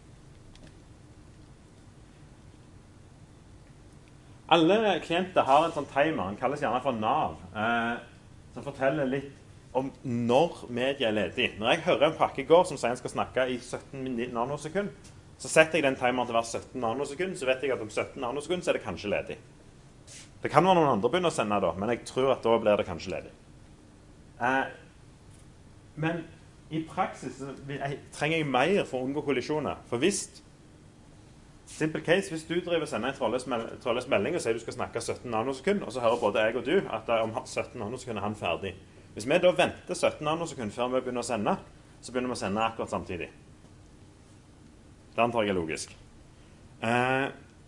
Alle klienter har en sånn timer, den kalles gjerne for NAV, eh, som forteller litt om når media er ledig. Når jeg hører en pakke går som sier en skal snakke i sytten nanosekunder, så setter jeg den timeren til å være sytten nanosekunder, så vet jeg at om sytten nanosekunder så er det kanskje ledig. Det kan være noen andre begynner å sende da, men jeg tror at da blir det kanskje ledig. Eh, men i praksis så jeg, trenger jeg mer for å unngå kollisjoner. For hvis, simple case, hvis du driver og sender en trådløs melding og sier du skal snakke sytten nanosekunder, og så hører både jeg og du at om sytten nanosekunder er han ferdig. Hvis vi da venter sytten nanosekunder før vi begynner å sende, så begynner vi å sende akkurat samtidig. Det antar jeg er logisk. Eh,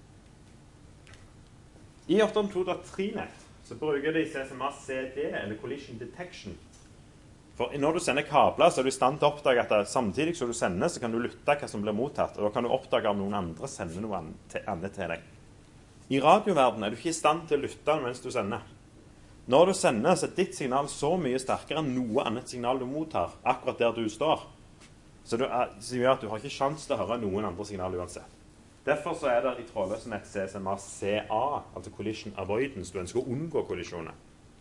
I åtte nul to punkt tre-nett så bruker de C S M A C D, eller Collision Detection. For når du sender kabler, så er du i stand til å oppdage at det, samtidig som du sender, så kan du lytte hva som blir mottatt, og da kan du oppdage om noen andre sender noe annet til deg. I radioverdenen er du ikke i stand til å lytte mens du sender. Når du sender, så er ditt signal så mye sterkere enn noe annet signal du mottar, akkurat der du står. Så det gjør at du har ikke sjans til å høre noen andre signal uansett. Derfor så er det i trådløse nett C S M A C A, altså Collision Avoidance, du ønsker å unngå kollisjoner.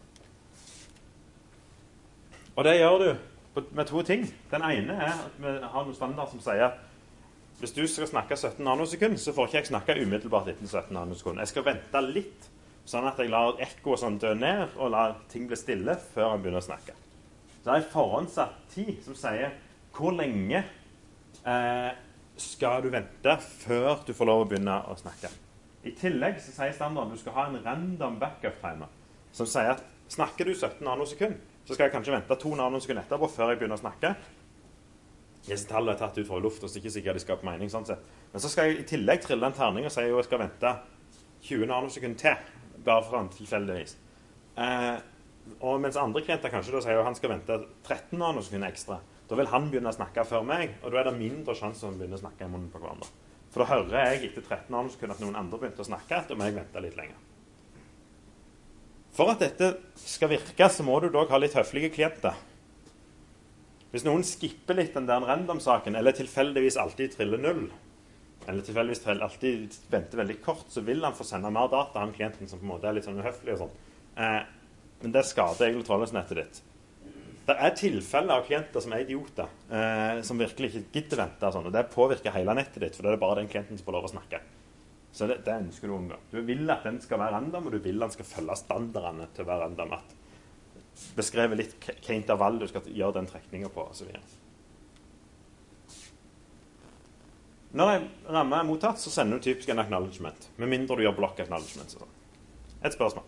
Og det gjør du med to ting. Den ene er at vi har noen standard som sier at hvis du skal snakke sytten nanosekunder, så får ikke jeg snakke umiddelbart etter sytten nanosekunder. Jeg skal vente litt, sånn at jeg lar ekko og sånn dø ned, og lar ting bli stille før jeg begynner å snakke. Så det er en forhåndsatt tid som sier hvor lenge eh, skal du vente før du får lov å begynne å snakke. I tillegg så sier standarden at du skal ha en random backup-timer, som sier at snakker du sytten nanosekunder, så skal jeg kanskje vente to nanosekunder etterpå før jeg begynner å snakke. Disse tallene er tatt ut fra luft, og så ikke sikkert de skal på mening, sånn sett. Men så skal jeg i tillegg trille en terning og si at jeg skal vente tjue nanosekunder til, bare for en tilfeldigvis. Eh, og mens andre klienter kanskje da sier at han skal vente tretten nanosekunder ekstra, da vil han begynne å snakke før meg, og da er det mindre sjanse for å begynne å snakke i munnen på hverandre. For da hører jeg etter tretten nanosekunder at noen andre begynte å snakke, da må jeg vente litt lenger. For at dette skal virke, så må du dog ha litt høflige klienter. Hvis noen skipper litt den der random-saken, eller tilfeldigvis alltid triller null, eller tilfeldigvis alltid venter veldig kort, så vil han få sende mer data enn klienten som på en måte er litt sånn uhøflig og sånn. Eh, men det skader egentlig trådløsnettet ditt. Det er tilfeller av klienter som er idioter, eh, som virkelig ikke gidder vente og sånn, og det påvirker hele nettet ditt, for det er bare den klienten som får lov å snakke. Så det, det ønsker du å unngå. Du vil at den skal være random, og du vil at den skal følge standardene til å være random, at beskrevet litt hva intervall du skal gjøre den trekningen på, og så videre. Når en ramme er mottatt, så sender du typisk en acknowledgement, med mindre du gjør block acknowledgement. Sånn. Et spørsmål.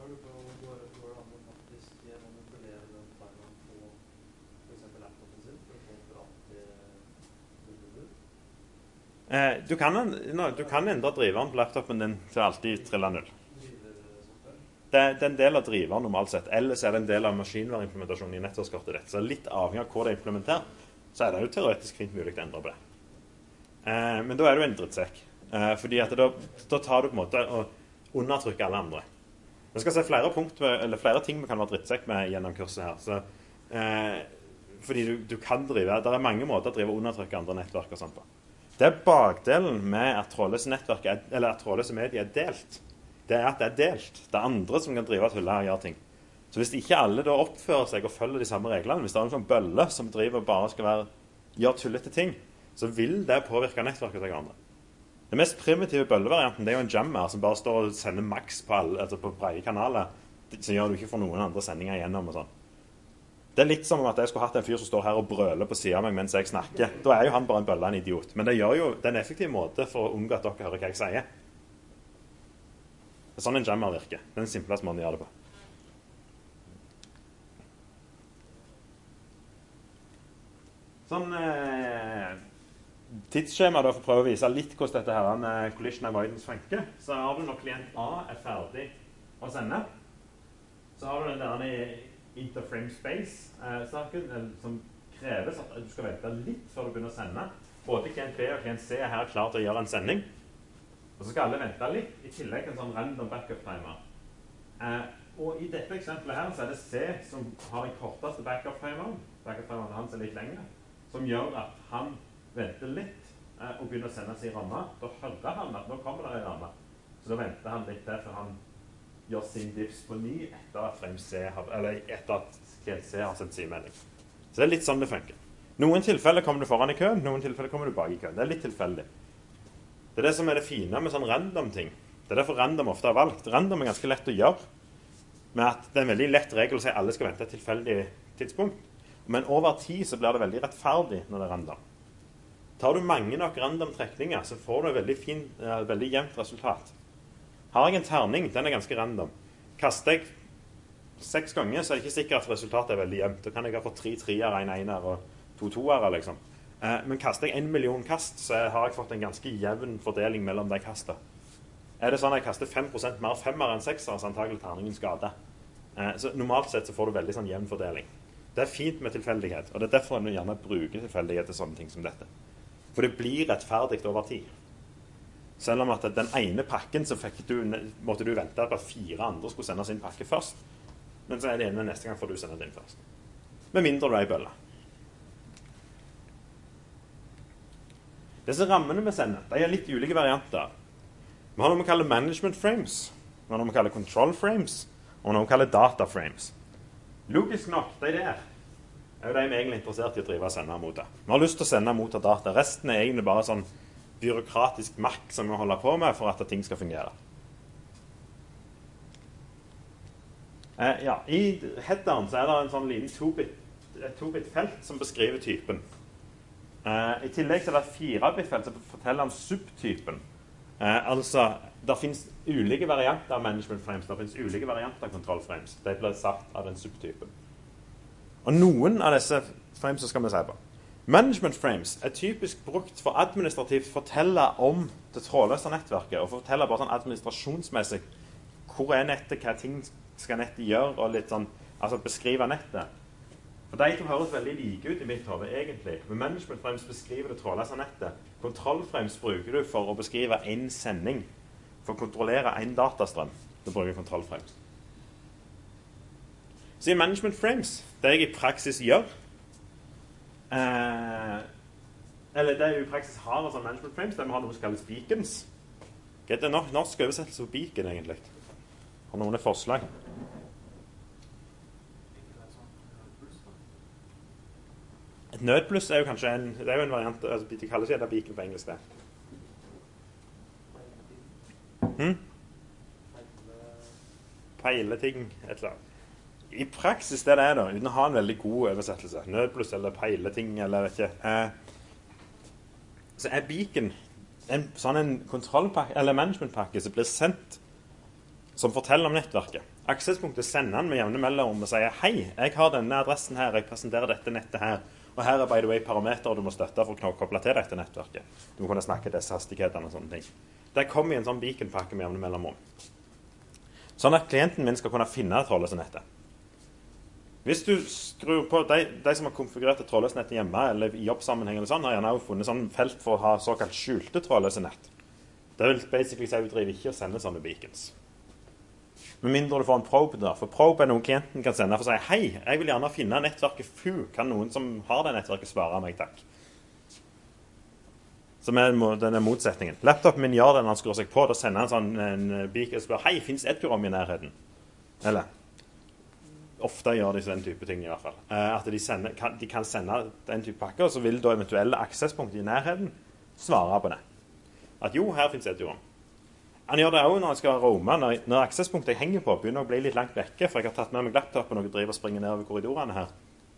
Eh, du, kan, no, du kan endre driveren på laptopen din til alltid trille null. Det, det er en del av driveren normalt sett. Ellers er det en del av maskinværimplementasjonen i nettverkskortet ditt. Så litt avhengig av hvor det er implementert, så er det jo teoretisk fint mulig å endre på det. Eh, men da er du en drittsekk. Eh, fordi at da, da tar du på en måte og undertrykker alle andre. Jeg skal se flere, punkt med, eller flere ting vi kan være drittsekk med gjennom kurset her. Så, eh, fordi du, du kan drive, det er mange måter å drive og undertrykke andre nettverk og sånt på. Det er bakdelen med at trådløse nettverket, eller at trådløse medier er delt. Det er at det er delt. Det er andre som kan drive og tulle og gjøre ting. Så hvis ikke alle da oppfører seg og følger de samme reglene, hvis det er noen sånn bølle som driver og bare skal være, gjøre tullete ting, så vil det påvirke nettverket til andre. Den mest primitive bøllevarianten, det er jo en jammer som bare står og sender maks på, alle, altså på breie kanaler, som gjør du ikke får noen andre sendinger igjennom og sånn. Det er litt som om at jeg skulle hatt en fyr som står her og brøler på siden av meg mens jeg snakker. Da er jo han bare en bølle, en idiot. Men det gjør jo det er en effektiv måte for å unngå at dere hører hva jeg sier. Det er sånn en jammer virker. Det er den simpleste måten å gjøre det på. Sånn eh, tidsskjema da, for å prøve å vise litt hvordan dette her med collision avoidance funker. Så har du når klient A er ferdig å sende, så har du den der i interframe space-saken eh, som kreves at du skal vente litt før du begynner å sende. Både klient B og klient C er her klar til å gjøre en sending. Og så skal alle vente litt, i tillegg en sånn random backup-timer. Eh, og i dette eksempelet her så er det C som har den korteste backup-timeren. Backup-timeren hans er litt lengre. Som gjør at han venter litt eh, og begynner å sende sin ramme. Da hører han at nå kommer det en ramme. Så da venter han litt der for han gjør sin diffs på ny etter at frame C har, eller etter at klient C har sendt sin melding. Så det er litt sånn det funker. Noen tilfeller kommer du foran i køen, noen tilfeller kommer du bak i køen. Det er litt tilfeldig. Det er det som er det fine med sånn random ting. Det er derfor random ofte er valgt. Random er ganske lett å gjøre, med at det er en veldig lett regel å si at alle skal vente et tilfeldig tidspunkt. Men over tid så blir det veldig rettferdig når det er random. Tar du mange nok random trekninger, så får du et veldig, fin, uh, veldig jevnt resultat. Har jeg en terning, den er ganske random. Kaster jeg seks ganger, så er det ikke sikkert at resultatet er veldig jevnt. Da kan jeg ha fått tre treer, en einer og to toere, liksom. Eh, men kaster jeg en million kast, så har jeg fått en ganske jevn fordeling mellom de kastene. Er det sånn at jeg kaster fem prosent mer femmer enn sekser, så antagelig terningen skader. Eh, så normalt sett så får du veldig sånn jevn fordeling. Det er fint med tilfeldighet, og det er derfor en gjerne bruker tilfeldighet til sånne ting som dette. For det blir rettferdig over tid. Selv om at den ene pakken så fikk du, måtte du vente på at fire andre skulle sende sin pakke først. Men så er det ene neste gang får du sende din først. Med mindre du er i bølle. Disse rammene vi sender, de er litt ulike varianter. Vi har noe vi kaller management frames, vi har noe vi kaller control frames, og noe vi kaller data frames. Logisk nok, de der er jo de vi egentlig er interessert i å drive og sende og motta. Vi har lyst til å sende og motta data. Resten er egentlig bare sånn byråkratisk makt som vi holder på med for at ting skal fungere. Eh, ja, I headeren så er det en sånn liten to-bit, et to-bit-felt som beskriver typen. Eh, I tillegg så er det et fire-bit-felt som forteller om subtypen. Eh, altså, det finnes ulike varianter av management frames, det finnes ulike varianter av control frames. De blir satt av den subtypen. Og noen av disse frames skal vi se på. Management frames er typisk brukt for administrativt å fortelle om det trådløse nettverket, og fortelle bare sånn administrasjonsmessig hvor er nettet, hva ting skal nettet gjøre, og litt sånn, altså beskrive nettet. Og de to høres veldig like ut i mitt hode, egentlig. Men management frames beskriver det trådløse nettet. Control frames bruker du for å beskrive en sending, for å kontrollere en datastrøm. Du bruker control frames. Så i management frames, det jeg i praksis gjør, Eh, eller det er jo i praksis har en sånn management frames, der vi har noe som kalles beacons. Okay, det er norsk, norsk oversettelse for beacon, egentlig. Har noen forslag? Et nødbluss er jo kanskje en, det er jo en variant, altså, de kaller seg det beacon på engelsk, det. Hmm? Peileting, et eller annet. I praksis det er det, uten å ha en veldig god oversettelse, nødbluss eller peileting, eller vet ikke, eh, så er beacon en sånn en kontrollpakke, eller managementpakke som blir sendt, som forteller om nettverket. Aksesspunktet sender den med jevne mellomrom og sier, hei, jeg har denne adressen her, jeg presenterer dette nettet her, og her er by the way parameter du må støtte for å koble til dette nettverket. Du må kunne snakke disse hastighetene og sånne ting. Det kommer i en sånn beacon-pakke med jevne mellomrom. Sånn at klienten min skal kunne finne trådløse nettet. Hvis du skrur på, de, de som har konfigurert et trådløst nett hjemme, eller i jobbsammenheng eller sånn, har gjerne også funnet sånn felt for å ha såkalt skjulte trådløse nett. Det vil basically si at du driver ikke å sende sånne beacons. Med mindre du får en probe da, for probe er noe klienten kan sende for å si, hei, jeg vil gjerne finne nettverket F U, kan noen som har det nettverket svare meg, takk. Som er denne motsetningen. Laptopen min gjør det når han skrur seg på, da sender han sånn en beacon og spør, hei, finnes Edurom i nærheten? Eller? Ofte gjør de den type ting i hvert fall. Eh, at de, sender, kan, de kan sende den type pakker, og så vil da eventuelle aksesspunkt i nærheten svare på det. At jo, her finnes Edurom. Han gjør det også når han skal roame, når, når aksesspunktet jeg henger på begynner å bli litt langt vekke, for jeg har tatt med meg laptopen og driver og springer nedover korridorene her.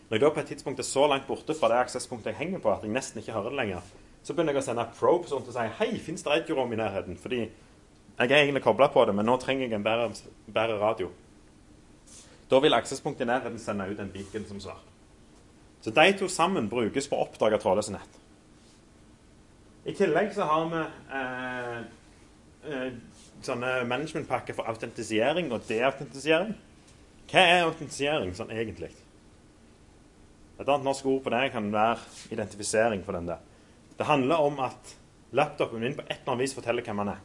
Når jeg da på et tidspunkt er så langt borte fra det aksesspunktet jeg henger på, at jeg nesten ikke hører det lenger, så begynner jeg å sende probes rundt og si hei, finnes det radiorom i nærheten? Fordi jeg er egentlig koblet på det, men nå trenger jeg en bedre, bedre radio. Da vil aksesspunktet i nærheten sende ut en beacon som svar. Så de to sammen brukes for å oppdage trådløse nett. I tillegg så har vi eh, eh, sånne managementpakker for autentisering og deautentisering. Hva er autentisering sånn egentlig? Et annet norsk ord på det kan være identifisering for den der. Det handler om at laptopen min på et eller annet vis forteller hvem man er.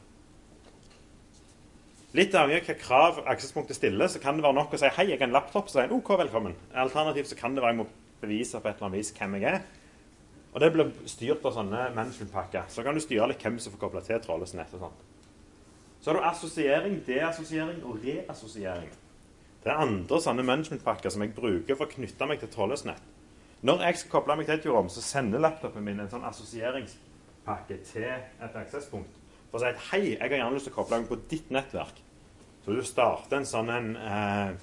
Litt avhengig av hva krav aksespunktet stiller, så kan det være nok å si hei, jeg er en laptop, så er en ok, velkommen. Alternativt så kan det være jeg må bevise på et eller annet vis hvem jeg er. Og det blir styrt av sånne managementpakker. Så kan du styre litt hvem som får koblet til trådløse nett og sånt. Så har du assosiering, deassosiering og reassosiering. Det er andre sånne managementpakker som jeg bruker for å knytte meg til trådløse nett. Når jeg skal koble meg til et rom, så sender laptopen min en sånn assosieringspakke til et aksesspunkt. For å si at hei, jeg har gjerne lyst til å koble meg på ditt nettverk. Så du starter en sånn en... Eh,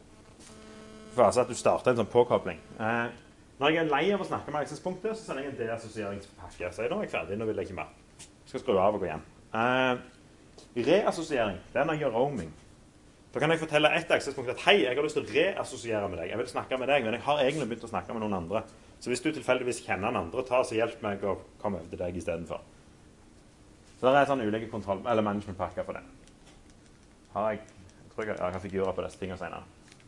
fase at du starter en sånn påkobling. Eh, når jeg er lei av å snakke med aksespunktet, så sender jeg en deassosieringspakke. Så nå er jeg ferdig, nå vil jeg ikke mer. Jeg skal skru av og gå hjem. Eh, reassosiering, det er når jeg gjør roaming. Da kan jeg fortelle et aksesspunkt at hei, jeg har lyst til å reassosiere med deg. Jeg vil snakke med deg, men jeg har egentlig begynt å snakke med noen andre. Så hvis du tilfeldigvis kjenner en andre, ta så hjelp meg å komme over til deg i stedet for. Så det er sånne ulike kontroll- eller managementpakker for det. Har jeg, jeg tror jeg har figurer på disse tingene senere.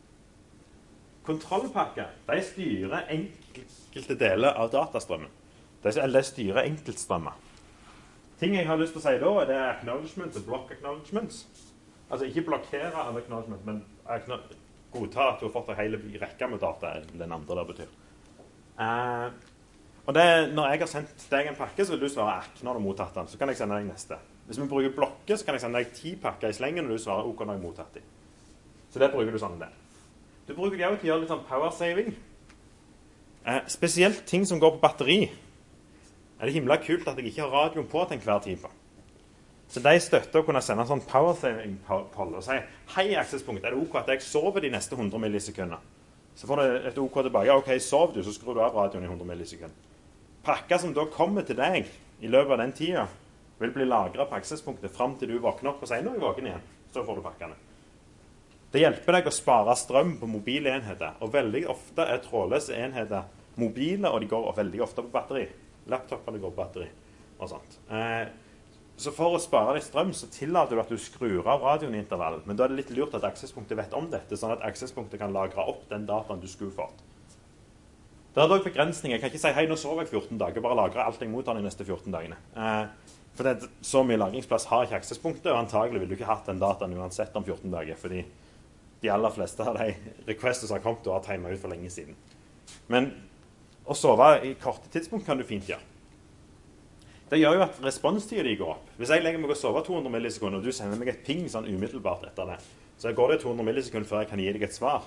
Kontrollpakker, de styrer enkelte deler av datastrømmen. De, eller de styrer enkeltstrømmer. Ting jeg har lyst til å si da, det er acknowledgements og block acknowledgements. Altså ikke blokkere av acknowledgement, men godta at du har fått en hele rekke med data, den andre der betyr. Eh, og det, når jeg har sendt deg en pakke, så vil du svare akk når du har mottatt den. Så kan jeg sende deg neste. Hvis vi bruker blokker, så kan jeg sende deg ti pakker i slengen, og du svarer ok når jeg har mottatt dem. Så det bruker du sånn det. Du bruker det også til å gjøre litt sånn power saving. Eh, spesielt ting som går på batteri. Er det himla kult at jeg ikke har radioen på til enhver tid på. Så de støtter å kunne sende en sånn power saving poll og si hei, aksesspunkt, er det ok at jeg sover de neste hundre millisekunder? Så får du et ok tilbake. Ok, sov du, så skrur du av radioen i hundre millisekunder. Pakker som da kommer til deg i løpet av den tida, vil bli lagret på aksespunktet frem til du våkner opp og sier nå er jeg våken igjen. Så får du pakkene. Det hjelper deg å spare strøm på mobile enheter, og veldig ofte er trådløse enheter mobile, og de går veldig ofte på batteri. Laptopene går på batteri og sånt. Eh, Så for å spare deg strøm, så tillater du at du skrur av radioen i intervall. Men da er det litt lurt at aksespunktet vet om dette, sånn at aksespunktet kan lagre opp den dataen du skulle fått. Det er dog begrensninger. Jeg kan ikke si hei, nå sover jeg fjorten dager, bare lagre alt jeg mottar de neste fjorten dagene. Eh, for det, så mye lagringsplass har ikke aksespunktet, og antagelig vil du ikke hatt den dataen uansett om fjorten dager, fordi de aller fleste av de requestene som har kommet, du har timet ut for lenge siden. Men å sove i korte tidspunkt kan du fint gjøre. Det gjør jo at responstiden de går opp. Hvis jeg legger meg og sover to hundre millisekunder, og du sender meg et ping sånn umiddelbart etter det, så går det to hundre millisekunder før jeg kan gi deg et svar.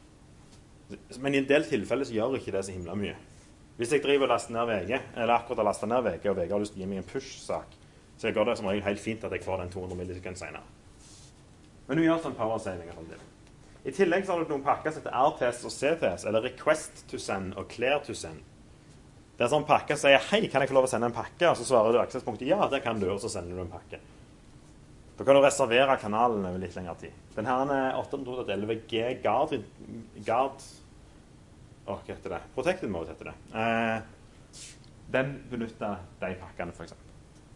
Men i en del tilfeller så gjør ikke det så himla mye. Hvis jeg driver og laster ned V G, eller akkurat har lastet ned V G, og V G har lyst til å gi meg en push-sak, så går det som regel helt fint at jeg får den to hundre millisekunder senere. Men du gjør sånn power saving av det. I tillegg så har du noen pakker som heter R T S og C T S, eller request to send og clear to send. Det er sånn pakke som sier, hei, kan jeg få lov å sende en pakke? Og så svarer du aksespunktet, ja, det kan du, og så sender du en pakke. Da kan du reservere kanalen over litt lengre tid. Den her er åtte hundre elleve G Guard, Guard, åh, hva heter det? Protected Mode heter det. Eh, den benytter de pakkene, for eksempel.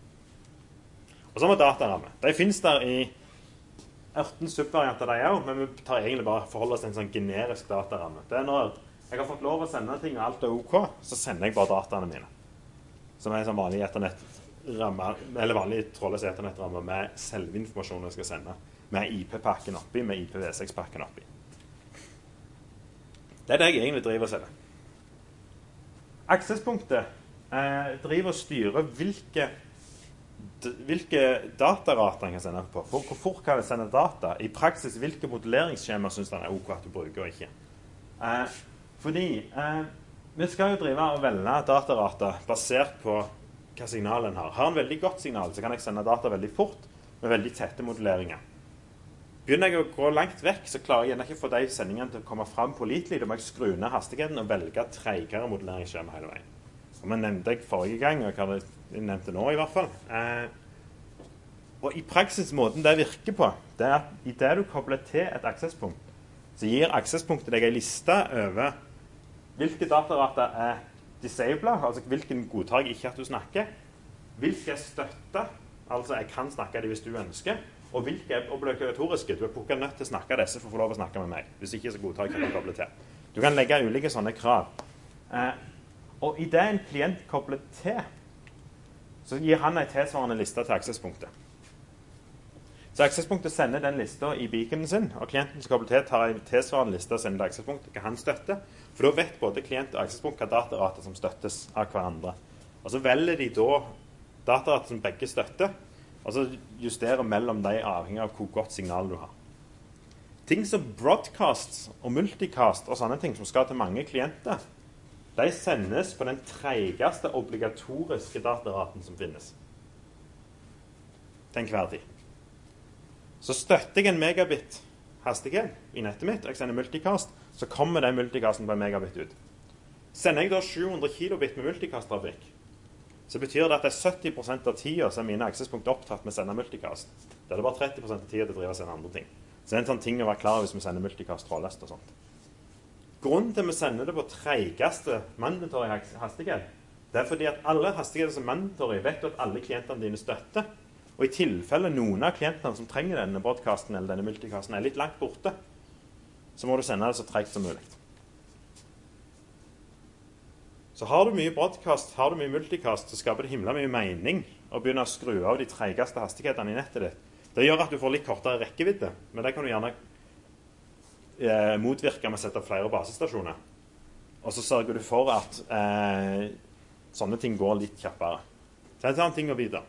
Og så har vi dataramme. De finnes der i ørten subvarianter de også, men vi tar egentlig bare forholde oss til en sånn generisk dataramme. Det er når jeg har fått lov å sende ting, og alt er ok, så sender jeg bare dataene mine. Som er en sånn vanlig ethernet-ramme, eller vanlig trådløs ethernet-ramme med selvinformasjonen jeg skal sende, med I P-pakken oppi, med I P v seks-pakken oppi. Det er det jeg egentlig driver og selger. Aksespunktet eh, driver og styrer hvilke, hvilke datarater jeg kan sende på. Hvor, hvor fort kan jeg sende data? I praksis, hvilke modelleringsskjemaer synes den er ok at du bruker og ikke. Eh, Fordi eh, vi skal jo drive og velge datarater basert på hva signalet har. Har en veldig godt signal, så kan jeg sende data veldig fort med veldig tette modelleringer. Begynner jeg å gå langt vekk, så klarer jeg gjerne ikke å få de sendingene til å komme fram pålitelig. Da må jeg skru ned hastigheten og velge tregere modelleringsskjema hele veien. Som jeg nevnte jeg forrige gang, og hva jeg nevnte nå i hvert fall. Eh, og i praksis måten det virker på, det er at i det du kobler til et aksesspunkt, så gir aksespunktet deg en liste over hvilke datarater er disablet, altså hvilken godtar jeg ikke at du snakker, hvilke er støtta, altså jeg kan snakke det hvis du ønsker, og hvilke er obligatoriske. Du er pukket nødt til å snakke disse for å få lov å snakke med meg. Hvis ikke så godtar jeg ikke å koble til. Du kan legge ulike sånne krav. Eh, og i det en klient kobler til, så gir han en tilsvarende liste til aksespunktet. Så aksespunktet sender den lista i beaconen sin, og klienten som kobler til tar en tilsvarende liste og sender til aksespunktet hva han støtter. For da vet både klient og aksespunkt hva datarater som støttes av hverandre. Og så velger de da datarater som begge støtter, og så justerer mellom de avhengig av hvor godt signal du har. Ting som broadcast og multicast og sånne ting som skal til mange klienter, de sendes på den tregeste obligatoriske dataraten som finnes. Til enhver tid. Så støtter jeg en megabit hastighet i nettet mitt, og jeg sender multicast, så kommer den multicasten på en megabit ut. Sender jeg da sju hundre kilobit med multicast-trafikk, så betyr det at det er sytti prosent av tida som er mine aksespunkt opptatt med å sende multicast. Det er det bare tretti prosent av tida til å drive og sende andre ting. Så det er en sånn ting å være klar hvis vi sender multicast trådløst og sånt. Grunnen til at vi sender det på tregeste mandatory hastighet, det er fordi at alle hastigheter som mandatory vet du at alle klientene dine støtter. Og i tilfelle noen av klientene som trenger denne broadcasten eller denne multicasten er litt langt borte, så må du sende det så tregt som mulig. Så har du mye broadcast, har du mye multicast, så skaper det himla mye mening å begynne å skru av de tregeste hastighetene i nettet ditt. Det gjør at du får litt kortere rekkevidde, men det kan du gjerne eh, motvirke med å sette opp flere basestasjoner. Og så sørger du for at eh, sånne ting går litt kjappere. Så det er en sånn ting å vite.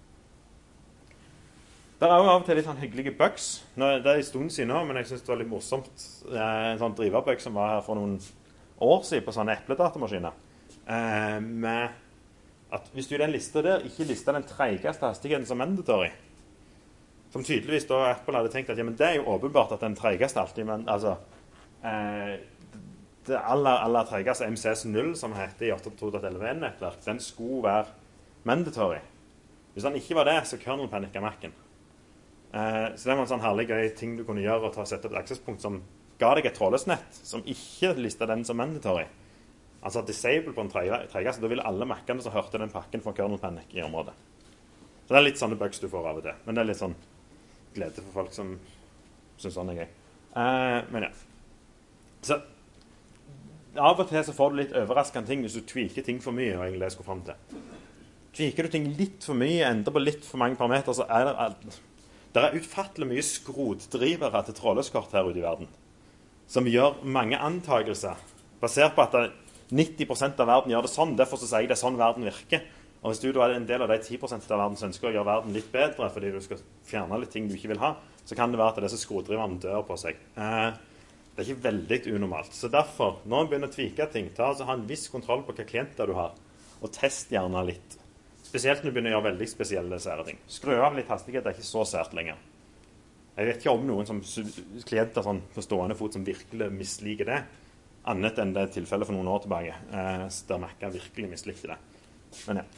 Det er også av og til litt sånn hyggelige bugs. Nå, det er en stund siden nå, men jeg synes det var litt morsomt. Eh, en sånn driverbug som var her for noen år siden på sånne epledatamaskiner. Eh, med at hvis du i den lista der ikke lister den tregeste hastigheten som mandatory, som tydeligvis da Apple hadde tenkt at ja, men det er jo åpenbart at den tregeste alltid, men altså eh, det aller, aller tregeste M C S null som heter i åtte punkt to punkt elleve-nettverk, den skulle være mandatory. Hvis den ikke var det, så kernel panikket Mac'en. Eh, så det var en sånn herlig gøy ting du kunne gjøre, å ta og sette opp et aksesspunkt som ga deg et trådløst nett, som ikke listet den som mandatory. Altså disable på en tregeste, da ville alle Mac'ene som hørte den pakken få kernel panic i området. Så det er litt sånne bugs du får av og til. Men det er litt sånn glede for folk som synes sånn er gøy. Eh, men ja. Så av og til så får du litt overraskende ting hvis du tweaker ting for mye, og egentlig det jeg skulle frem til. Tweaker du ting litt for mye, ender på litt for mange parameter, så er det, alt, det er utfattelig mye skrotdrivere til trådløskort her ute i verden, som gjør mange antagelser, basert på at det nitti prosent av verden gjør det sånn, derfor så sier jeg det er sånn verden virker. Og hvis du da er en del av de ti prosent av verden som ønsker å gjøre verden litt bedre, fordi du skal fjerne litt ting du ikke vil ha, så kan det være at disse skrotdriverne dør på seg. Eh, det er ikke veldig unormalt. Så derfor, når man begynner å tvike ting, ta altså ha en viss kontroll på hva klienter du har, og test gjerne litt. Spesielt når du begynner å gjøre veldig spesielle sære ting. Skru av litt hastighet er ikke så sært lenger. Jeg vet ikke om noen som klienter sånn på stående fot som virkelig misliker det, annet enn det tilfellet for noen år tilbake, eh, der Mac'er virkelig mislikte det. Men ja.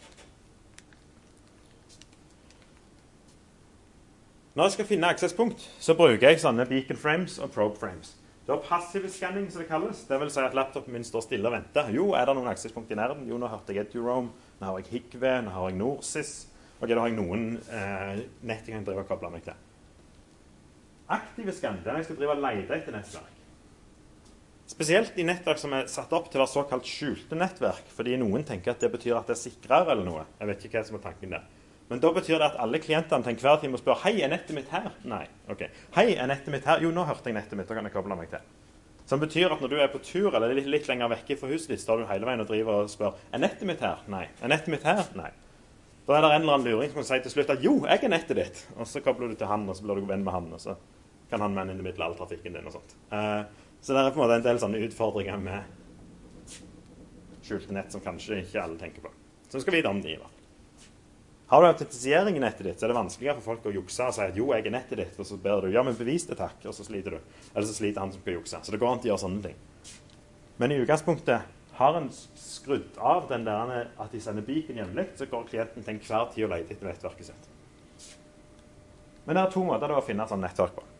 Når jeg skal finne aksesspunkt, så bruker jeg sånne beacon frames og probe frames. Du har passive scanning, som det kalles. Det vil si at laptopen min står stille og venter. Jo, er det noen aksespunkt i nærheten? Jo, nå hørte jeg EduRoam, nå har jeg Hikve, nå har jeg Nordsys. Ok, da har jeg noen eh, nett jeg kan drive og koble meg til. Aktive scan, det er når jeg skal drive og lete etter nettverk. Spesielt i nettverk som er satt opp til å være såkalt skjulte nettverk, fordi noen tenker at det betyr at det er sikrere eller noe. Jeg vet ikke hva som er tanken der. Men da betyr det at alle klientene til enhver tid må spørre, hei, er nettet mitt her? Nei, ok. Hei, er nettet mitt her? Jo, nå hørte jeg nettet mitt, da kan jeg koble meg til. Som betyr at når du er på tur, eller litt, litt lenger vekke fra huset ditt, står du hele veien og driver og spør, er nettet mitt her? Nei. Er nettet mitt her? Nei. Da er det en eller annen luring som kan si til slutt at, jo, jeg er nettet ditt. Og så kobler du til han, og så blir du venn med han, og så kan han menn inn i midten all trafikken din og sånt. Uh, Så det er på en måte en del sånne utfordringer med skjulte nett som kanskje ikke alle tenker på. Så skal vi vite om de, i hvert fall. Har du autentisering i nettet ditt, så er det vanskeligere for folk å jukse og si at jo, jeg er nettet ditt, og så ber du, ja, men bevis det takk, og så sliter du. Eller så sliter han som skal jukse. Så det går an til å gjøre sånne ting. Men i utgangspunktet har en skrudd av den der at de sender beacon jevnlig, så går klienten til enhver tid og leter etter nettverket sitt. Men det er to måter det å finne et sånt nettverk på.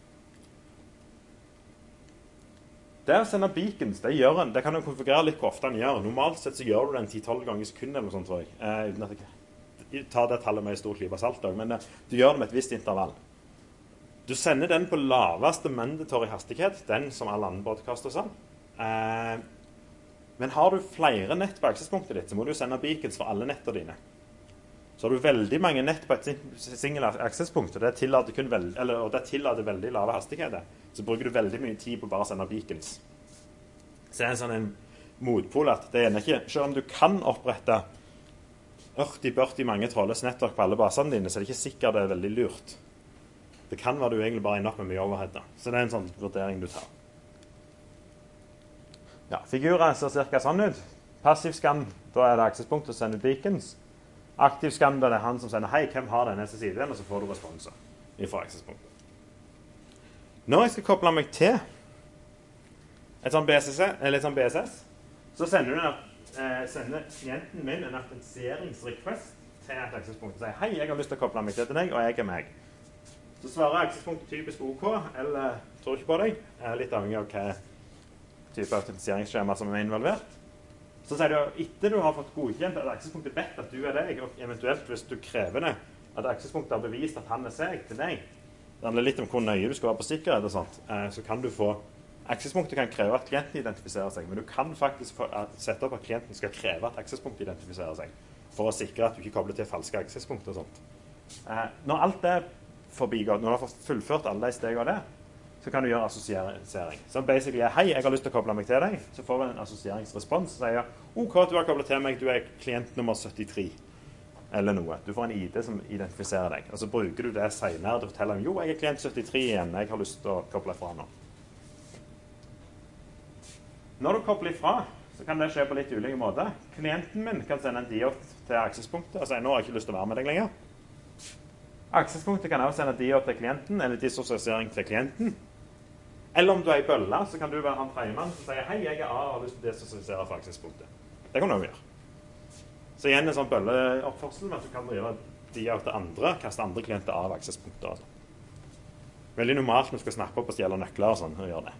Det å sende beacons, det, gjør en, det kan du konfigurere litt hvor ofte den gjør. Normalt sett så gjør du den ti tolv ganger i sekundet eller noe sånt, tror jeg. Eh, uten at jeg tar det tallet med i stor klype salt også, men eh, du gjør det med et visst intervall. Du sender den på laveste mandatory hastighet, den som alle andre broadcaster sånn. Eh, men har du flere nett på aksesspunktet ditt, så må du sende beacons for alle nettene dine. Så har du veldig mange nett på et single aksesspunkt, og det tillater, kun veld, eller, og det tillater veldig lave hastigheter, så bruker du veldig mye tid på bare å sende beacons. Så det er en sånn en motpol at det er ikke, selv om du kan opprette ørti børti mange trådløse nettverk på alle basene dine, så er det ikke sikkert det er veldig lurt. Det kan være du egentlig bare ender opp med mye overhead da. Så det er en sånn vurdering du tar. Ja, figurer ser cirka sånn ut. Passiv scan, da er det aksesspunkt å sende beacons. Aktiv scan, da er det han som sender hei, hvem har denne S S I-en, og så får du responser fra aksespunktet. Når jeg skal koble meg til et sånn B S S, eller et sånn B S S, så sender, du en, eh, sender klienten min en autentiseringsrequest til et aksesspunkt og sier hei, jeg har lyst til å koble meg til deg, og jeg er meg. Så svarer aksespunktet typisk OK, eller tror ikke på deg, litt avhengig av hva type autentiseringsskjema som er involvert. Så sier du, etter du har fått godkjent at aksespunktet vet at du er deg, og eventuelt hvis du krever det, at aksespunktet har bevist at han er seg til deg, det handler litt om hvor nøye du skal være på sikkerhet og sånt, så kan du få, aksespunktet kan kreve at klienten identifiserer seg, men du kan faktisk få, sette opp at klienten skal kreve at aksespunktet identifiserer seg, for å sikre at du ikke kobler til falske aksespunkter og sånt. Når alt er forbigått, når du har fullført alle de stegene der, så kan du gjøre assosiering. Så basically er, hei, jeg har lyst til å koble meg til deg, så får du en assosieringsrespons, så sier, ok, du har koblet til meg, du er klient nummer syttitre, eller noe. Du får en I D som identifiserer deg, og så bruker du det senere til å fortelle dem, jo, jeg er klient syttitre igjen, jeg har lyst til å koble fra nå. Når du kobler ifra, så kan det skje på litt ulike måter. Klienten min kan sende en diod til aksespunktet, og si, nå har jeg ikke lyst til å være med deg lenger. Aksespunktet kan også sende diod til klienten, eller dissosiering til klienten. Eller om du er i bølla, så kan du være han tredjemann som sier hei, jeg er A og har lyst til å dissosiere fra aksespunktet. Det kan du også gjøre. Så igjen en sånn bølleoppførsel, men så kan du gjøre diod til andre, kaste andre klienter av aksespunktet. Altså. Veldig normalt når du skal snappe opp og stjele nøkler og sånn, og gjøre det.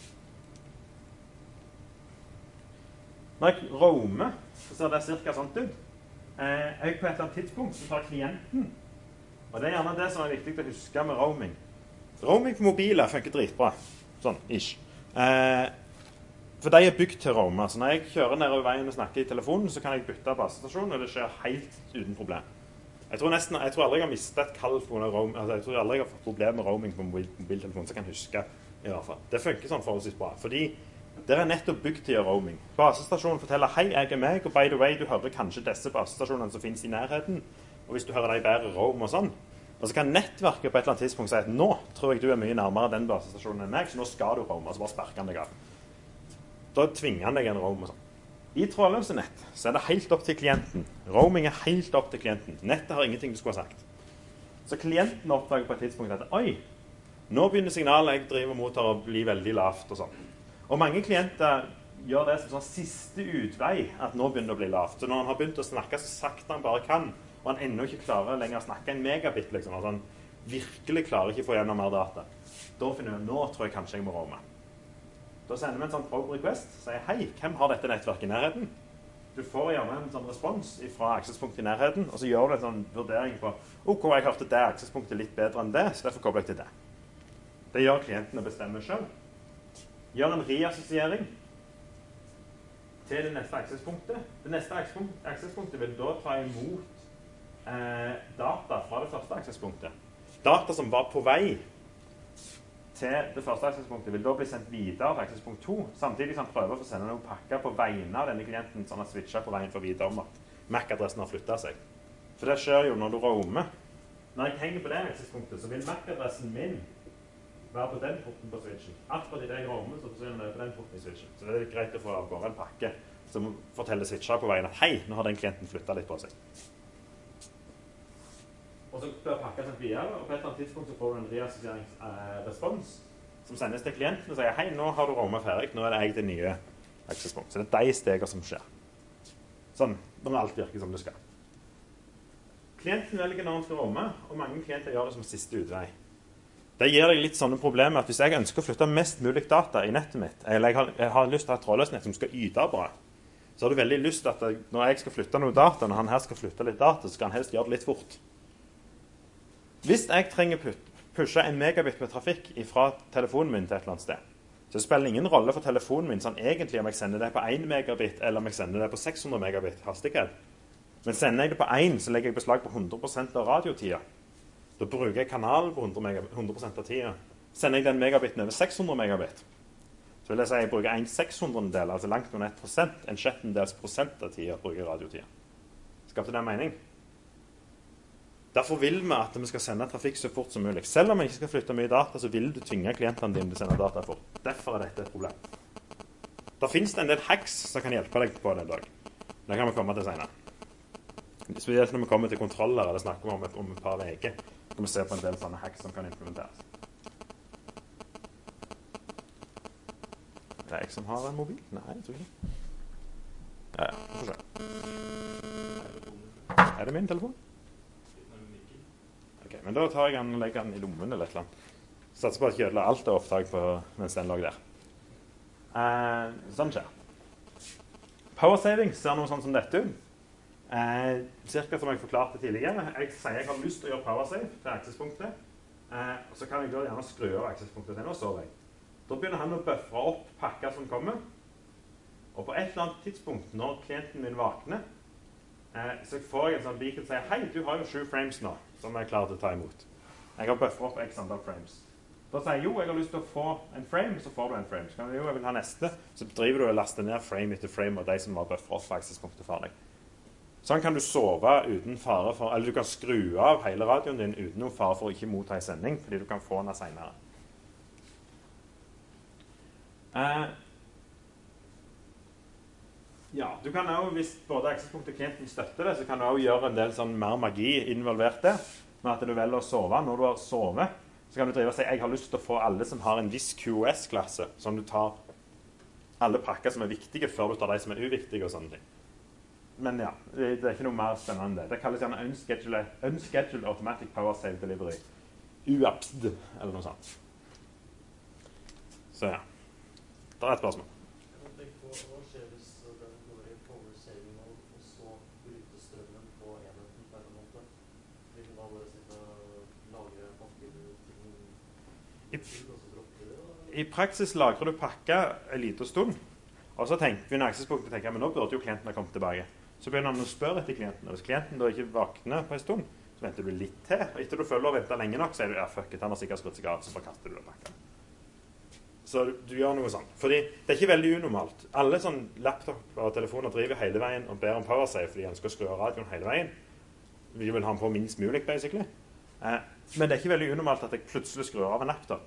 Når jeg roamer, så ser det cirka sånt ut. Eh, jeg på et eller annet tidspunkt så tar klienten, og det er gjerne det som er viktig å huske med roaming. Roaming på mobiler funker dritbra, sånn, ish. Eh, for de er bygd til å roame. Så når jeg kjører nedover veien og snakker i telefonen, så kan jeg bytte basestasjon, og det skjer helt uten problem. Jeg tror, nesten, jeg tror aldri jeg har mistet et kall på roaming, altså jeg tror aldri jeg har fått problemer med roaming på mobil, mobiltelefonen, så jeg kan huske i hvert fall. Det funker sånn forholdsvis bra, fordi det er nettopp bygd til å gjøre roaming. Basestasjonen forteller, hei, jeg er meg, og by the way, du hører kanskje disse basestasjonene som finnes i nærheten, og hvis du hører de bedre roam og sånn, og så kan nettverket på et eller annet tidspunkt si at nå tror jeg du er mye nærmere den basestasjonen enn meg, så nå skal du roame, og så bare sparker han deg av. Da tvinger han deg en roam og sånn. I trådløse nett så er det helt opp til klienten. Roaming er helt opp til klienten. Nettet har ingenting du skulle ha sagt. Så klienten oppdager på et tidspunkt at oi, nå begynner signalet jeg driver mot å bli veldig lavt og sånn. Og mange klienter gjør det som sånn siste utvei at nå begynner det å bli lavt. Så når han har begynt å snakke så sakte han bare kan, og han ennå ikke klarer lenger å snakke en megabit, liksom, altså han virkelig klarer ikke å få gjennom mer data, da finner vi, nå tror jeg kanskje jeg må roame. Da sender vi en sånn probe request, sier hei, hvem har dette nettverket i nærheten? Du får gjerne en sånn respons fra aksespunktet i nærheten, og så gjør du en sånn vurdering på, ok, jeg hørte det aksespunktet litt bedre enn det, så derfor kobler jeg til det. Det gjør klienten å bestemme selv. Gjør en reassosiering til det neste aksespunktet. Det neste aksespunktet vil da ta imot Eh, data fra det første aksespunktet. Data som var på vei til det første aksespunktet vil da bli sendt videre til aksespunkt to, samtidig som han prøver å sende noen pakker på vegne av denne klienten som har switchet på veien for videre om at M A C-adressen har flyttet seg. For det skjer jo når du roamer. Når jeg henger på det aksespunktet, så vil M A C-adressen min være på den porten på switchen. Akkurat i det jeg roamer, så forsvinner det på den porten i switchen. Så det er greit å få av gårde en pakke som forteller switcher på veien at hei, nå har den klienten flyttet litt på seg. og så blir pakka sendt videre, og på et eller annet tidspunkt så får du en reassosieringsrespons som sendes til klienten og sier hei, nå har du rommet ferdig, nå er det jeg det nye accesspunkt. Så det er de stegene som skjer. Sånn, når alt virker som det skal. Klienten velger når han skal romme, og mange klienter gjør det som siste utvei. Det gir deg litt sånne problemer at hvis jeg ønsker å flytte mest mulig data i nettet mitt, eller jeg har, jeg har lyst til å ha et trådløst nett som skal yte bra, så har du veldig lyst til at jeg, når jeg skal flytte noe data, når han her skal flytte litt data, så skal han helst gjøre det litt fort. Hvis jeg trenger put, pushe en megabit med trafikk fra telefonen min til et eller annet sted, så spiller det ingen rolle for telefonen min sånn egentlig om jeg sender det på én megabit, eller om jeg sender det på seks hundre megabit hastighet. Men sender jeg det på én, så legger jeg beslag på hundre prosent av radiotida. Da bruker jeg kanalen på hundre prosent av tida. Sender jeg den megabiten over seks hundre megabit, så vil jeg si jeg bruker en sekshundrendel, altså langt under ett prosent, en sjettendels prosent av tida bruker radiotida. Skapte det mening? Derfor vil vi at vi skal sende trafikk så fort som mulig. Selv om vi ikke skal flytte mye data, så vil du tvinge klientene dine til å sende data fort. Derfor er dette et problem. Da finnes det en del hacks som kan hjelpe deg på det i dag. Det kan vi komme til senere. Spesielt når vi kommer til kontroller, eller snakker om et, om et par veker, så kan vi se på en del sånne hacks som kan implementeres. Det er jeg som har en mobil? Nei, jeg tror ikke. Ja, ja, vi får se. Er det min telefon? Ok, men da tar jeg den og legger den i lommen eller et eller annet. Satser på at jeg ødeler alt det opptak på mens den lå der. Eh, sånn skjer. Power saving ser noe sånn som dette ut. Eh, cirka som jeg forklarte tidligere. Jeg sier jeg har lyst til å gjøre power save til accesspunktet. Eh, og så kan jeg da gjerne skru av accesspunktet til, og sover jeg. Da begynner han å buffre opp pakka som kommer. Og på et eller annet tidspunkt, når klienten min vakner, eh, så får jeg en sånn beacon som sier hei, du har jo sju frames nå, som jeg er klar til å ta imot. Jeg har buffret opp x antall frames. Da sier jeg jo, jeg har lyst til å få en frame, så får du en frame. Så kan jeg jo, jeg vil ha neste. Så driver du og laster ned frame etter frame av de som har buffret opp accesspunktet for deg. Sånn kan du sove uten fare for, eller du kan skru av hele radioen din uten noen fare for å ikke motta en sending, fordi du kan få den senere. Uh, ja, du kan også, hvis både accesspunktet og klienten støtter det, så kan du også gjøre en del sånn mer magi involvert der, med at du velger å sove. Når du har sovet, så kan du drive og si, jeg har lyst til å få alle som har en viss Q O S-klasse, som du tar alle pakker som er viktige, før du tar de som er uviktige og sånne ting. Men ja, det er ikke noe mer spennende enn det. Det kalles gjerne Unscheduled, unscheduled Automatic Power Save Delivery. U A P S D, eller noe sånt. Så ja. Det er et spørsmål. Jeg tenker på, hva skjer hvis den går i power saving mode, og så bryter strømmen på enheten på en måte? Vil du da bare sitte og lagre pakker ting I, og så dropper det? Da? I praksis lagrer du pakka en liten stund, og så tenker vi når accesspunktet tenker, men nå burde jo klienten ha kommet tilbake. Så begynner han å spørre etter klienten, og hvis klienten da ikke vakner på en stund, så venter du litt til. Og etter du føler å vente lenge nok, så er du, ja, fuck it, han har sikkert skrutt seg av, så bare kaster du det pakka. Så du, du gjør noe sånn. Fordi det er ikke veldig unormalt. Alle sånn laptop og telefoner driver hele veien og ber om power save, fordi de ønsker å skru av radioen hele veien. Vi vil ha den på minst mulig, basically. Eh, men det er ikke veldig unormalt at jeg plutselig skrur av en laptop.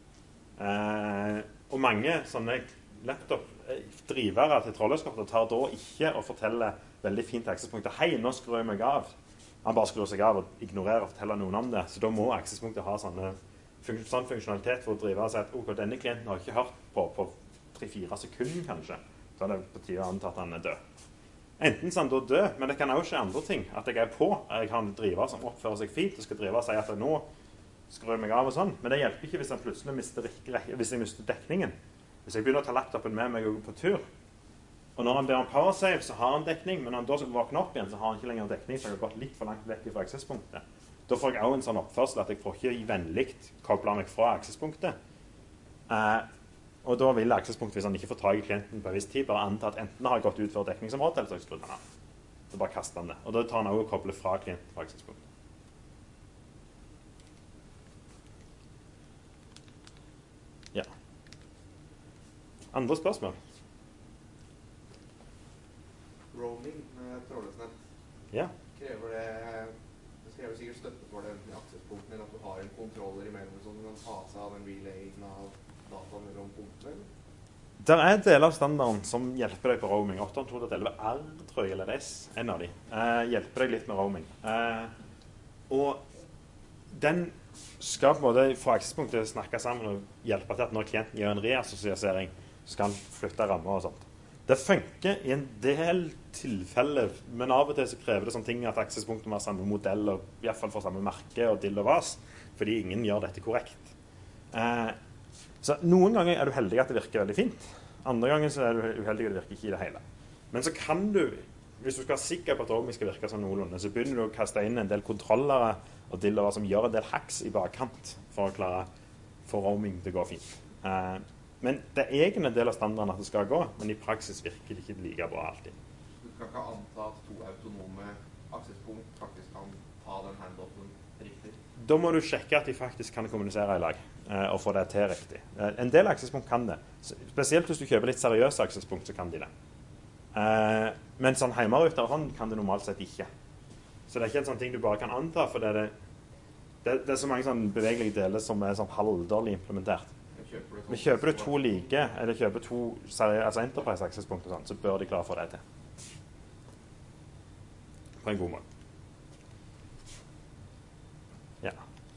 Eh, og mange sånne laptop-drivere til trådløskopter tar da ikke og forteller veldig fint accesspunktet, hei, nå skrur jeg meg av. Han bare skrur seg av og ignorerer og forteller noen om det. Så da må accesspunktet ha sånne, sånn funksjonalitet for å drive og si at ok, denne klienten har ikke hørt på på tre-fire sekunder kanskje. Så er det på tide å anta at han er død. Enten så er han da død, men det kan også skje andre ting. At jeg er på, jeg har en driver som oppfører seg fint og skal drive og si at nå skrur jeg meg av og sånn. Men det hjelper ikke hvis han plutselig mister, hvis jeg mister dekningen. Hvis jeg begynner å ta laptopen med meg og gå på tur, og når han ber om power save, så har han dekning, men når han da våkner opp igjen, så har han ikke lenger dekning, så jeg har gått litt for langt vekk fra accesspunktet. Da får jeg også en sånn oppførsel at jeg får ikke vennligt koble meg fra accesspunktet. Eh, og da vil accesspunktet, hvis han ikke får tag i klienten på en viss tid, bare anta at enten har jeg gått ut for dekningsområdet, eller så har jeg skrudd han av. Så bare kaster han det. Og da tar han også å koble fra klienten fra accesspunktet. Ja. Andre spørsmål? Roaming med trådløst nett. Ja. Krever det, det krever sikkert støtte for det i accesspunkten, at du har en kontroller imellom, sånn at du kan ta seg av den relayen av data mellom punktene. Det er deler av standarden som hjelper deg på roaming. åtte to elleve R, tror jeg, eller S, en av de, eh, hjelper deg litt med roaming. Eh, og den skal på en måte fra aksjespunktet snakke sammen og hjelpe til at når klienten gjør en reassosiasering, så skal han flytte rammer og sånt. Det funker i en del tilfeller, men av og til så krever det sånne ting at aksjespunktet må ha samme modell, og i hvert fall for samme merke og dill og vas, fordi ingen gjør dette korrekt. Eh, så noen ganger er du heldig at det virker veldig fint. Andre ganger så er du uheldig at det virker ikke i det hele. Men så kan du, hvis du skal være sikker på at Roaming skal virke sånn noenlunde, så begynner du å kaste inn en del kontrollere og dillere som gjør en del hacks i bakkant for å klare for Roaming til å gå fint. Eh, men det er egentlig en del av standarden at det skal gå, men i praksis virker det ikke like bra alltid. Du kan ikke anta at to autonome aksjespunkt faktisk kan ta den handoffen riktig? Da må du sjekke at de faktisk kan kommunisere i lag, eh, og få det til riktig. Eh, en del aksjespunkt kan det. Spesielt hvis du kjøper litt seriøse aksjespunkt, så kan de det. Eh, men sånn heimeruter og sånn kan det normalt sett ikke. Så det er ikke en sånn ting du bare kan anta, for det er, det, det, det er så mange sånn bevegelige deler som er sånn halvdårlig implementert. Men kjøper du to like, eller kjøper to altså Enterprise-aksjespunkt og sånn, så bør de klare for det til. På en god måte. Ja.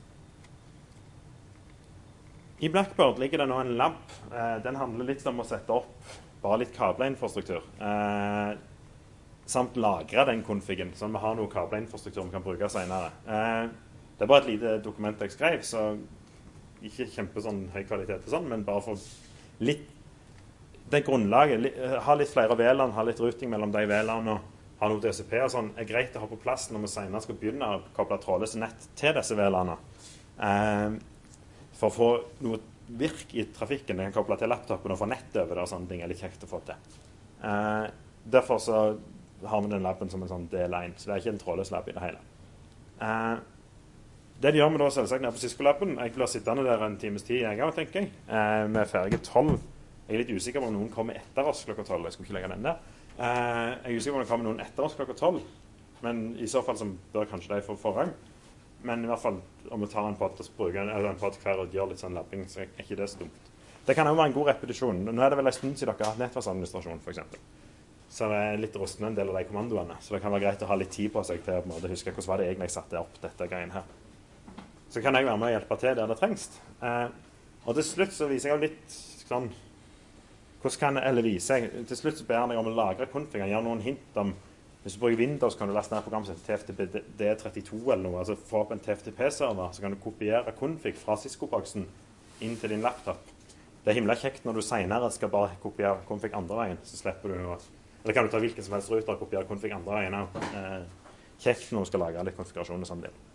I Blackbird ligger det nå en lab. Eh, den handler litt om å sette opp bare litt kableinfrastruktur. Eh, samt lagre den konfigen, sånn at vi har noe kableinfrastruktur vi kan bruke senere. Eh, det er bare et lite dokument jeg skrev, så ikke kjempe sånn høy kvalitet og sånn, men bare for litt det grunnlaget, li, ha litt flere V LAN, ha litt routing mellom de V LAN og ha noe D C P og sånn, er greit å ha på plass når vi senere skal begynne å koble trådløse nett til disse V LANene. Eh, for å få noe virk i trafikken, det kan koble til laptopen og få nett over det og sånne ting er litt kjekt å få til. Eh, derfor så har vi den laben som en sånn del én, så det er ikke en trådløs lab i det hele. Eh, Det de gjør vi da selvsagt nede på Cisco-laben, jeg blir sittende der en times tid jeg også, tenker jeg. Eh, vi er ferdige tolv. Jeg er litt usikker på om noen kommer etter oss klokka tolv. Jeg skal ikke legge den der. Eh, jeg er usikker på om det kommer noen etter oss klokka tolv. Men i så fall så bør kanskje de få forrang. Men i hvert fall om vi tar en podd og bruker en, en podd hver og gjør litt sånn labbing, så er ikke det så dumt. Det kan også være en god repetisjon. Nå er det vel en stund siden dere har hatt nettverksadministrasjon, for eksempel. Så det er litt rustende en del av de kommandoene. Så det kan være greit å ha litt tid på seg til å på en måte huske hvordan var det egentlig jeg satte opp dette greien her. Så kan jeg være med og hjelpe til der det trengs. Eh, og til slutt så viser jeg litt sånn, hvordan kan jeg, eller viser jeg, til slutt så ber jeg deg om å lagre konfig, jeg gir noen hint om, hvis du bruker Windows kan du laste ned et program som heter T F T P D trettito eller noe, altså få opp en T F T P-server, så kan du kopiere konfig fra Cisco-boksen inn til din laptop. Det er himla kjekt når du senere skal bare kopiere konfig andre veien, så slipper du noe, eller kan du ta hvilken som helst ruter og kopiere konfig andre veien også. Eh, kjekt når du skal lage litt konfigurasjon og sånn del.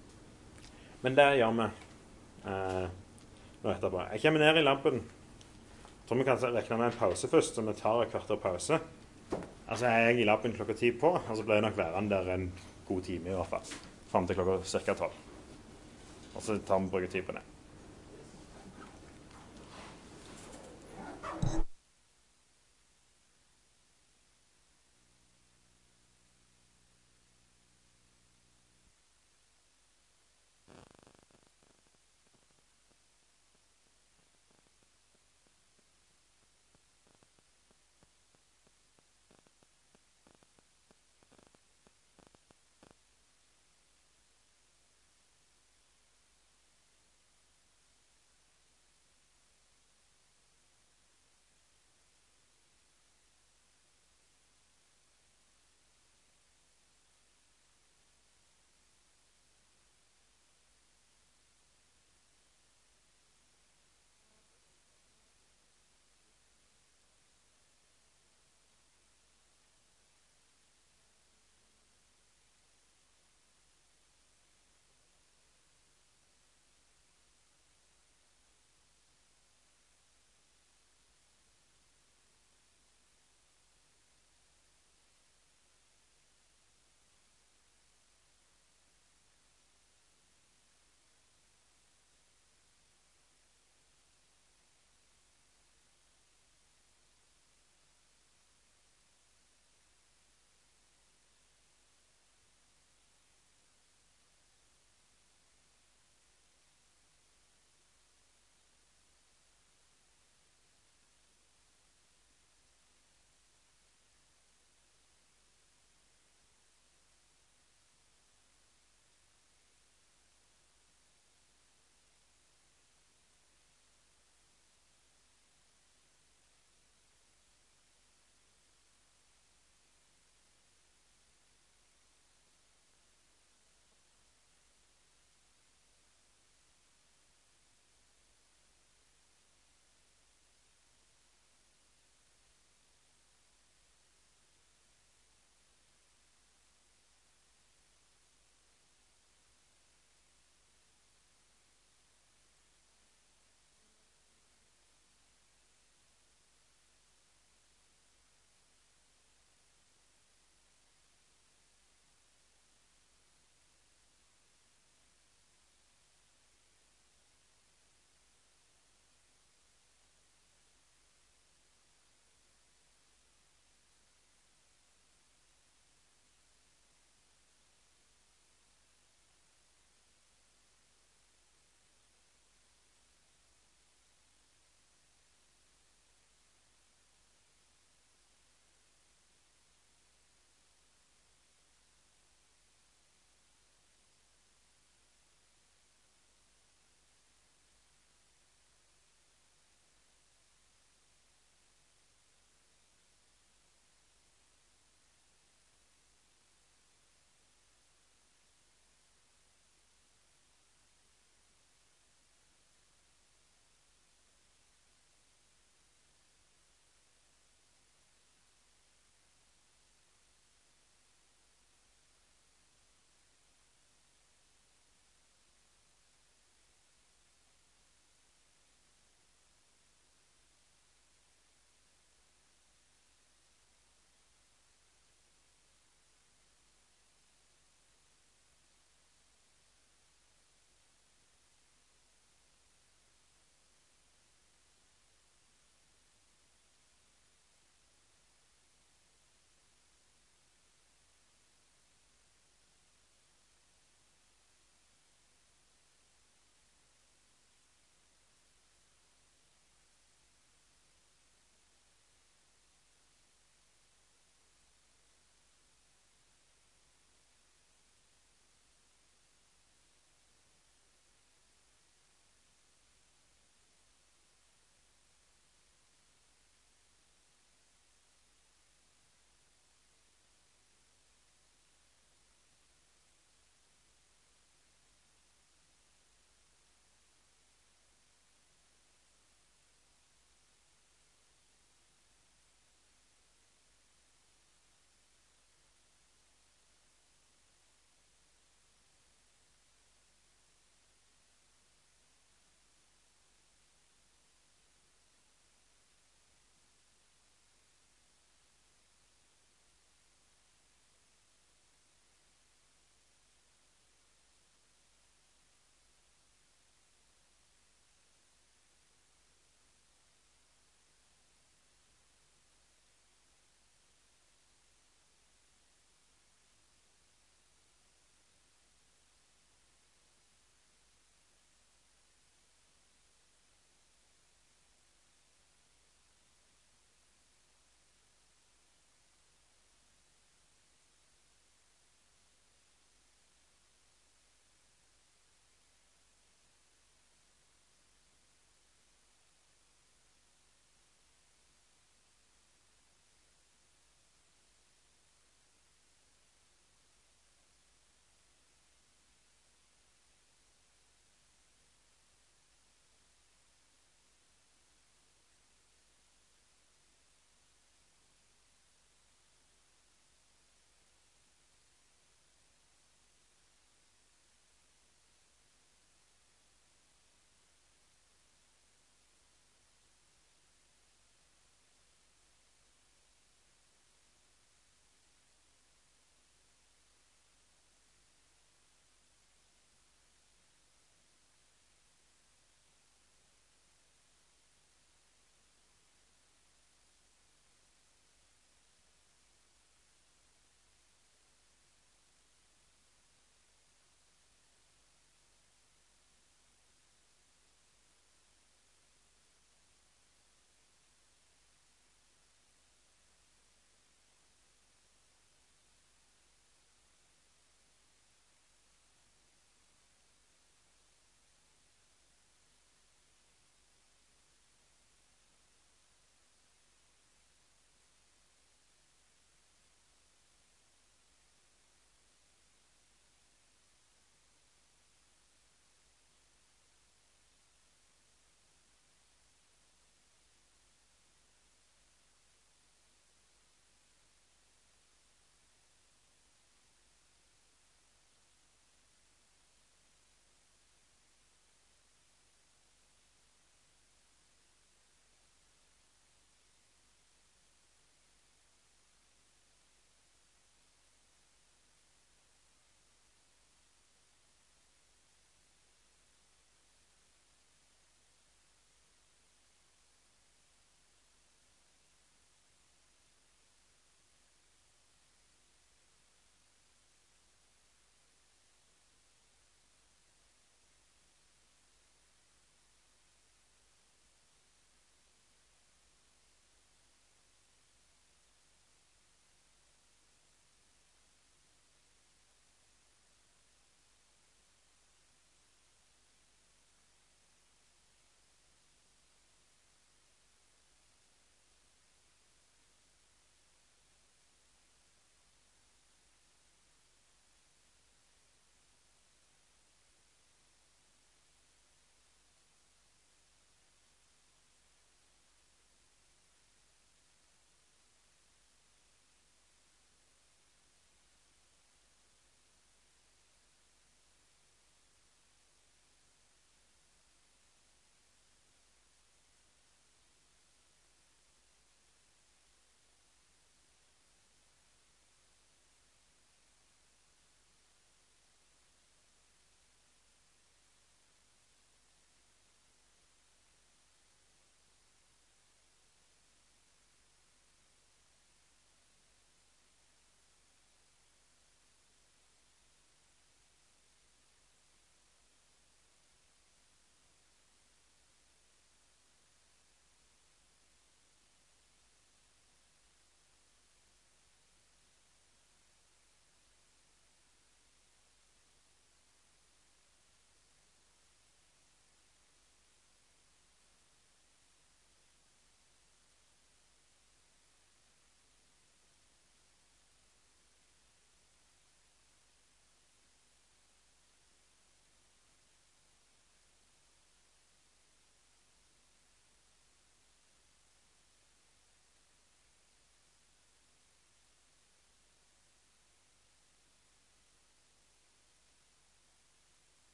Men det gjør vi eh, nå etterpå. Jeg kommer ned i laben. Jeg tror vi kan rekne med en pause først, så vi tar et kvarter pause. Altså jeg er i laben klokka ti på, og så blir jeg nok værende der en god time i hvert fall. Frem til klokka cirka tolv. Og så tar vi bruker tid på det.